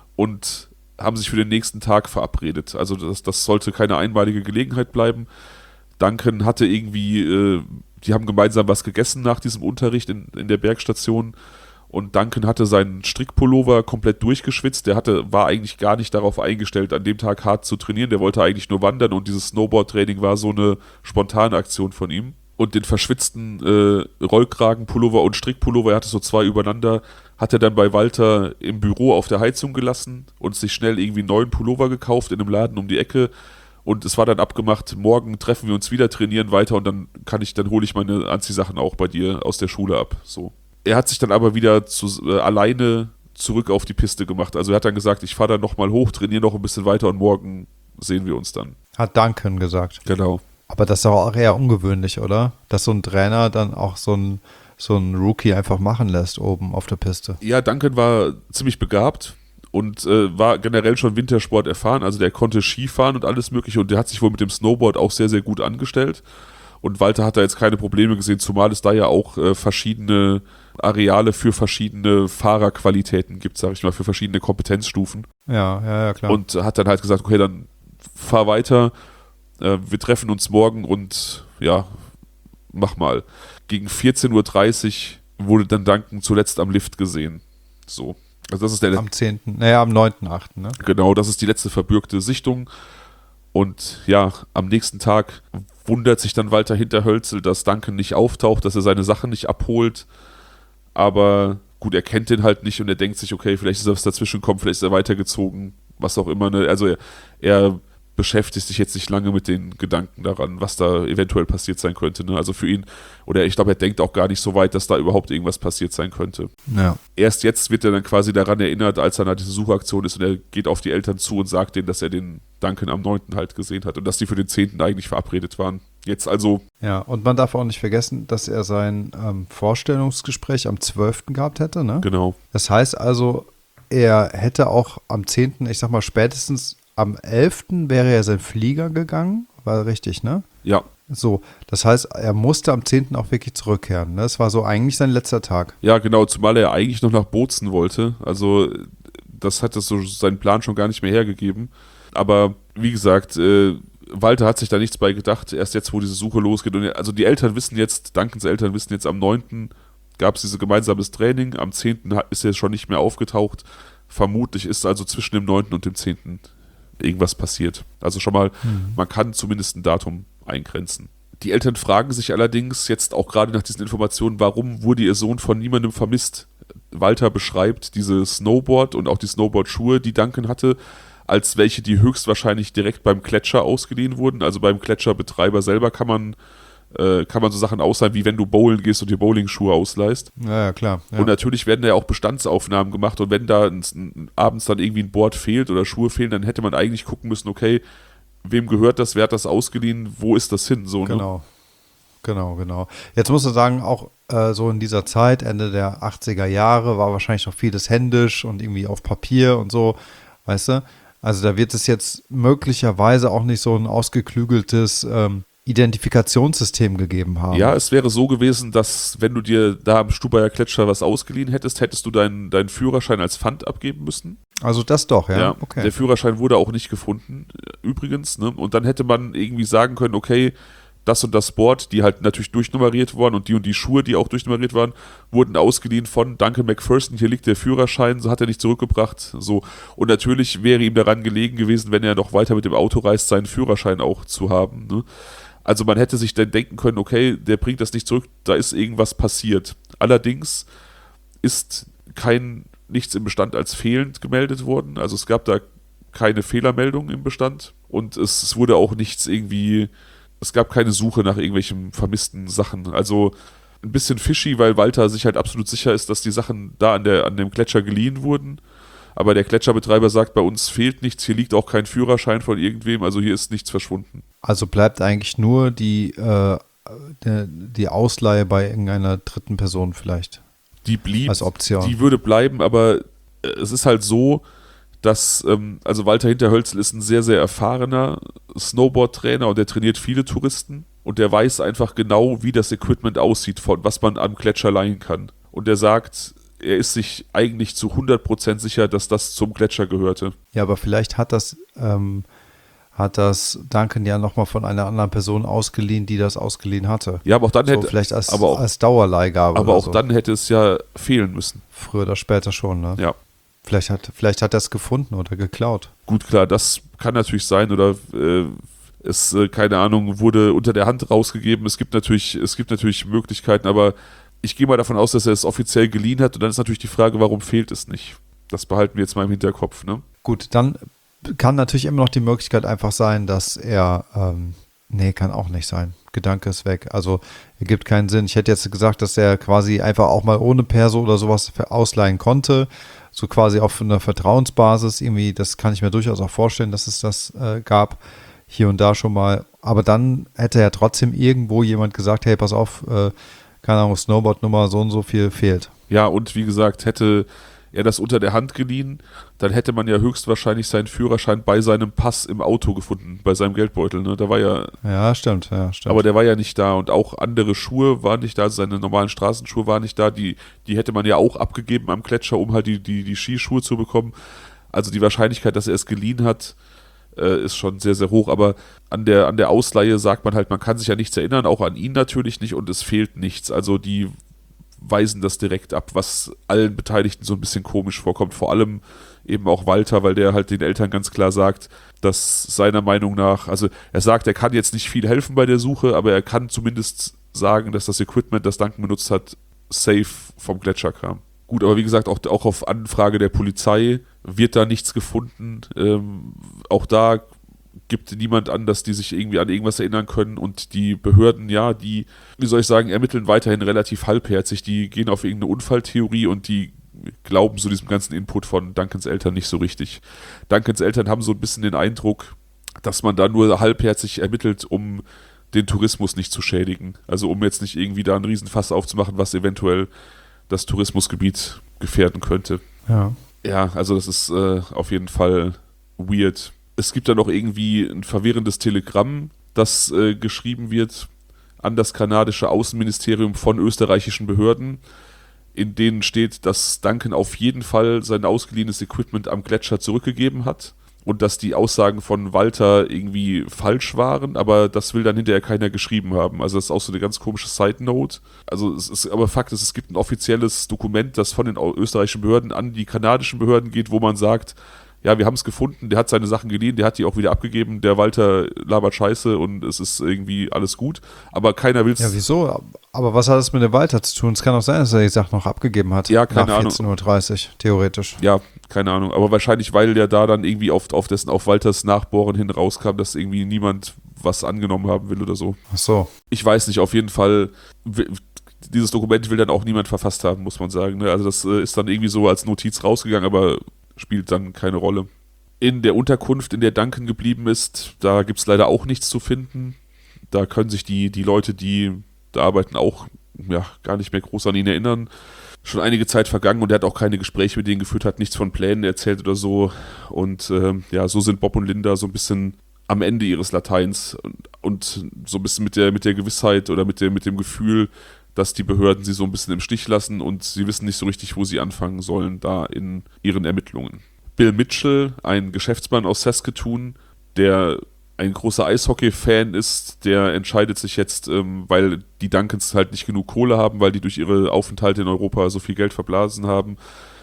und haben sich für den nächsten Tag verabredet. Also das, das sollte keine einmalige Gelegenheit bleiben. Duncan hatte irgendwie, äh, die haben gemeinsam was gegessen nach diesem Unterricht in, in der Bergstation und Duncan hatte seinen Strickpullover komplett durchgeschwitzt. Der hatte, war eigentlich gar nicht darauf eingestellt, an dem Tag hart zu trainieren. Der wollte eigentlich nur wandern und dieses Snowboard-Training war so eine spontane Aktion von ihm. Und den verschwitzten äh, Rollkragenpullover und Strickpullover, er hatte so zwei übereinander, hat er dann bei Walter im Büro auf der Heizung gelassen und sich schnell irgendwie einen neuen Pullover gekauft in einem Laden um die Ecke. Und es war dann abgemacht, morgen treffen wir uns wieder, trainieren weiter und dann kann ich, dann hole ich meine Anziehsachen auch bei dir aus der Schule ab. So. Er hat sich dann aber wieder zu, äh, alleine zurück auf die Piste gemacht. Also er hat dann gesagt, ich fahre dann nochmal hoch, trainiere noch ein bisschen weiter und morgen sehen wir uns dann. Hat Duncan gesagt. Genau. Aber das ist auch eher ungewöhnlich, oder? Dass so ein Trainer dann auch so ein, so ein Rookie einfach machen lässt oben auf der Piste. Ja, Duncan war ziemlich begabt und äh, war generell schon Wintersport erfahren. Also der konnte Skifahren und alles mögliche und der hat sich wohl mit dem Snowboard auch sehr, sehr gut angestellt. Und Walter hat da jetzt keine Probleme gesehen, zumal es da ja auch äh, verschiedene Areale für verschiedene Fahrerqualitäten gibt, sag ich mal, für verschiedene Kompetenzstufen. Ja, ja, ja, klar. Und hat dann halt gesagt, okay, dann fahr weiter, äh, wir treffen uns morgen und ja, mach mal. Gegen vierzehn Uhr dreißig wurde dann Duncan zuletzt am Lift gesehen. So. Also das ist der am zehnten Naja, am neunten achten Ne? Genau, das ist die letzte verbürgte Sichtung. Und ja, am nächsten Tag wundert sich dann Walter Hinterhölzel, dass Duncan nicht auftaucht, dass er seine Sachen nicht abholt. Aber gut, er kennt den halt nicht und er denkt sich, okay, vielleicht ist er was dazwischen gekommen, vielleicht ist er weitergezogen, was auch immer. Ne? Also er, er beschäftigt sich jetzt nicht lange mit den Gedanken daran, was da eventuell passiert sein könnte. Ne? Also für ihn, oder ich glaube, er denkt auch gar nicht so weit, dass da überhaupt irgendwas passiert sein könnte. Ja. Erst jetzt wird er dann quasi daran erinnert, als er nach dieser Suchaktion ist und er geht auf die Eltern zu und sagt denen, dass er den Duncan am neunten halt gesehen hat und dass die für den zehnten eigentlich verabredet waren. Jetzt also. Ja, und man darf auch nicht vergessen, dass er sein ähm, Vorstellungsgespräch am zwölften gehabt hätte. Ne? Genau. Das heißt also, er hätte auch am zehnten, ich sag mal spätestens am elften wäre er sein Flieger gegangen, war richtig, ne? Ja. So, das heißt, er musste am zehnten auch wirklich zurückkehren. Ne? Das war so eigentlich sein letzter Tag. Ja, genau, zumal er eigentlich noch nach Bozen wollte. Also das hat das so seinen Plan schon gar nicht mehr hergegeben. Aber wie gesagt, äh, Walter hat sich da nichts bei gedacht, erst jetzt, wo diese Suche losgeht. Und also die Eltern wissen jetzt, Duncans Eltern wissen jetzt, am neunten gab es dieses gemeinsames Training, am zehnten ist er schon nicht mehr aufgetaucht. Vermutlich ist also zwischen dem neunten und dem zehnten irgendwas passiert. Also schon mal, mhm. man kann zumindest ein Datum eingrenzen. Die Eltern fragen sich allerdings jetzt auch gerade nach diesen Informationen, warum wurde ihr Sohn von niemandem vermisst? Walter beschreibt diese Snowboard und auch die Snowboard-Schuhe, die Duncan hatte, als welche, die höchstwahrscheinlich direkt beim Gletscher ausgeliehen wurden. Also beim Gletscherbetreiber selber kann man, äh, kann man so Sachen ausleihen, wie wenn du bowlen gehst und dir Bowling-Schuhe ausleihst. Ja, ja, klar. Ja. Und natürlich werden da ja auch Bestandsaufnahmen gemacht und wenn da ein, ein, abends dann irgendwie ein Board fehlt oder Schuhe fehlen, dann hätte man eigentlich gucken müssen, okay, wem gehört das, wer hat das ausgeliehen, wo ist das hin? So, genau, ne? genau, genau. Jetzt muss man sagen, auch äh, so in dieser Zeit, Ende der achtziger Jahre, war wahrscheinlich noch vieles händisch und irgendwie auf Papier und so, weißt du? Also da wird es jetzt möglicherweise auch nicht so ein ausgeklügeltes ähm, Identifikationssystem gegeben haben. Ja, es wäre so gewesen, dass wenn du dir da am Stubaier Gletscher was ausgeliehen hättest, hättest du deinen, deinen Führerschein als Pfand abgeben müssen. Also das doch, ja. ja okay. Der Führerschein wurde auch nicht gefunden, übrigens. Ne? Und dann hätte man irgendwie sagen können, okay, das und das Board, die halt natürlich durchnummeriert wurden und die und die Schuhe, die auch durchnummeriert waren, wurden ausgeliehen von Duncan McPherson. Hier liegt der Führerschein, so hat er nicht zurückgebracht. So. Und natürlich wäre ihm daran gelegen gewesen, wenn er noch weiter mit dem Auto reist, seinen Führerschein auch zu haben. Ne? Also man hätte sich dann denken können, okay, der bringt das nicht zurück, da ist irgendwas passiert. Allerdings ist kein nichts im Bestand als fehlend gemeldet worden. Also es gab da keine Fehlermeldung im Bestand und es, es wurde auch nichts irgendwie, es gab keine Suche nach irgendwelchen vermissten Sachen. Also ein bisschen fishy, weil Walter sich halt absolut sicher ist, dass die Sachen da an, der, an dem Gletscher geliehen wurden. Aber der Gletscherbetreiber sagt, bei uns fehlt nichts, hier liegt auch kein Führerschein von irgendwem, also hier ist nichts verschwunden. Also bleibt eigentlich nur die, äh, die, die Ausleihe bei irgendeiner dritten Person vielleicht. Die blieb, als Option. Die würde bleiben, aber äh, es ist halt so, dass, ähm, also Walter Hinterhölzel ist ein sehr, sehr erfahrener Snowboard-Trainer und der trainiert viele Touristen und der weiß einfach genau, wie das Equipment aussieht, von was man am Gletscher leihen kann. Und der sagt, er ist sich eigentlich zu hundert Prozent sicher, dass das zum Gletscher gehörte. Ja, aber vielleicht hat das, ähm, hat das Duncan ja nochmal von einer anderen Person ausgeliehen, die das ausgeliehen hatte. Ja, aber auch dann so, hätte vielleicht als, aber auch, als Dauerleihgabe. Aber oder auch so. dann hätte es ja fehlen müssen. Früher oder später schon, ne? Ja. Vielleicht hat, vielleicht hat er es gefunden oder geklaut. Gut, klar, das kann natürlich sein oder äh, es, äh, keine Ahnung, wurde unter der Hand rausgegeben. Es gibt natürlich, es gibt natürlich Möglichkeiten, aber ich gehe mal davon aus, dass er es offiziell geliehen hat und dann ist natürlich die Frage, warum fehlt es nicht? Das behalten wir jetzt mal im Hinterkopf, ne? Gut, dann kann natürlich immer noch die Möglichkeit einfach sein, dass er, ähm, nee, kann auch nicht sein. Gedanke ist weg. Also, ergibt keinen Sinn. Ich hätte jetzt gesagt, dass er quasi einfach auch mal ohne Perso oder sowas ausleihen konnte. So quasi auf einer Vertrauensbasis irgendwie, das kann ich mir durchaus auch vorstellen, dass es das äh, gab. Hier und da schon mal. Aber dann hätte ja trotzdem irgendwo jemand gesagt, hey, pass auf, äh, keine Ahnung, Snowboard-Nummer, so und so viel fehlt. Ja, und wie gesagt, hätte er das unter der Hand geliehen, dann hätte man ja höchstwahrscheinlich seinen Führerschein bei seinem Pass im Auto gefunden, bei seinem Geldbeutel, ne? Da war ja... Ja, stimmt, ja, stimmt. Aber der war ja nicht da und auch andere Schuhe waren nicht da, also seine normalen Straßenschuhe waren nicht da, die, die hätte man ja auch abgegeben am Gletscher, um halt die, die, die Skischuhe zu bekommen. Also die Wahrscheinlichkeit, dass er es geliehen hat, äh, ist schon sehr, sehr hoch. Aber an der, an der Ausleihe sagt man halt, man kann sich ja nichts erinnern, auch an ihn natürlich nicht und es fehlt nichts. Also die weisen das direkt ab, was allen Beteiligten so ein bisschen komisch vorkommt. Vor allem eben auch Walter, weil der halt den Eltern ganz klar sagt, dass seiner Meinung nach, also er sagt, er kann jetzt nicht viel helfen bei der Suche, aber er kann zumindest sagen, dass das Equipment, das Duncan benutzt hat, safe vom Gletscher kam. Gut, aber wie gesagt, auch, auch auf Anfrage der Polizei wird da nichts gefunden. Ähm, auch da gibt niemand an, dass die sich irgendwie an irgendwas erinnern können und die Behörden, ja, die, wie soll ich sagen, ermitteln weiterhin relativ halbherzig. Die gehen auf irgendeine Unfalltheorie und die glauben so diesem ganzen Input von Duncans Eltern nicht so richtig. Duncans Eltern haben so ein bisschen den Eindruck, dass man da nur halbherzig ermittelt, um den Tourismus nicht zu schädigen. Also um jetzt nicht irgendwie da einen Riesenfass aufzumachen, was eventuell das Tourismusgebiet gefährden könnte. Ja. Ja, also das ist äh, auf jeden Fall weird. Es gibt da noch irgendwie ein verwirrendes Telegramm, das äh, geschrieben wird an das kanadische Außenministerium von österreichischen Behörden, in denen steht, dass Duncan auf jeden Fall sein ausgeliehenes Equipment am Gletscher zurückgegeben hat und dass die Aussagen von Walter irgendwie falsch waren, aber das will dann hinterher keiner geschrieben haben. Also das ist auch so eine ganz komische Side-Note. Also es ist, aber Fakt ist, es gibt ein offizielles Dokument, das von den österreichischen Behörden an die kanadischen Behörden geht, wo man sagt, ja, wir haben es gefunden, der hat seine Sachen geliehen, der hat die auch wieder abgegeben, der Walter labert Scheiße und es ist irgendwie alles gut, aber keiner will es. Ja, wieso? Aber was hat es mit dem Walter zu tun? Es kann auch sein, dass er die Sachen noch abgegeben hat. Ja, keine nach Ahnung. vierzehn Uhr dreißig, theoretisch. Ja, keine Ahnung, aber wahrscheinlich, weil der da dann irgendwie auf, auf dessen, auf Walters Nachbohren hin rauskam, dass irgendwie niemand was angenommen haben will oder so. Ach so. Ich weiß nicht, auf jeden Fall, dieses Dokument will dann auch niemand verfasst haben, muss man sagen. Ne? Also das ist dann irgendwie so als Notiz rausgegangen, aber spielt dann keine Rolle. In der Unterkunft, in der Duncan geblieben ist, da gibt es leider auch nichts zu finden. Da können sich die, die Leute, die da arbeiten, auch ja, gar nicht mehr groß an ihn erinnern. Schon einige Zeit vergangen und er hat auch keine Gespräche mit denen geführt, hat nichts von Plänen erzählt oder so. Und äh, ja, so sind Bob und Linda so ein bisschen am Ende ihres Lateins und, und so ein bisschen mit der, mit der Gewissheit oder mit, der, mit dem Gefühl, dass die Behörden sie so ein bisschen im Stich lassen und sie wissen nicht so richtig, wo sie anfangen sollen, da in ihren Ermittlungen. Bill Mitchell, ein Geschäftsmann aus Saskatoon, der ein großer Eishockey-Fan ist, der entscheidet sich jetzt, ähm, weil die Duncans halt nicht genug Kohle haben, weil die durch ihre Aufenthalte in Europa so viel Geld verblasen haben,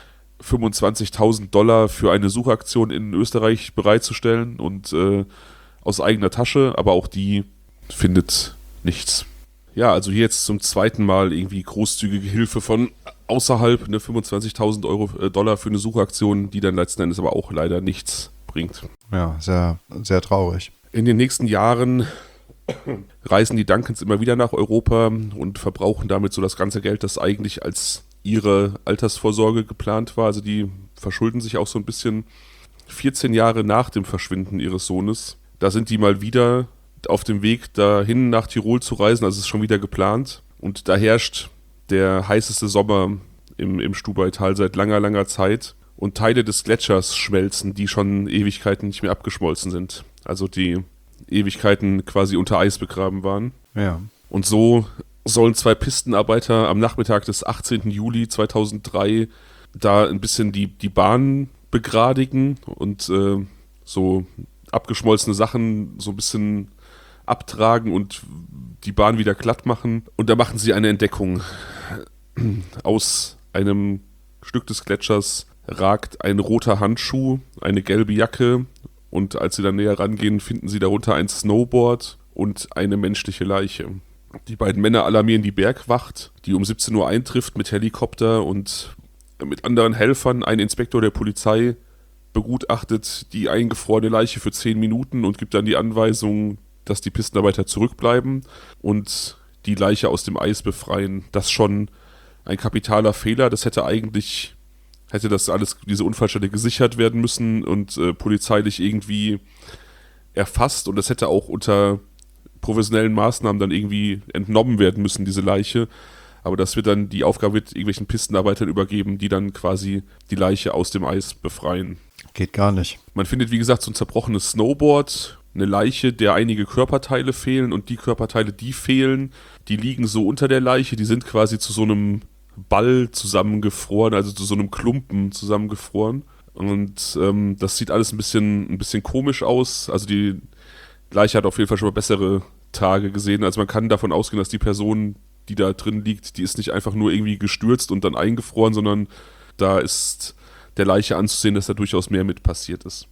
fünfundzwanzigtausend Dollar für eine Suchaktion in Österreich bereitzustellen und äh, aus eigener Tasche, aber auch die findet nichts. Ja, also hier jetzt zum zweiten Mal irgendwie großzügige Hilfe von außerhalb, ne, fünfundzwanzigtausend Euro, äh, Dollar für eine Suchaktion, die dann letzten Endes aber auch leider nichts bringt. Ja, sehr, sehr traurig. In den nächsten Jahren reisen die Duncans immer wieder nach Europa und verbrauchen damit so das ganze Geld, das eigentlich als ihre Altersvorsorge geplant war. Also die verschulden sich auch so ein bisschen. vierzehn Jahre nach dem Verschwinden ihres Sohnes, da sind die mal wieder auf dem Weg dahin nach Tirol zu reisen, also es ist schon wieder geplant. Und da herrscht der heißeste Sommer im, im Stubaital seit langer, langer Zeit. Und Teile des Gletschers schmelzen, die schon Ewigkeiten nicht mehr abgeschmolzen sind. Also die Ewigkeiten quasi unter Eis begraben waren. Ja. Und so sollen zwei Pistenarbeiter am Nachmittag des achtzehnten Juli zweitausenddrei da ein bisschen die, die Bahn begradigen und äh, so abgeschmolzene Sachen so ein bisschen abtragen und die Bahn wieder glatt machen. Und da machen sie eine Entdeckung. Aus einem Stück des Gletschers ragt ein roter Handschuh, eine gelbe Jacke und als sie dann näher rangehen, finden sie darunter ein Snowboard und eine menschliche Leiche. Die beiden Männer alarmieren die Bergwacht, die um siebzehn Uhr eintrifft mit Helikopter und mit anderen Helfern. Ein Inspektor der Polizei begutachtet die eingefrorene Leiche für zehn Minuten und gibt dann die Anweisung, dass die Pistenarbeiter zurückbleiben und die Leiche aus dem Eis befreien. Das ist schon ein kapitaler Fehler. Das hätte eigentlich, hätte das alles, diese Unfallstelle gesichert werden müssen und äh, polizeilich irgendwie erfasst und das hätte auch unter professionellen Maßnahmen dann irgendwie entnommen werden müssen, diese Leiche. Aber das wird dann, die Aufgabe wird irgendwelchen Pistenarbeitern übergeben, die dann quasi die Leiche aus dem Eis befreien. Geht gar nicht. Man findet, wie gesagt, so ein zerbrochenes Snowboard, eine Leiche, der einige Körperteile fehlen und die Körperteile, die fehlen, die liegen so unter der Leiche, die sind quasi zu so einem Ball zusammengefroren, also zu so einem Klumpen zusammengefroren. Und ähm, das sieht alles ein bisschen, ein bisschen komisch aus. Also die Leiche hat auf jeden Fall schon mal bessere Tage gesehen. Also man kann davon ausgehen, dass die Person, die da drin liegt, die ist nicht einfach nur irgendwie gestürzt und dann eingefroren, sondern da ist der Leiche anzusehen, dass da durchaus mehr mit passiert ist.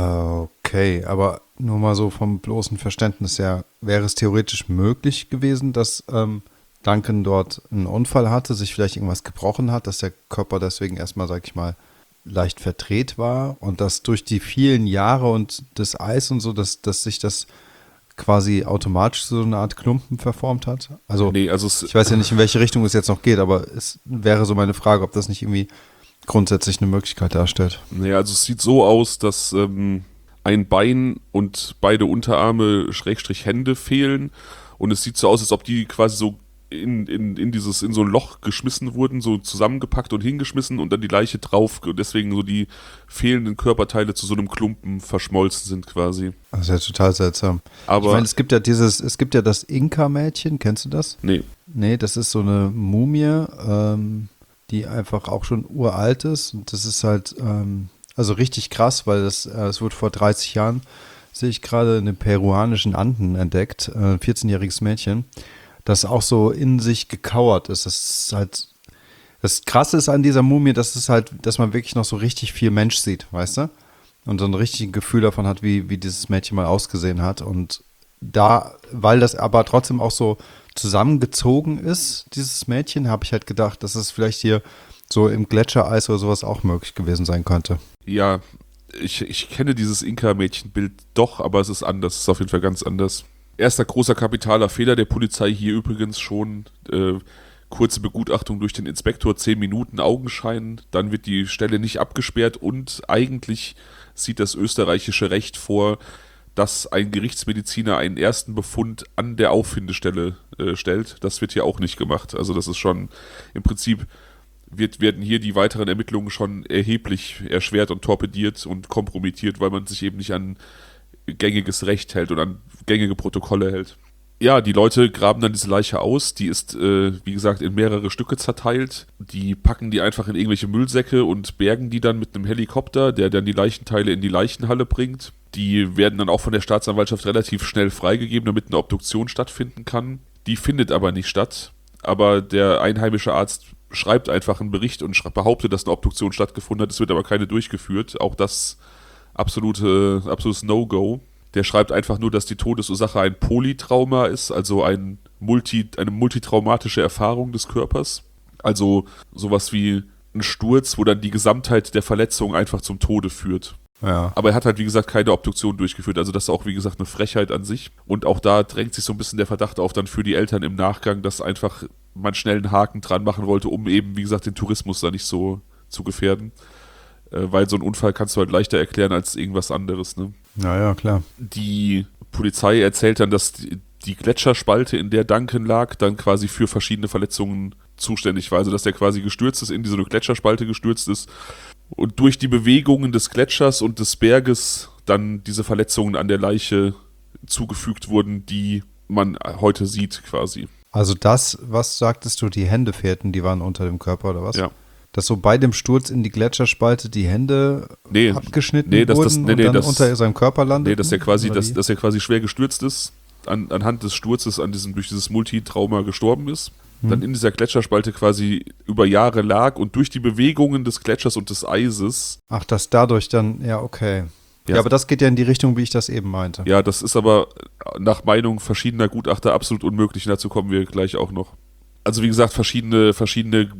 Okay, aber nur mal so vom bloßen Verständnis her, wäre es theoretisch möglich gewesen, dass ähm, Duncan dort einen Unfall hatte, sich vielleicht irgendwas gebrochen hat, dass der Körper deswegen erstmal, sag ich mal, leicht verdreht war und dass durch die vielen Jahre und das Eis und so, dass, dass sich das quasi automatisch so eine Art Klumpen verformt hat? Also, nee, also es, ich weiß ja nicht, in welche Richtung es jetzt noch geht, aber es wäre so meine Frage, ob das nicht irgendwie grundsätzlich eine Möglichkeit darstellt. Naja, also es sieht so aus, dass ähm, ein Bein und beide Unterarme, Schrägstrich Hände fehlen und es sieht so aus, als ob die quasi so in, in, in dieses, in so ein Loch geschmissen wurden, so zusammengepackt und hingeschmissen und dann die Leiche drauf und deswegen so die fehlenden Körperteile zu so einem Klumpen verschmolzen sind quasi. Das ist ja total seltsam. Aber ich meine, es gibt ja dieses, es gibt ja das Inka-Mädchen, kennst du das? Nee. Nee, das ist so eine Mumie, ähm, die einfach auch schon uralt ist und das ist halt, ähm, also richtig krass, weil das, äh, es wurde vor dreißig Jahren, sehe ich gerade, in den peruanischen Anden entdeckt, äh, vierzehnjähriges Mädchen, das auch so in sich gekauert ist. Das ist halt, das Krasse ist an dieser Mumie, dass es halt, dass man wirklich noch so richtig viel Mensch sieht, weißt du? Und so ein richtiges Gefühl davon hat, wie, wie dieses Mädchen mal ausgesehen hat. Und da, weil das aber trotzdem auch so zusammengezogen ist, dieses Mädchen, habe ich halt gedacht, dass es vielleicht hier so im Gletschereis oder sowas auch möglich gewesen sein könnte. Ja, ich, ich kenne dieses Inka-Mädchenbild doch, aber es ist anders, es ist auf jeden Fall ganz anders. Erster großer kapitaler Fehler der Polizei hier übrigens schon, äh, kurze Begutachtung durch den Inspektor, zehn Minuten Augenschein, dann wird die Stelle nicht abgesperrt und eigentlich sieht das österreichische Recht vor, dass ein Gerichtsmediziner einen ersten Befund an der Auffindestelle äh, stellt. Das wird hier auch nicht gemacht. Also das ist schon, im Prinzip wird, werden hier die weiteren Ermittlungen schon erheblich erschwert und torpediert und kompromittiert, weil man sich eben nicht an gängiges Recht hält und an gängige Protokolle hält. Ja, die Leute graben dann diese Leiche aus, die ist, äh, wie gesagt, in mehrere Stücke zerteilt. Die packen die einfach in irgendwelche Müllsäcke und bergen die dann mit einem Helikopter, der dann die Leichenteile in die Leichenhalle bringt. Die werden dann auch von der Staatsanwaltschaft relativ schnell freigegeben, damit eine Obduktion stattfinden kann. Die findet aber nicht statt, aber der einheimische Arzt schreibt einfach einen Bericht und behauptet, dass eine Obduktion stattgefunden hat, es wird aber keine durchgeführt. Auch das absolute, absolutes No-Go. Der schreibt einfach nur, dass die Todesursache ein Polytrauma ist, also ein Multi, eine multitraumatische Erfahrung des Körpers. Also sowas wie ein Sturz, wo dann die Gesamtheit der Verletzung einfach zum Tode führt. Ja. Aber er hat halt, wie gesagt, keine Obduktion durchgeführt. Also das ist auch, wie gesagt, eine Frechheit an sich. Und auch da drängt sich so ein bisschen der Verdacht auf dann für die Eltern im Nachgang, dass einfach man schnell einen Haken dran machen wollte, um eben, wie gesagt, den Tourismus da nicht so zu gefährden. Äh, weil so einen Unfall kannst du halt leichter erklären als irgendwas anderes, ne? Naja, klar. Die Polizei erzählt dann, dass die, die Gletscherspalte, in der Duncan lag, dann quasi für verschiedene Verletzungen zuständig war. Also dass der quasi gestürzt ist, in diese Gletscherspalte gestürzt ist und durch die Bewegungen des Gletschers und des Berges dann diese Verletzungen an der Leiche zugefügt wurden, die man heute sieht quasi. Also das, was sagtest du, die Hände fehlten, die waren unter dem Körper oder was? Ja. Dass so bei dem Sturz in die Gletscherspalte die Hände nee, abgeschnitten nee, dass wurden das, nee, und nee, dann das, unter seinem Körper landeten? Nee, dass er quasi, dass, wie? dass er quasi schwer gestürzt ist, an, anhand des Sturzes an diesem, durch dieses Multitrauma gestorben ist, hm. dann in dieser Gletscherspalte quasi über Jahre lag und durch die Bewegungen des Gletschers und des Eises. Ach, dass dadurch dann, ja, okay. Ja, ja, aber das geht ja in die Richtung, wie ich das eben meinte. Ja, das ist aber nach Meinung verschiedener Gutachter absolut unmöglich. Dazu kommen wir gleich auch noch. Also wie gesagt, verschiedene, verschiedene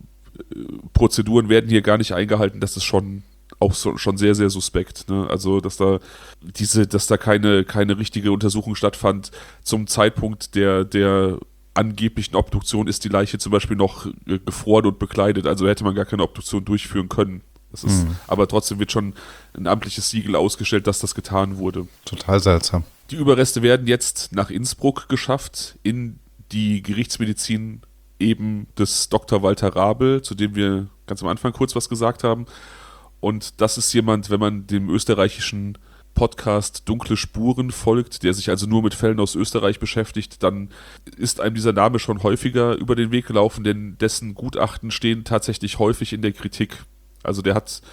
Prozeduren werden hier gar nicht eingehalten. Das ist schon auch so, schon sehr, sehr suspekt. Ne? Also, dass da diese, dass da keine, keine richtige Untersuchung stattfand. Zum Zeitpunkt der, der angeblichen Obduktion ist die Leiche zum Beispiel noch gefroren und bekleidet. Also hätte man gar keine Obduktion durchführen können. Das ist, mhm. Aber trotzdem wird schon ein amtliches Siegel ausgestellt, dass das getan wurde. Total seltsam. Die Überreste werden jetzt nach Innsbruck geschafft, in die Gerichtsmedizin eben des Doktor Walter Rabel, zu dem wir ganz am Anfang kurz was gesagt haben. Und das ist jemand, wenn man dem österreichischen Podcast Dunkle Spuren folgt, der sich also nur mit Fällen aus Österreich beschäftigt, dann ist einem dieser Name schon häufiger über den Weg gelaufen, denn dessen Gutachten stehen tatsächlich häufig in der Kritik. Also der hat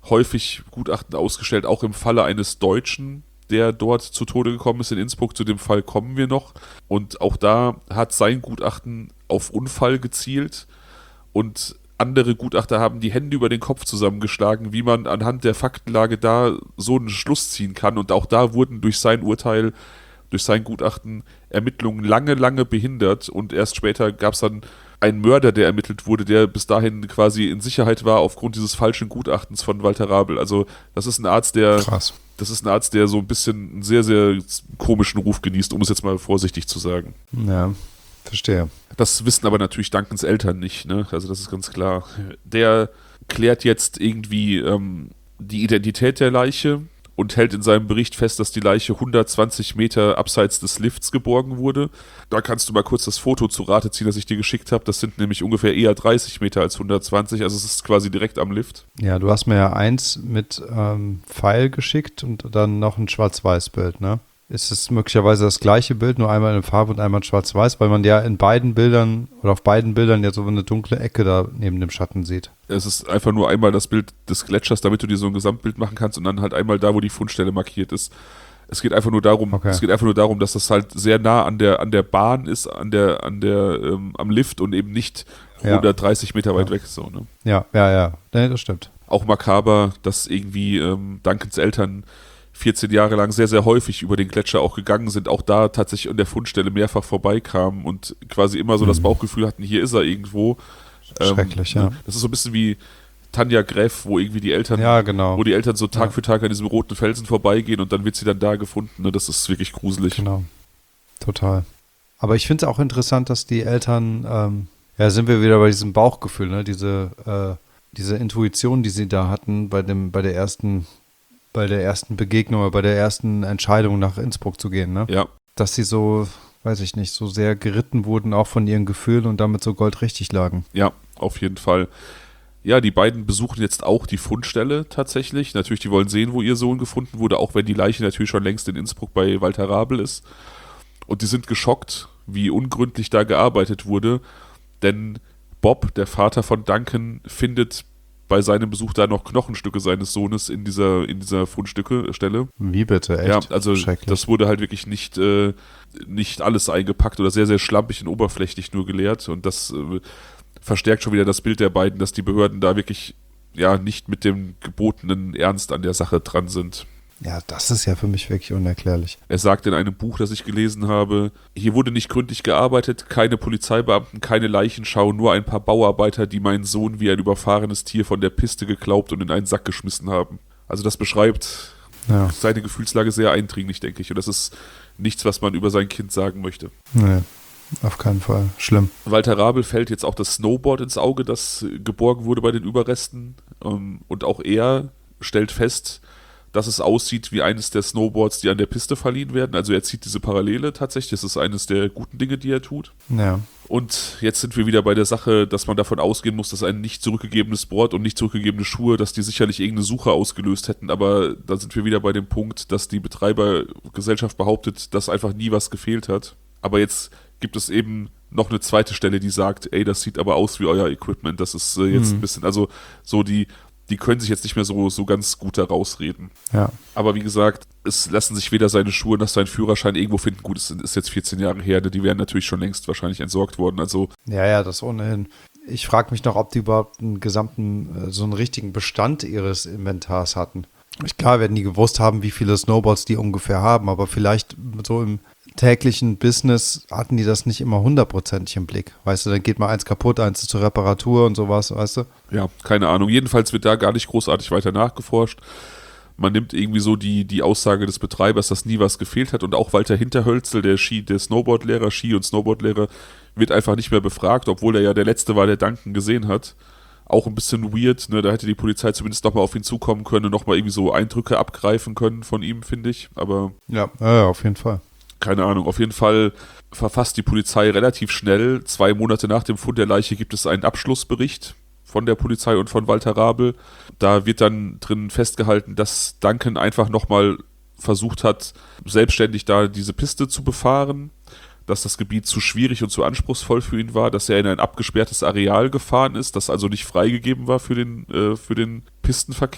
häufig Gutachten ausgestellt, auch im Falle eines Deutschen, der dort zu Tode gekommen ist in Innsbruck. Zu dem Fall kommen wir noch. Und auch da hat sein Gutachten auf Unfall gezielt und andere Gutachter haben die Hände über den Kopf zusammengeschlagen, wie man anhand der Faktenlage da so einen Schluss ziehen kann. Und auch da wurden durch sein Urteil, durch sein Gutachten Ermittlungen lange, lange behindert. Und erst später gab es dann einen Mörder, der ermittelt wurde, der bis dahin quasi in Sicherheit war aufgrund dieses falschen Gutachtens von Walter Rabel. Also das ist ein Arzt, der, Krass. das ist ein Arzt, der so ein bisschen einen sehr, sehr komischen Ruf genießt, um es jetzt mal vorsichtig zu sagen. Ja, verstehe. Das wissen aber natürlich Duncans Eltern nicht, ne? Also das ist ganz klar. Der klärt jetzt irgendwie ähm, die Identität der Leiche und hält in seinem Bericht fest, dass die Leiche hundertzwanzig Meter abseits des Lifts geborgen wurde. Da kannst du mal kurz das Foto zu Rate ziehen, das ich dir geschickt habe. Das sind nämlich ungefähr eher dreißig Meter als hundertzwanzig, also es ist quasi direkt am Lift. Ja, du hast mir ja eins mit ähm, Pfeil geschickt und dann noch ein Schwarz-Weiß-Bild, ne? Ist es möglicherweise das gleiche Bild, nur einmal in Farbe und einmal in Schwarz-Weiß, weil man ja in beiden Bildern oder auf beiden Bildern ja so eine dunkle Ecke da neben dem Schatten sieht. Es ist einfach nur einmal das Bild des Gletschers, damit du dir so ein Gesamtbild machen kannst und dann halt einmal da, wo die Fundstelle markiert ist. Es geht einfach nur darum, Okay. es geht einfach nur darum, dass das halt sehr nah an der, an der Bahn ist, an der, an der, ähm, am Lift und eben nicht Ja. hundertdreißig Meter weit Ja. weg. So, ne? Ja, ja, ja. Nee, das stimmt. Auch makaber, dass irgendwie ähm, Duncans Eltern vierzehn Jahre lang sehr, sehr häufig über den Gletscher auch gegangen sind, auch da tatsächlich an der Fundstelle mehrfach vorbeikamen und quasi immer so das Bauchgefühl hatten, hier ist er irgendwo. Schrecklich, ähm, ja. Das ist so ein bisschen wie Tanja Greff, wo irgendwie die Eltern, Ja, genau. wo die Eltern so Tag Ja. für Tag an diesem roten Felsen vorbeigehen und dann wird sie dann da gefunden. Ne? Das ist wirklich gruselig. Genau. Total. Aber ich finde es auch interessant, dass die Eltern, ähm, ja, sind wir wieder bei diesem Bauchgefühl, ne? Diese, äh, diese Intuition, die sie da hatten bei dem, bei der ersten, bei der ersten Begegnung oder bei der ersten Entscheidung nach Innsbruck zu gehen, ne? Ja, Dass sie so, weiß ich nicht, so sehr geritten wurden, auch von ihren Gefühlen und damit so goldrichtig lagen. ja, auf jeden Fall. Ja, die beiden besuchen jetzt auch die Fundstelle tatsächlich. Natürlich, die wollen sehen, wo ihr Sohn gefunden wurde, auch wenn die Leiche natürlich schon längst in Innsbruck bei Walter Rabel ist. Und die sind geschockt, wie ungründlich da gearbeitet wurde, denn Bob, der Vater von Duncan, findet bei seinem Besuch da noch Knochenstücke seines Sohnes in dieser, in dieser Fundstücke-Stelle. Wie bitte, echt? Ja, also Schrecklich. das wurde halt wirklich nicht, äh, nicht alles eingepackt oder sehr, sehr schlampig und oberflächlich nur geleert. Und das äh, verstärkt schon wieder das Bild der beiden, dass die Behörden da wirklich ja nicht mit dem gebotenen Ernst an der Sache dran sind. Ja, das ist ja für mich wirklich unerklärlich. Er sagt in einem Buch, das ich gelesen habe, hier wurde nicht gründlich gearbeitet, keine Polizeibeamten, keine Leichenschau, nur ein paar Bauarbeiter, die meinen Sohn wie ein überfahrenes Tier von der Piste geklaubt und in einen Sack geschmissen haben. Also das beschreibt Ja, seine Gefühlslage sehr eindringlich, denke ich. Und das ist nichts, was man über sein Kind sagen möchte. nee, auf keinen Fall. Schlimm. Walter Rabel fällt jetzt auch das Snowboard ins Auge, das geborgen wurde bei den Überresten. Ähm, Und auch er stellt fest, dass es aussieht wie eines der Snowboards, die an der Piste verliehen werden. Also er zieht diese Parallele tatsächlich. Das ist eines der guten Dinge, die er tut. Ja, Und jetzt sind wir wieder bei der Sache, dass man davon ausgehen muss, dass ein nicht zurückgegebenes Board und nicht zurückgegebene Schuhe, dass die sicherlich irgendeine Suche ausgelöst hätten. Aber da sind wir wieder bei dem Punkt, dass die Betreibergesellschaft behauptet, dass einfach nie was gefehlt hat. Aber jetzt gibt es eben noch eine zweite Stelle, die sagt, ey, das sieht aber aus wie euer Equipment. Das ist äh, jetzt Mhm. ein bisschen, also so die, die können sich jetzt nicht mehr so, so ganz gut da rausreden. ja. Aber wie gesagt, es lassen sich weder seine Schuhe noch sein Führerschein irgendwo finden. Gut, es ist jetzt vierzehn Jahre her, ne? Die wären natürlich schon längst wahrscheinlich entsorgt worden. Also Ja, ja, das ohnehin. Ich frage mich noch, ob die überhaupt einen gesamten, äh, so einen richtigen Bestand ihres Inventars hatten. Ich, klar, werden die gewusst haben, wie viele Snowboards die ungefähr haben, aber vielleicht so im täglichen Business hatten die das nicht immer hundertprozentig im Blick. Weißt du, dann geht mal eins kaputt, eins ist zur Reparatur und sowas, weißt du? ja, keine Ahnung. Jedenfalls wird da gar nicht großartig weiter nachgeforscht. Man nimmt irgendwie so die, die Aussage des Betreibers, dass nie was gefehlt hat. Und auch Walter Hinterhölzel, der Ski, der Snowboardlehrer, Ski- und Snowboardlehrer, wird einfach nicht mehr befragt, obwohl er ja der Letzte war, der Duncan gesehen hat. Auch ein bisschen weird, ne? Da hätte die Polizei zumindest nochmal auf ihn zukommen können und nochmal irgendwie so Eindrücke abgreifen können von ihm, finde ich. Aber Ja, ja, auf jeden Fall. keine Ahnung, auf jeden Fall verfasst die Polizei relativ schnell. Zwei Monate nach dem Fund der Leiche gibt es einen Abschlussbericht von der Polizei und von Walter Rabel. Da wird dann drin festgehalten, dass Duncan einfach nochmal versucht hat, selbstständig da diese Piste zu befahren, dass das Gebiet zu schwierig und zu anspruchsvoll für ihn war, dass er in ein abgesperrtes Areal gefahren ist, das also nicht freigegeben war für den, äh, für den Pistenverkehr.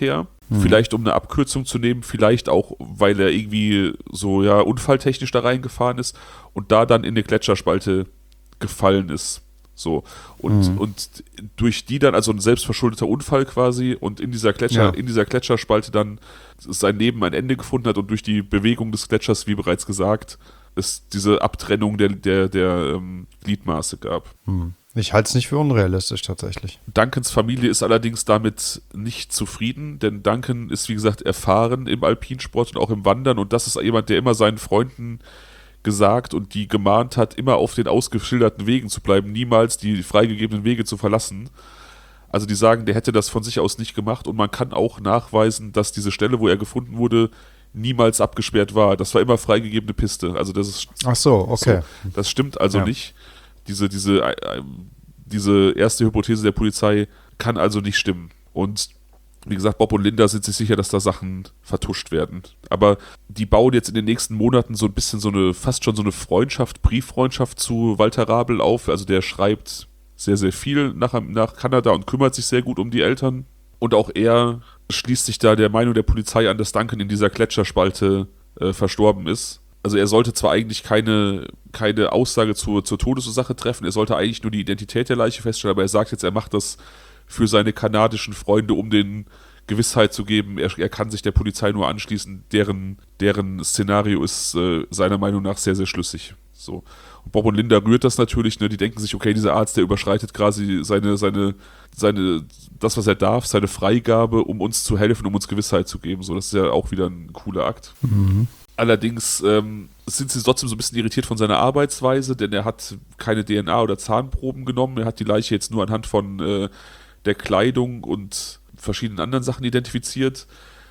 Hm. Vielleicht um eine Abkürzung zu nehmen, vielleicht auch, weil er irgendwie so ja unfalltechnisch da reingefahren ist und da dann in eine Gletscherspalte gefallen ist. So. Und, hm. und durch die dann, also ein selbstverschuldeter Unfall quasi, und in dieser Gletscher, ja. in dieser Gletscherspalte dann sein Leben ein Ende gefunden hat und durch die Bewegung des Gletschers, wie bereits gesagt, es diese Abtrennung der, der, der ähm, Gliedmaße gab. Hm. Ich halte es nicht für unrealistisch tatsächlich. Duncans Familie ist allerdings damit nicht zufrieden, denn Duncan ist, wie gesagt, erfahren im Alpinsport und auch im Wandern, und das ist jemand, der immer seinen Freunden gesagt und die gemahnt hat, immer auf den ausgeschilderten Wegen zu bleiben, niemals die freigegebenen Wege zu verlassen. Also die sagen, der hätte das von sich aus nicht gemacht, und man kann auch nachweisen, dass diese Stelle, wo er gefunden wurde, niemals abgesperrt war. Das war immer freigegebene Piste. Also das ist Ach so, okay. So, das stimmt also ja. nicht. Diese, diese, äh, diese erste Hypothese der Polizei kann also nicht stimmen. Und wie gesagt, Bob und Linda sind sich sicher, dass da Sachen vertuscht werden. Aber die bauen jetzt in den nächsten Monaten so ein bisschen so eine, fast schon so eine Freundschaft, Brieffreundschaft zu Walter Rabel auf. Also der schreibt sehr, sehr viel nach, nach Kanada und kümmert sich sehr gut um die Eltern. Und auch er schließt sich da der Meinung der Polizei an, dass Duncan in dieser Gletscherspalte äh, verstorben ist. Also er sollte zwar eigentlich keine, keine Aussage zur, zur Todesursache treffen, er sollte eigentlich nur die Identität der Leiche feststellen, aber er sagt jetzt, er macht das für seine kanadischen Freunde, um denen Gewissheit zu geben, er, er kann sich der Polizei nur anschließen, deren, deren Szenario ist äh, seiner Meinung nach sehr, sehr schlüssig. So. Und Bob und Linda rührt das natürlich, ne? Die denken sich, okay, dieser Arzt, der überschreitet quasi seine, seine, seine, das, was er darf, seine Freigabe, um uns zu helfen, um uns Gewissheit zu geben. So, das ist ja auch wieder ein cooler Akt. Mhm. Allerdings ähm, sind sie trotzdem so ein bisschen irritiert von seiner Arbeitsweise, denn er hat keine D N A oder Zahnproben genommen, er hat die Leiche jetzt nur anhand von äh, der Kleidung und verschiedenen anderen Sachen identifiziert,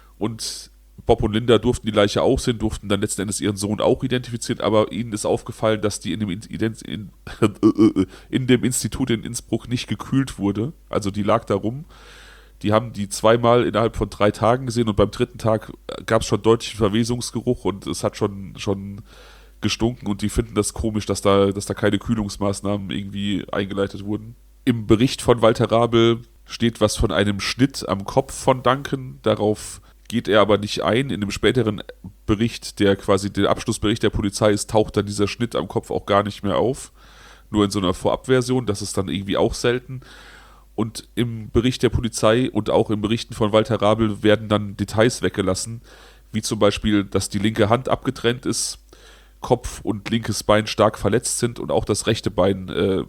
und Bob und Linda durften die Leiche auch sehen, durften dann letzten Endes ihren Sohn auch identifizieren, aber ihnen ist aufgefallen, dass die in dem, Ident- in, in dem Institut in Innsbruck nicht gekühlt wurde, also die lag da rum. Die haben die zweimal innerhalb von drei Tagen gesehen, und beim dritten Tag gab es schon deutlichen Verwesungsgeruch und es hat schon, schon gestunken, und die finden das komisch, dass da, dass da keine Kühlungsmaßnahmen irgendwie eingeleitet wurden. Im Bericht von Walter Rabel steht was von einem Schnitt am Kopf von Duncan, darauf geht er aber nicht ein. In dem späteren Bericht, der quasi der Abschlussbericht der Polizei ist, taucht dann dieser Schnitt am Kopf auch gar nicht mehr auf. Nur in so einer Vorabversion, das ist dann irgendwie auch selten. Und im Bericht der Polizei und auch in Berichten von Walter Rabel werden dann Details weggelassen, wie zum Beispiel, dass die linke Hand abgetrennt ist, Kopf und linkes Bein stark verletzt sind und auch das rechte Bein äh,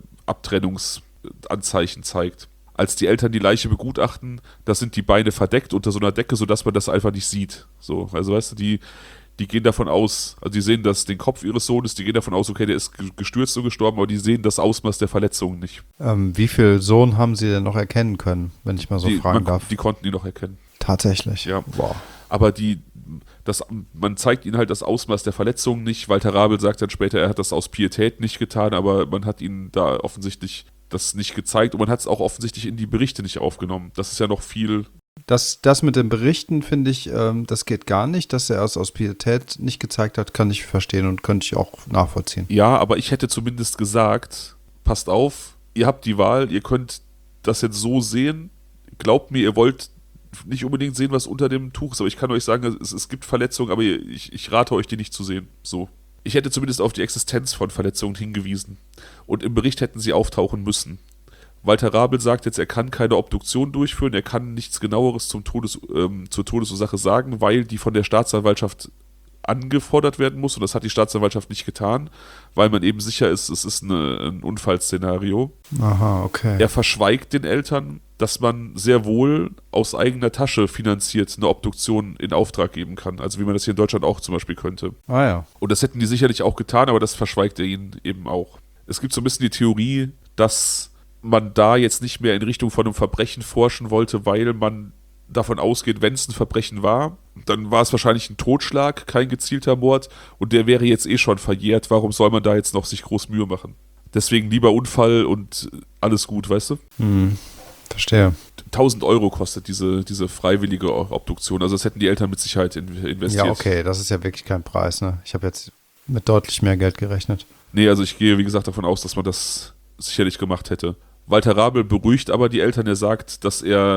Abtrennungsanzeichen zeigt. Als die Eltern die Leiche begutachten, da sind die Beine verdeckt unter so einer Decke, sodass man das einfach nicht sieht. So, also weißt du, die, die gehen davon aus, also die sehen das, den Kopf ihres Sohnes, die gehen davon aus, okay, der ist gestürzt und gestorben, aber die sehen das Ausmaß der Verletzungen nicht. Ähm, wie viel Sohn haben sie denn noch erkennen können, wenn ich mal so die, fragen man, darf? Die konnten die noch erkennen. Tatsächlich? Ja. Wow. Aber die, das, man zeigt ihnen halt das Ausmaß der Verletzungen nicht. Walter Rabel sagt dann später, er hat das aus Pietät nicht getan, aber man hat ihnen da offensichtlich das nicht gezeigt, und man hat es auch offensichtlich in die Berichte nicht aufgenommen. Das ist ja noch viel. Das, das mit den Berichten finde ich, ähm, das geht gar nicht, dass er es aus Pietät nicht gezeigt hat, kann ich verstehen und könnte ich auch nachvollziehen. Ja, aber ich hätte zumindest gesagt, passt auf, ihr habt die Wahl, ihr könnt das jetzt so sehen, glaubt mir, ihr wollt nicht unbedingt sehen, was unter dem Tuch ist, aber ich kann euch sagen, es, es gibt Verletzungen, aber ich, ich rate euch, die nicht zu sehen. So. Ich hätte zumindest auf die Existenz von Verletzungen hingewiesen. Und im Bericht hätten sie auftauchen müssen. Walter Rabel sagt jetzt, er kann keine Obduktion durchführen, er kann nichts Genaueres zum Todes, ähm, zur Todesursache sagen, weil die von der Staatsanwaltschaft angefordert werden muss, und das hat die Staatsanwaltschaft nicht getan, weil man eben sicher ist, es ist eine, ein Unfallszenario. Aha, okay. Er verschweigt den Eltern, dass man sehr wohl aus eigener Tasche finanziert eine Obduktion in Auftrag geben kann. Also wie man das hier in Deutschland auch zum Beispiel könnte. Ah ja. Und das hätten die sicherlich auch getan, aber das verschweigt er ihnen eben auch. Es gibt so ein bisschen die Theorie, dass man da jetzt nicht mehr in Richtung von einem Verbrechen forschen wollte, weil man davon ausgeht, wenn es ein Verbrechen war, dann war es wahrscheinlich ein Totschlag, kein gezielter Mord, und der wäre jetzt eh schon verjährt. Warum soll man da jetzt noch sich groß Mühe machen? Deswegen lieber Unfall und alles gut, weißt du? Hm, verstehe. tausend Euro kostet diese, diese freiwillige Obduktion. Also das hätten die Eltern mit Sicherheit investiert. Ja, okay, das ist ja wirklich kein Preis, ne? Ich habe jetzt mit deutlich mehr Geld gerechnet. Nee, also ich gehe, wie gesagt, davon aus, dass man das sicherlich gemacht hätte. Walter Rabel beruhigt aber die Eltern. Er sagt, dass er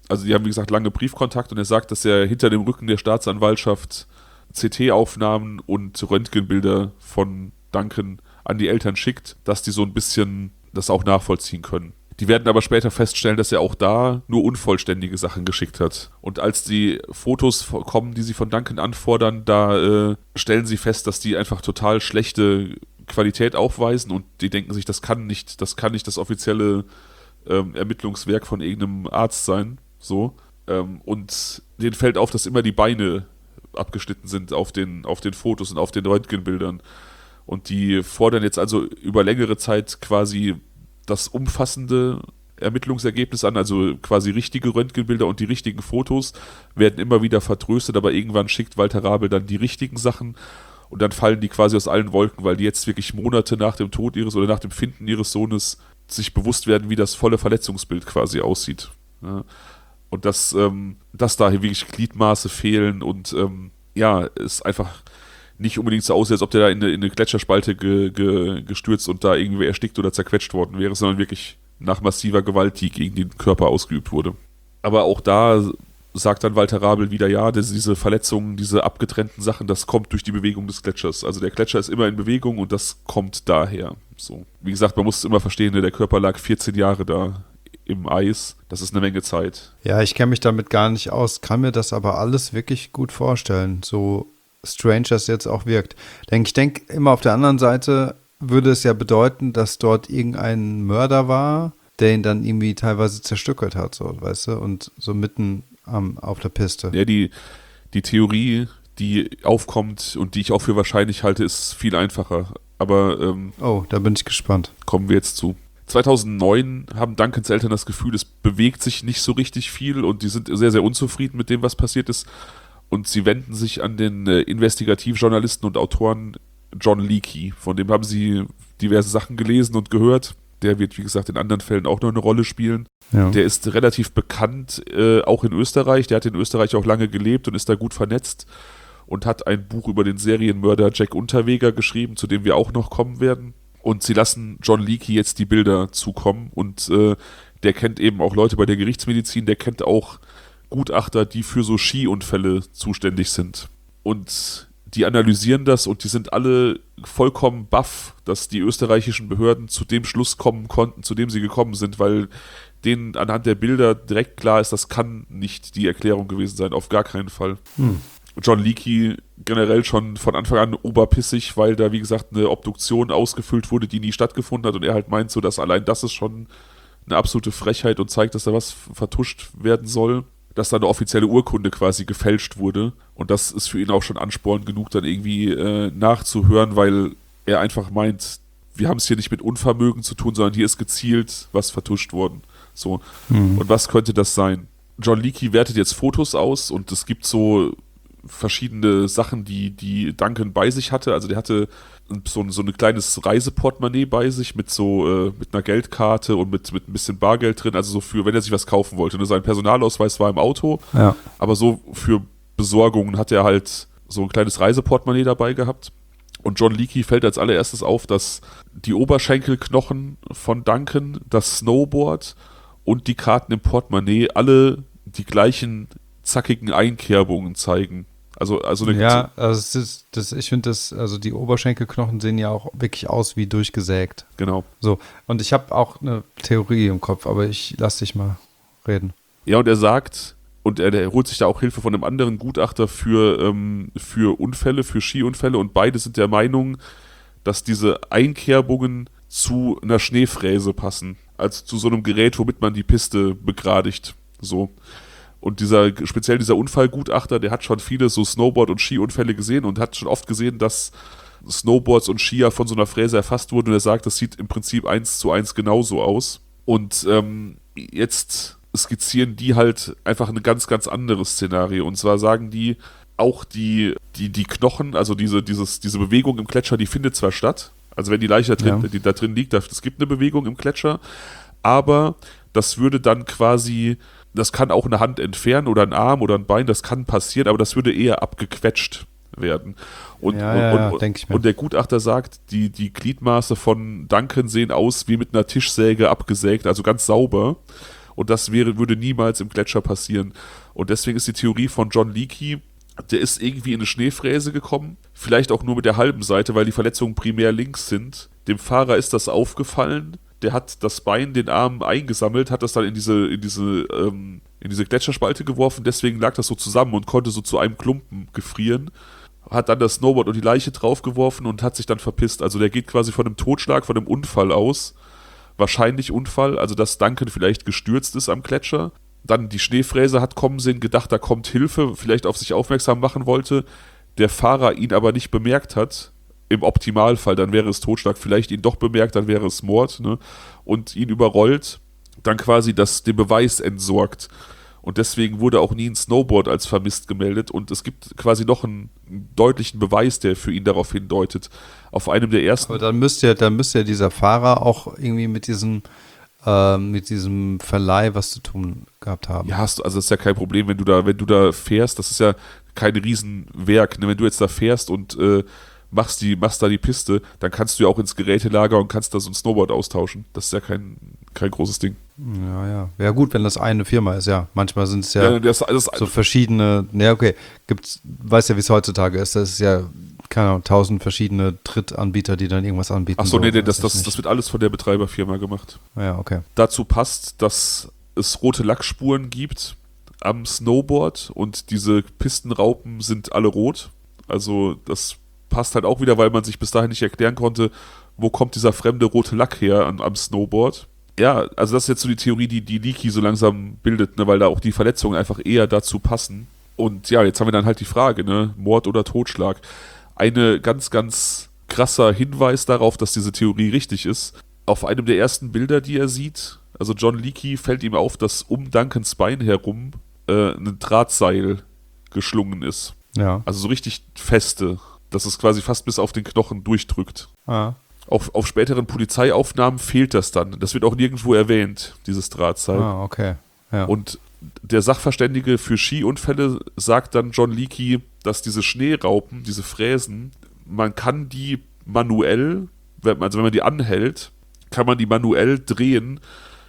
also die haben wie gesagt lange Briefkontakt und er sagt, dass er hinter dem Rücken der Staatsanwaltschaft C T-Aufnahmen und Röntgenbilder von Duncan an die Eltern schickt, dass die so ein bisschen das auch nachvollziehen können. Die werden aber später feststellen, dass er auch da nur unvollständige Sachen geschickt hat. Und als die Fotos kommen, die sie von Duncan anfordern, da äh, stellen sie fest, dass die einfach total schlechte Qualität aufweisen und die denken sich, das kann nicht, das kann nicht das offizielle ähm, Ermittlungswerk von irgendeinem Arzt sein. So. Ähm, und denen fällt auf, dass immer die Beine abgeschnitten sind auf den, auf den Fotos und auf den Röntgenbildern. Und die fordern jetzt also über längere Zeit quasi das umfassende Ermittlungsergebnis an, also quasi richtige Röntgenbilder und die richtigen Fotos werden immer wieder vertröstet, aber irgendwann schickt Walter Rabel dann die richtigen Sachen und dann fallen die quasi aus allen Wolken, weil die jetzt wirklich Monate nach dem Tod ihres oder nach dem Finden ihres Sohnes sich bewusst werden, wie das volle Verletzungsbild quasi aussieht. Ja. Und dass, ähm, dass da wirklich Gliedmaße fehlen und ähm, ja, ist einfach nicht unbedingt so aussieht, als ob der da in eine, in eine Gletscherspalte ge, ge, gestürzt und da irgendwie erstickt oder zerquetscht worden wäre, sondern wirklich nach massiver Gewalt, die gegen den Körper ausgeübt wurde. Aber auch da sagt dann Walter Rabel wieder, ja, diese Verletzungen, diese abgetrennten Sachen, das kommt durch die Bewegung des Gletschers. Also der Gletscher ist immer in Bewegung und das kommt daher. So. Wie gesagt, man muss immer verstehen, der Körper lag vierzehn Jahre da im Eis. Das ist eine Menge Zeit. Ja, ich kenne mich damit gar nicht aus, kann mir das aber alles wirklich gut vorstellen, so strange das jetzt auch wirkt. Denk, ich denke immer auf der anderen Seite würde es ja bedeuten, dass dort irgendein Mörder war, der ihn dann irgendwie teilweise zerstückelt hat, so, weißt du, und so mitten am, auf der Piste. Ja, die, die Theorie, die aufkommt und die ich auch für wahrscheinlich halte, ist viel einfacher. Aber ähm, oh, da bin ich gespannt. Kommen wir jetzt zu. zweitausendneun haben Duncans Eltern das Gefühl, es bewegt sich nicht so richtig viel und die sind sehr, sehr unzufrieden mit dem, was passiert ist. Und sie wenden sich an den äh, Investigativjournalisten und Autoren John Leakey. Von dem haben sie diverse Sachen gelesen und gehört. Der wird, wie gesagt, in anderen Fällen auch noch eine Rolle spielen. Ja. Der ist relativ bekannt, äh, auch in Österreich. Der hat in Österreich auch lange gelebt und ist da gut vernetzt. Und hat ein Buch über den Serienmörder Jack Unterweger geschrieben, zu dem wir auch noch kommen werden. Und sie lassen John Leakey jetzt die Bilder zukommen. Und äh, der kennt eben auch Leute bei der Gerichtsmedizin. Der kennt auch Gutachter, die für so Skiunfälle zuständig sind. Und die analysieren das und die sind alle vollkommen baff, dass die österreichischen Behörden zu dem Schluss kommen konnten, zu dem sie gekommen sind, weil denen anhand der Bilder direkt klar ist, das kann nicht die Erklärung gewesen sein, auf gar keinen Fall. Hm. John Leakey generell schon von Anfang an oberpissig, weil da, wie gesagt, eine Obduktion ausgefüllt wurde, die nie stattgefunden hat und er halt meint so, dass allein das ist schon eine absolute Frechheit und zeigt, dass da was vertuscht werden soll. Dass da eine offizielle Urkunde quasi gefälscht wurde. Und das ist für ihn auch schon Ansporn genug, dann irgendwie äh, nachzuhören, weil er einfach meint, wir haben es hier nicht mit Unvermögen zu tun, sondern hier ist gezielt was vertuscht worden. So. Mhm. Und was könnte das sein? John Leakey wertet jetzt Fotos aus und es gibt so verschiedene Sachen, die, die Duncan bei sich hatte. Also der hatte so ein, so ein kleines Reiseportemonnaie bei sich mit so äh, mit einer Geldkarte und mit, mit ein bisschen Bargeld drin, also so für, wenn er sich was kaufen wollte. Ne? Sein Personalausweis war im Auto, ja. Aber so für Besorgungen hat er halt so ein kleines Reiseportemonnaie dabei gehabt. Und John Leakey fällt als allererstes auf, dass die Oberschenkelknochen von Duncan, das Snowboard und die Karten im Portemonnaie alle die gleichen zackigen Einkerbungen zeigen. Also, also eine ja, also es ist, das, ich finde das, also die Oberschenkelknochen sehen ja auch wirklich aus wie durchgesägt. Genau. So, und ich habe auch eine Theorie im Kopf, aber ich lass dich mal reden. Ja, und er sagt, und er, er holt sich da auch Hilfe von einem anderen Gutachter für, ähm, für Unfälle, für Skiunfälle und beide sind der Meinung, dass diese Einkerbungen zu einer Schneefräse passen. Also zu so einem Gerät, womit man die Piste begradigt. So. Und dieser, speziell dieser Unfallgutachter, der hat schon viele so Snowboard- und Skiunfälle gesehen und hat schon oft gesehen, dass Snowboards und Skier von so einer Fräse erfasst wurden. Und er sagt, das sieht im Prinzip eins zu eins genauso aus. Und ähm, jetzt skizzieren die halt einfach ein ganz, ganz anderes Szenario. Und zwar sagen die, auch die, die, die Knochen, also diese, dieses, diese Bewegung im Gletscher, die findet zwar statt. Also wenn die Leiche da drin, ja. die da drin liegt, es gibt eine Bewegung im Gletscher. Aber das würde dann quasi... Das kann auch eine Hand entfernen oder ein Arm oder ein Bein, das kann passieren, aber das würde eher abgequetscht werden. Und, ja, und, ja, und, denke ich mir. Und der Gutachter sagt, die, die Gliedmaße von Duncan sehen aus wie mit einer Tischsäge abgesägt, also ganz sauber. Und das wäre, würde niemals im Gletscher passieren. Und deswegen ist die Theorie von John Leakey, der ist irgendwie in eine Schneefräse gekommen, vielleicht auch nur mit der halben Seite, weil die Verletzungen primär links sind. Dem Fahrer ist das aufgefallen, der hat das Bein, den Arm eingesammelt, hat das dann in diese, in diese, ähm, in diese Gletscherspalte geworfen, deswegen lag das so zusammen und konnte so zu einem Klumpen gefrieren, hat dann das Snowboard und die Leiche draufgeworfen und hat sich dann verpisst. Also der geht quasi von einem Totschlag, von einem Unfall aus, wahrscheinlich Unfall, also dass Duncan vielleicht gestürzt ist am Gletscher, dann die Schneefräse hat kommen sehen, gedacht, da kommt Hilfe, vielleicht auf sich aufmerksam machen wollte, der Fahrer ihn aber nicht bemerkt hat, im Optimalfall, dann wäre es Totschlag, vielleicht ihn doch bemerkt, dann wäre es Mord, ne? Und ihn überrollt, dann quasi das, den Beweis entsorgt. Und deswegen wurde auch nie ein Snowboard als vermisst gemeldet und es gibt quasi noch einen, einen deutlichen Beweis, der für ihn darauf hindeutet. Auf einem der ersten... Aber dann müsste ja, dann müsste ja dieser Fahrer auch irgendwie mit diesem äh, mit diesem Verleih was zu tun gehabt haben. Ja, hast du, also das ist ja kein Problem, wenn du da, wenn du da fährst, das ist ja kein Riesenwerk, ne? Wenn du jetzt da fährst und äh, machst, die, machst da die Piste, dann kannst du ja auch ins Gerätelager und kannst da so ein Snowboard austauschen. Das ist ja kein, kein großes Ding. Ja, ja. Ja gut, wenn das eine Firma ist, ja. Manchmal sind es ja, ja das, das, so verschiedene, ja okay, gibt's, weißt ja, wie es heutzutage ist, das ist ja, keine Ahnung, tausend verschiedene Drittanbieter, die dann irgendwas anbieten. Ach so, so, nee, nee, das, das, das, das wird alles von der Betreiberfirma gemacht. Ja, okay. Dazu passt, dass es rote Lackspuren gibt am Snowboard und diese Pistenraupen sind alle rot. Also das passt halt auch wieder, weil man sich bis dahin nicht erklären konnte, wo kommt dieser fremde rote Lack her an, am Snowboard. Ja, also das ist jetzt so die Theorie, die die Leakey so langsam bildet, ne, weil da auch die Verletzungen einfach eher dazu passen. Und ja, jetzt haben wir dann halt die Frage, ne, Mord oder Totschlag. Eine ganz, ganz krasser Hinweis darauf, dass diese Theorie richtig ist. Auf einem der ersten Bilder, die er sieht, also John Leakey, fällt ihm auf, dass um Duncans Bein herum äh, ein Drahtseil geschlungen ist. Ja. Also so richtig feste, dass es quasi fast bis auf den Knochen durchdrückt. Ah. Auf, auf späteren Polizeiaufnahmen fehlt das dann. Das wird auch nirgendwo erwähnt, dieses Drahtseil. Ah, okay. Ja. Und der Sachverständige für Skiunfälle sagt dann John Leakey, dass diese Schneeraupen, diese Fräsen, man kann die manuell, also wenn man die anhält, kann man die manuell drehen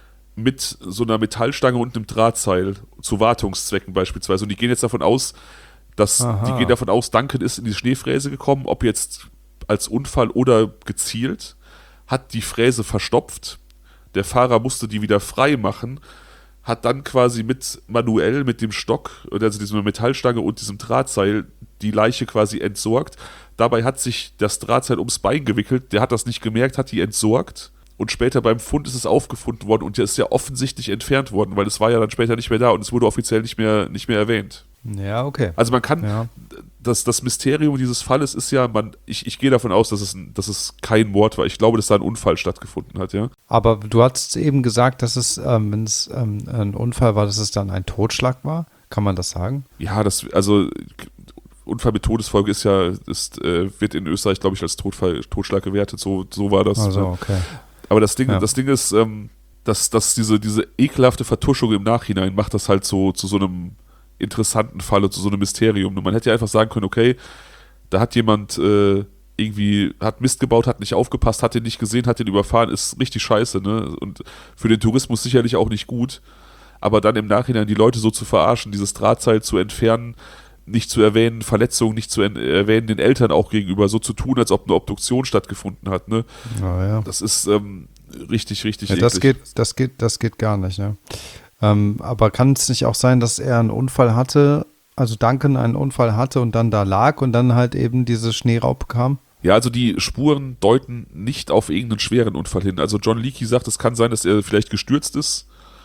mit so einer Metallstange und einem Drahtseil, zu Wartungszwecken beispielsweise. Und die gehen jetzt davon aus, dass Aha. die gehen davon aus, Duncan ist in die Schneefräse gekommen, ob jetzt als Unfall oder gezielt, hat die Fräse verstopft, der Fahrer musste die wieder frei machen, hat dann quasi mit manuell mit dem Stock, also dieser Metallstange und diesem Drahtseil die Leiche quasi entsorgt. Dabei hat sich das Drahtseil ums Bein gewickelt, der hat das nicht gemerkt, hat die entsorgt und später beim Fund ist es aufgefunden worden und der ist ja offensichtlich entfernt worden, weil es war ja dann später nicht mehr da und es wurde offiziell nicht mehr, nicht mehr erwähnt. Ja, okay. Also man kann, ja. das, das Mysterium dieses Falles ist ja, man, ich, ich gehe davon aus, dass es, dass es kein Mord war. Ich glaube, dass da ein Unfall stattgefunden hat, ja. Aber du hast eben gesagt, dass es, ähm, wenn es ähm, ein Unfall war, dass es dann ein Totschlag war. Kann man das sagen? Ja, das, also Unfall mit Todesfolge ist ja, ist, äh, wird in Österreich, glaube ich, als Todfall, Totschlag gewertet. So, so war das. Also, okay. Aber das Ding, ja. das Ding ist, ähm, dass, dass diese, diese ekelhafte Vertuschung im Nachhinein macht das halt so zu so einem interessanten Fall, zu so einem Mysterium. Und man hätte ja einfach sagen können, okay, da hat jemand äh, irgendwie, hat Mist gebaut, hat nicht aufgepasst, hat den nicht gesehen, hat den überfahren, ist richtig scheiße, ne? Und für den Tourismus sicherlich auch nicht gut. Aber dann im Nachhinein die Leute so zu verarschen, dieses Drahtseil zu entfernen, nicht zu erwähnen, Verletzungen nicht zu erwähnen, den Eltern auch gegenüber, so zu tun, als ob eine Obduktion stattgefunden hat, ne? Ja, ja. Das ist ähm, richtig, richtig ja, das geht, das geht, das geht gar nicht, ne? Ähm, aber kann es nicht auch sein, dass er einen Unfall hatte, also Duncan einen Unfall hatte und dann da lag und dann halt eben diese Schneeraupe kam? Ja, also die Spuren deuten nicht auf irgendeinen schweren Unfall hin. Also John Leakey sagt, es kann sein, dass er vielleicht gestürzt ist,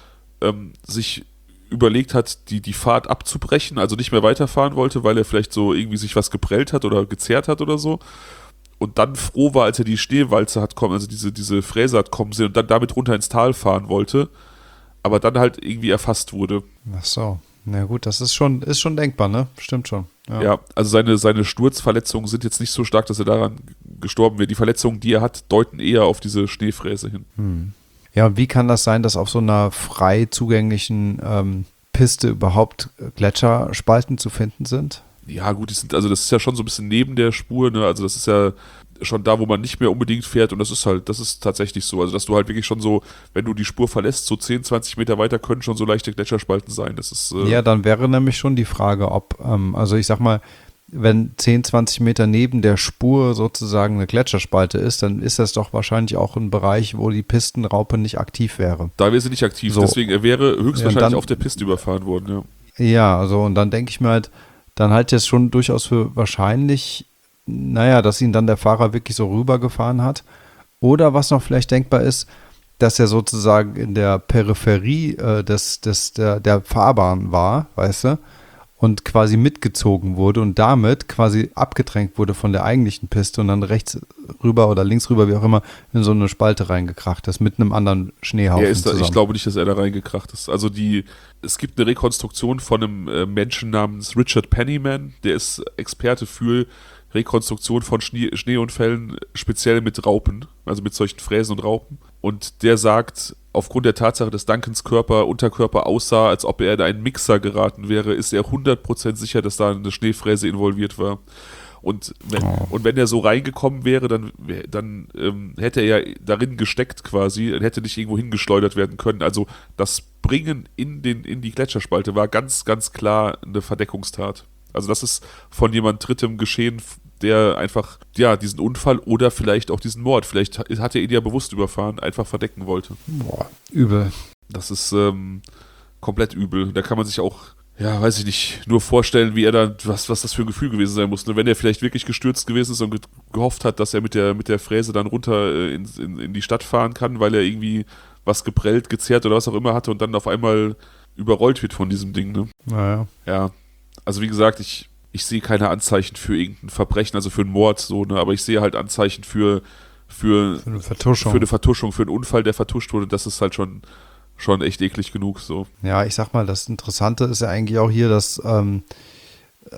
ähm, sich überlegt hat, die, die Fahrt abzubrechen, also nicht mehr weiterfahren wollte, weil er vielleicht so irgendwie sich was geprellt hat oder gezerrt hat oder so. Und dann froh war, als er die Schneewalze hat kommen, also diese, diese Fräse hat kommen sehen und dann damit runter ins Tal fahren wollte, aber dann halt irgendwie erfasst wurde. Ach so, na gut, das ist schon, ist schon denkbar, ne? Stimmt schon. Ja, ja also seine, seine Sturzverletzungen sind jetzt nicht so stark, dass er daran gestorben wäre. Die Verletzungen, die er hat, deuten eher auf diese Schneefräse hin. Hm. Ja, und wie kann das sein, dass auf so einer frei zugänglichen ähm, Piste überhaupt Gletscherspalten zu finden sind? Ja gut, die sind, also das ist ja schon so ein bisschen neben der Spur, ne? Also das ist ja schon da, wo man nicht mehr unbedingt fährt und das ist halt, das ist tatsächlich so, also dass du halt wirklich schon so, wenn du die Spur verlässt, so zehn, zwanzig Meter weiter können schon so leichte Gletscherspalten sein, das ist... Äh ja, dann wäre nämlich schon die Frage, ob, ähm, also ich sag mal, wenn zehn, zwanzig Meter neben der Spur sozusagen eine Gletscherspalte ist, dann ist das doch wahrscheinlich auch ein Bereich, wo die Pistenraupe nicht aktiv wäre. Da wäre sie nicht aktiv, so. Deswegen er wäre höchstwahrscheinlich ja, dann, auf der Piste überfahren worden, ja. Ja, also und dann denke ich mir halt, dann halte ich es schon durchaus für wahrscheinlich, naja, dass ihn dann der Fahrer wirklich so rübergefahren hat. Oder was noch vielleicht denkbar ist, dass er sozusagen in der Peripherie äh, des, des, der, der Fahrbahn war, weißt du, und quasi mitgezogen wurde und damit quasi abgedrängt wurde von der eigentlichen Piste und dann rechts rüber oder links rüber, wie auch immer, in so eine Spalte reingekracht ist, mit einem anderen Schneehaufen Er ist da, zusammen. Ich glaube nicht, dass er da reingekracht ist. Also die, es gibt eine Rekonstruktion von einem äh, Menschen namens Richard Pennyman, der ist Experte für Rekonstruktion von Schnee, Schneeunfällen, speziell mit Raupen, also mit solchen Fräsen und Raupen. Und der sagt, aufgrund der Tatsache, dass Duncans Körper, Unterkörper aussah, als ob er in einen Mixer geraten wäre, ist er hundert Prozent sicher, dass da eine Schneefräse involviert war. Und wenn, oh. und wenn er so reingekommen wäre, dann, dann ähm, hätte er ja darin gesteckt quasi, er hätte nicht irgendwo hingeschleudert werden können. Also das Bringen in, den, in die Gletscherspalte war ganz, ganz klar eine Verdeckungstat. Also das ist von jemand Drittem geschehen, der einfach, ja, diesen Unfall oder vielleicht auch diesen Mord, vielleicht hat er ihn ja bewusst überfahren, einfach verdecken wollte. Boah, übel. Das ist ähm, komplett übel. Da kann man sich auch, ja, weiß ich nicht, nur vorstellen, wie er da, was, was das für ein Gefühl gewesen sein muss. Wenn er vielleicht wirklich gestürzt gewesen ist und ge- gehofft hat, dass er mit der, mit der Fräse dann runter äh, in, in, in die Stadt fahren kann, weil er irgendwie was geprellt, gezerrt oder was auch immer hatte und dann auf einmal überrollt wird von diesem Ding, ne? Naja. Ja, also wie gesagt, ich, ich sehe keine Anzeichen für irgendein Verbrechen, also für einen Mord, so, ne, aber ich sehe halt Anzeichen für, für, für eine Vertuschung. Für eine Vertuschung, für einen Unfall, der vertuscht wurde. Das ist halt schon, schon echt eklig genug, so. Ja, ich sag mal, das Interessante ist ja eigentlich auch hier, dass ähm, äh,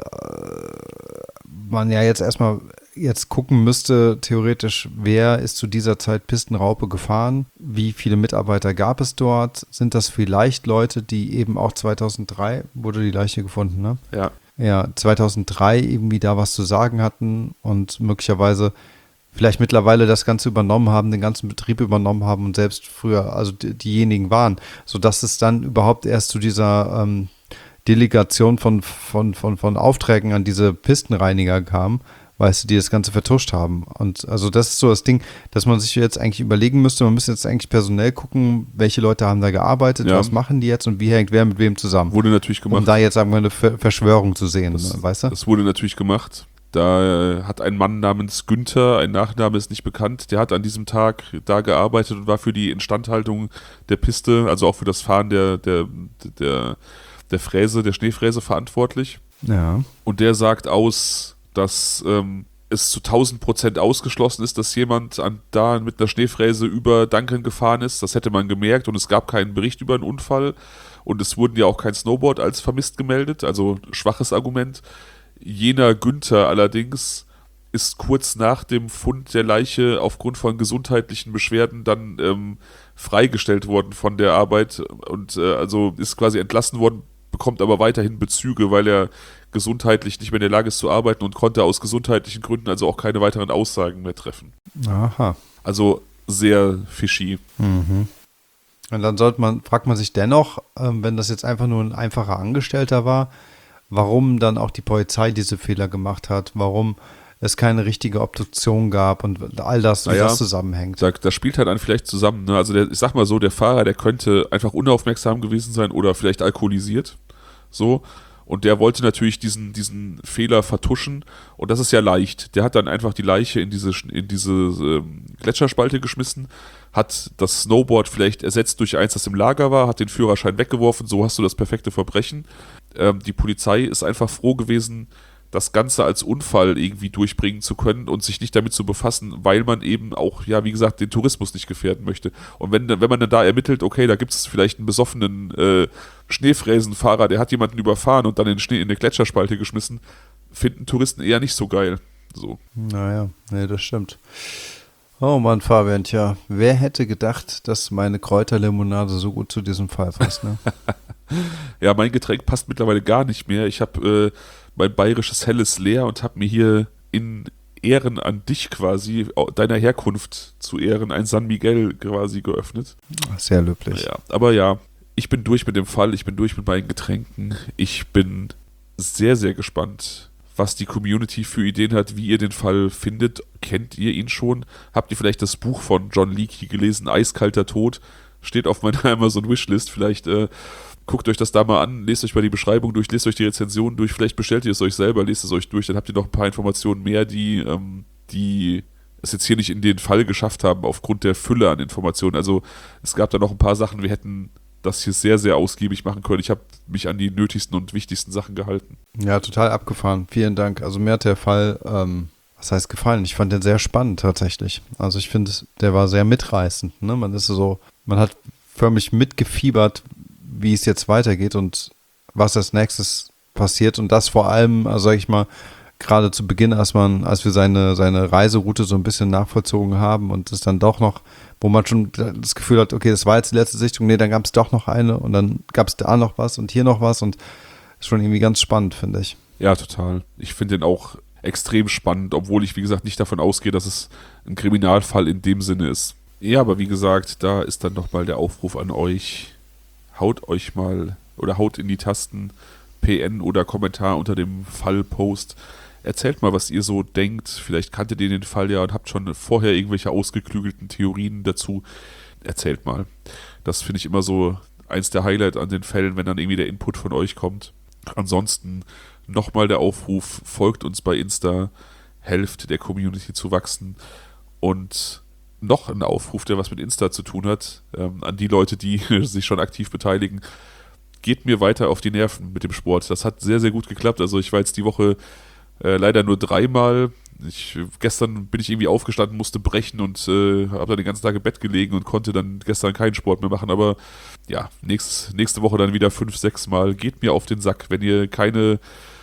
man ja jetzt erstmal jetzt gucken müsste, theoretisch, wer ist zu dieser Zeit Pistenraupe gefahren? Wie viele Mitarbeiter gab es dort? Sind das vielleicht Leute, die eben auch zweitausenddrei, wurde die Leiche gefunden, ne? Ja. Ja, zweitausenddrei irgendwie da was zu sagen hatten und möglicherweise vielleicht mittlerweile das Ganze übernommen haben, den ganzen Betrieb übernommen haben und selbst früher, also die, diejenigen waren, sodass es dann überhaupt erst zu dieser ähm, Delegation von, von, von, von Aufträgen an diese Pistenreiniger kam, weißt du, die das Ganze vertuscht haben. Und also das ist so das Ding, dass man sich jetzt eigentlich überlegen müsste, man müsste jetzt eigentlich personell gucken, welche Leute haben da gearbeitet, ja. was machen die jetzt und wie hängt wer mit wem zusammen. Wurde natürlich gemacht. Um da jetzt, sagen wir, eine Verschwörung zu sehen, das, weißt du? Das wurde natürlich gemacht. Da hat ein Mann namens Günther, ein Nachname ist nicht bekannt, der hat an diesem Tag da gearbeitet und war für die Instandhaltung der Piste, also auch für das Fahren der, der, der, der Fräse, der Schneefräse verantwortlich. Ja. Und der sagt aus, dass ähm, es zu tausend Prozent ausgeschlossen ist, dass jemand an, da mit einer Schneefräse über Duncan gefahren ist. Das hätte man gemerkt und es gab keinen Bericht über einen Unfall und es wurden ja auch kein Snowboard als vermisst gemeldet, also schwaches Argument. Jener Günther allerdings ist kurz nach dem Fund der Leiche aufgrund von gesundheitlichen Beschwerden dann ähm, freigestellt worden von der Arbeit und äh, also ist quasi entlassen worden, bekommt aber weiterhin Bezüge, weil er gesundheitlich nicht mehr in der Lage ist zu arbeiten und konnte aus gesundheitlichen Gründen also auch keine weiteren Aussagen mehr treffen. Aha. Also sehr fishy. Mhm. Und dann sollte man, fragt man sich dennoch, ähm, wenn das jetzt einfach nur ein einfacher Angestellter war, warum dann auch die Polizei diese Fehler gemacht hat, warum es keine richtige Obduktion gab und all das, wie naja, das zusammenhängt. Da, das spielt halt dann vielleicht zusammen. Ne? Also der, ich sag mal so, der Fahrer, der könnte einfach unaufmerksam gewesen sein oder vielleicht alkoholisiert. So. Und der wollte natürlich diesen, diesen Fehler vertuschen. Und das ist ja leicht. Der hat dann einfach die Leiche in diese, in diese ähm, Gletscherspalte geschmissen, hat das Snowboard vielleicht ersetzt durch eins, das im Lager war, hat den Führerschein weggeworfen. So hast du das perfekte Verbrechen. Ähm, die Polizei ist einfach froh gewesen, das Ganze als Unfall irgendwie durchbringen zu können und sich nicht damit zu befassen, weil man eben auch, ja, wie gesagt, den Tourismus nicht gefährden möchte. Und wenn, wenn man dann da ermittelt, okay, da gibt es vielleicht einen besoffenen äh, Schneefräsenfahrer, der hat jemanden überfahren und dann in, Schnee, in eine Gletscherspalte geschmissen, finden Touristen eher nicht so geil. So. Naja, nee, das stimmt. Oh Mann, Fabian, tja, wer hätte gedacht, dass meine Kräuterlimonade so gut zu diesem Fall passt, ne? Ja, mein Getränk passt mittlerweile gar nicht mehr. Ich habe äh, mein bayerisches Helles leer und habe mir hier in Ehren an dich quasi, deiner Herkunft zu Ehren, ein San Miguel quasi geöffnet. Sehr löblich. Ja, aber ja, ich bin durch mit dem Fall, ich bin durch mit meinen Getränken. Ich bin sehr, sehr gespannt, was die Community für Ideen hat, wie ihr den Fall findet. Kennt ihr ihn schon? Habt ihr vielleicht das Buch von John Leakey gelesen, Eiskalter Tod? Steht auf meiner Amazon-Wishlist. Vielleicht äh, guckt euch das da mal an, lest euch mal die Beschreibung durch, lest euch die Rezension durch, vielleicht bestellt ihr es euch selber, lest es euch durch, dann habt ihr noch ein paar Informationen mehr, die, ähm, die es jetzt hier nicht in den Fall geschafft haben, aufgrund der Fülle an Informationen. Also es gab da noch ein paar Sachen, wir hätten das hier sehr, sehr ausgiebig machen können. Ich habe mich an die nötigsten und wichtigsten Sachen gehalten. Ja, total abgefahren. Vielen Dank. Also mir hat der Fall, ähm, was heißt gefallen? Ich fand den sehr spannend tatsächlich. Also ich finde, der war sehr mitreißend. Ne? Man ist so, man hat förmlich mitgefiebert, wie es jetzt weitergeht und was als nächstes passiert. Und das vor allem, also sag ich mal, gerade zu Beginn, als man, als wir seine, seine Reiseroute so ein bisschen nachvollzogen haben und es dann doch noch, wo man schon das Gefühl hat, okay, das war jetzt die letzte Sichtung, nee, dann gab es doch noch eine und dann gab es da noch was und hier noch was und ist schon irgendwie ganz spannend, finde ich. Ja, total. Ich finde den auch extrem spannend, obwohl ich, wie gesagt, nicht davon ausgehe, dass es ein Kriminalfall in dem Sinne ist. Ja, aber wie gesagt, da ist dann nochmal der Aufruf an euch, haut euch mal oder haut in die Tasten P N oder Kommentar unter dem Fallpost. Erzählt mal, was ihr so denkt. Vielleicht kanntet ihr den Fall ja und habt schon vorher irgendwelche ausgeklügelten Theorien dazu. Erzählt mal. Das finde ich immer so eins der Highlights an den Fällen, wenn dann irgendwie der Input von euch kommt. Ansonsten nochmal der Aufruf, folgt uns bei Insta, helft der Community zu wachsen. Und noch ein Aufruf, der was mit Insta zu tun hat, ähm, an die Leute, die sich schon aktiv beteiligen. Geht mir weiter auf die Nerven mit dem Sport. Das hat sehr, sehr gut geklappt. Also ich war jetzt die Woche Äh, leider nur dreimal. Ich, gestern bin ich irgendwie aufgestanden, musste brechen und äh, habe dann den ganzen Tag im Bett gelegen und konnte dann gestern keinen Sport mehr machen. Aber ja, nächst, nächste Woche dann wieder fünf, sechs Mal. Geht mir auf den Sack, wenn ihr keine,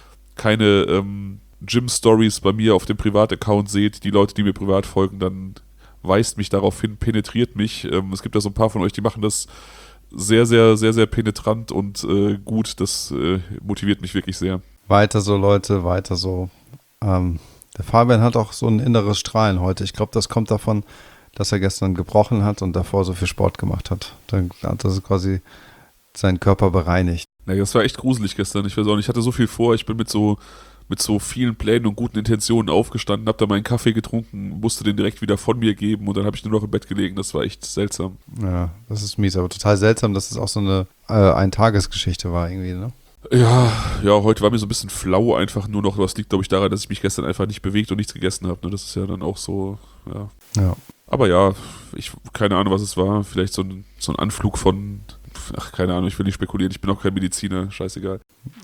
keine ähm, Gym-Stories bei mir auf dem Privataccount seht. Die Leute, die mir privat folgen, dann weist mich darauf hin, penetriert mich. Ähm, es gibt da so ein paar von euch, die machen das sehr, sehr, sehr, sehr penetrant und äh, gut. Das äh, motiviert mich wirklich sehr. Weiter so, Leute, weiter so. Ähm, der Fabian hat auch so ein inneres Strahlen heute. Ich glaube, das kommt davon, dass er gestern gebrochen hat und davor so viel Sport gemacht hat. Dann hat er quasi seinen Körper bereinigt. Naja, das war echt gruselig gestern. Ich weiß auch nicht, ich hatte so viel vor. Ich bin mit so, mit so vielen Plänen und guten Intentionen aufgestanden, habe da meinen Kaffee getrunken, musste den direkt wieder von mir geben und dann habe ich nur noch im Bett gelegen. Das war echt seltsam. Ja, das ist mies, aber total seltsam, dass es auch so eine äh, Eintagesgeschichte war irgendwie, ne? Ja, ja, heute war mir so ein bisschen flau einfach nur noch. Das liegt, glaube ich, daran, dass ich mich gestern einfach nicht bewegt und nichts gegessen habe. Ne? Das ist ja dann auch so, ja. Ja. Aber ja, ich keine Ahnung, was es war. Vielleicht so ein, so ein Anflug von, ach, keine Ahnung, ich will nicht spekulieren. Ich bin auch kein Mediziner, scheißegal.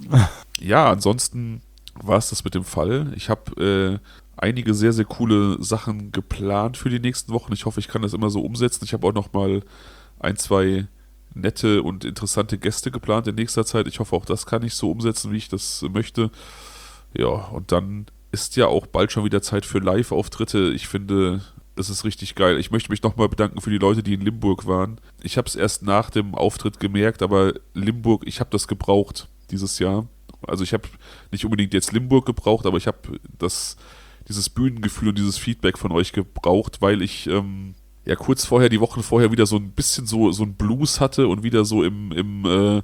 Ja, ansonsten war es das mit dem Fall. Ich habe äh, einige sehr, sehr coole Sachen geplant für die nächsten Wochen. Ich hoffe, ich kann das immer so umsetzen. Ich habe auch noch mal ein, zwei nette und interessante Gäste geplant in nächster Zeit. Ich hoffe, auch das kann ich so umsetzen, wie ich das möchte. Ja, und dann ist ja auch bald schon wieder Zeit für Live-Auftritte. Ich finde, es ist richtig geil. Ich möchte mich nochmal bedanken für die Leute, die in Limburg waren. Ich habe es erst nach dem Auftritt gemerkt, aber Limburg, ich habe das gebraucht dieses Jahr. Also ich habe nicht unbedingt jetzt Limburg gebraucht, aber ich habe das, dieses Bühnengefühl und dieses Feedback von euch gebraucht, weil ich ähm, ja kurz vorher, die Wochen vorher wieder so ein bisschen so, so ein Blues hatte und wieder so im, im äh,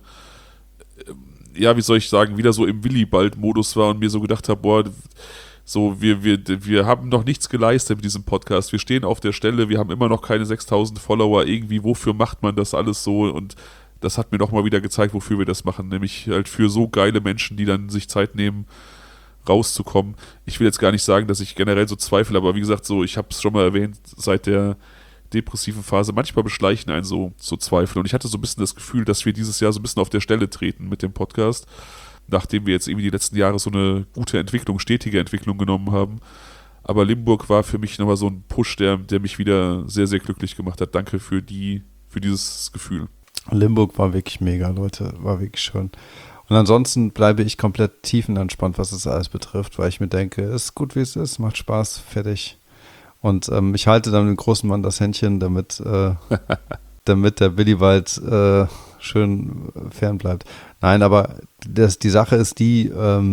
ja, wie soll ich sagen, wieder so im Willibald-Modus war und mir so gedacht habe, boah, so, wir, wir, wir haben noch nichts geleistet mit diesem Podcast. Wir stehen auf der Stelle, wir haben immer noch keine sechstausend Follower. Irgendwie, wofür macht man das alles so? Und das hat mir nochmal wieder gezeigt, wofür wir das machen. Nämlich halt für so geile Menschen, die dann sich Zeit nehmen, rauszukommen. Ich will jetzt gar nicht sagen, dass ich generell so zweifle, aber wie gesagt, so, ich habe es schon mal erwähnt, seit der depressiven Phase, manchmal beschleichen einen so, so Zweifel. Und ich hatte so ein bisschen das Gefühl, dass wir dieses Jahr so ein bisschen auf der Stelle treten mit dem Podcast, nachdem wir jetzt irgendwie die letzten Jahre so eine gute Entwicklung, stetige Entwicklung genommen haben. Aber Limburg war für mich nochmal so ein Push, der, der mich wieder sehr, sehr glücklich gemacht hat. Danke für die, für dieses Gefühl. Limburg war wirklich mega, Leute, war wirklich schön. Und ansonsten bleibe ich komplett tiefenentspannt, was das alles betrifft, weil ich mir denke, ist gut, wie es ist, macht Spaß, fertig. Und ähm, ich halte dann dem großen Mann das Händchen, damit, äh, damit der Willibald äh, schön fern bleibt. Nein, aber das, die Sache ist die, ähm,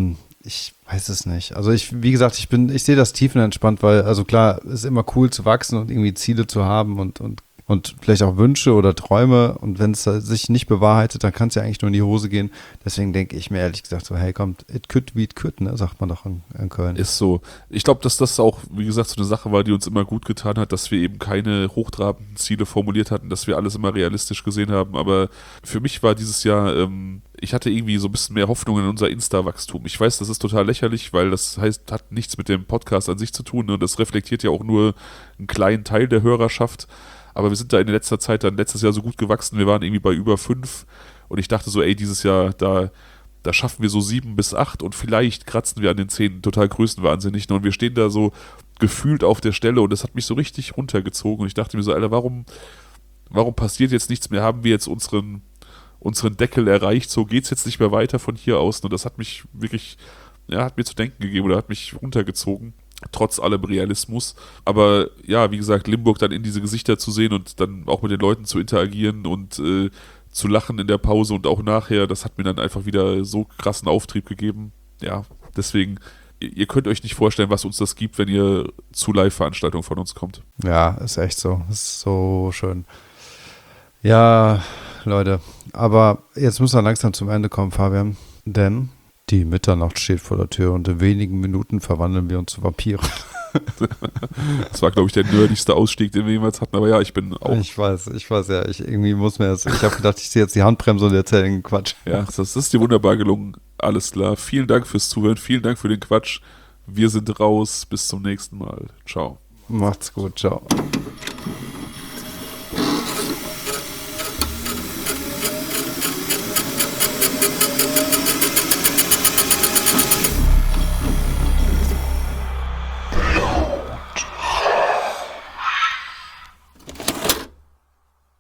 ich weiß es nicht. Also ich, wie gesagt, ich bin, ich sehe das tiefenentspannt, weil, also klar, es ist immer cool zu wachsen und irgendwie Ziele zu haben und, und, und vielleicht auch Wünsche oder Träume. Und wenn es sich nicht bewahrheitet, dann kann es ja eigentlich nur in die Hose gehen. Deswegen denke ich mir ehrlich gesagt so, hey, kommt, it could be it could, ne, sagt man doch in, in Köln. Ist so. Ich glaube, dass das auch, wie gesagt, so eine Sache war, die uns immer gut getan hat, dass wir eben keine hochtrabenden Ziele formuliert hatten, dass wir alles immer realistisch gesehen haben. Aber für mich war dieses Jahr, ähm, ich hatte irgendwie so ein bisschen mehr Hoffnung in unser Insta-Wachstum. Ich weiß, das ist total lächerlich, weil das heißt, hat nichts mit dem Podcast an sich zu tun, ne? Und das reflektiert ja auch nur einen kleinen Teil der Hörerschaft. Aber wir sind da in letzter Zeit dann letztes Jahr so gut gewachsen. Wir waren irgendwie bei über fünf und ich dachte so, ey, dieses Jahr, da, da schaffen wir so sieben bis acht und vielleicht kratzen wir an den zehn, total größenwahnsinnig. Und wir stehen da so gefühlt auf der Stelle und das hat mich so richtig runtergezogen. Und ich dachte mir so, Alter, warum, warum passiert jetzt nichts mehr? Haben wir jetzt unseren, unseren Deckel erreicht? So geht's jetzt nicht mehr weiter von hier aus. Und das hat mich wirklich, ja, hat mir zu denken gegeben oder hat mich runtergezogen. Trotz allem Realismus. Aber ja, wie gesagt, Limburg dann in diese Gesichter zu sehen und dann auch mit den Leuten zu interagieren und äh, zu lachen in der Pause und auch nachher, das hat mir dann einfach wieder so krassen Auftrieb gegeben. Ja, deswegen, ihr, ihr könnt euch nicht vorstellen, was uns das gibt, wenn ihr zu Live-Veranstaltungen von uns kommt. Ja, ist echt so. Ist so schön. Ja, Leute, aber jetzt müssen wir langsam zum Ende kommen, Fabian, denn die Mitternacht steht vor der Tür und in wenigen Minuten verwandeln wir uns zu Vampire. Das war, glaube ich, der nerdigste Ausstieg, den wir jemals hatten, aber ja, ich bin auch... Ich weiß, ich weiß ja, ich irgendwie muss mir jetzt, ich habe gedacht, ich ziehe jetzt die Handbremse und erzähle den Quatsch. Ja, das ist dir wunderbar gelungen, alles klar. Vielen Dank fürs Zuhören, vielen Dank für den Quatsch. Wir sind raus, bis zum nächsten Mal. Ciao. Macht's gut, ciao.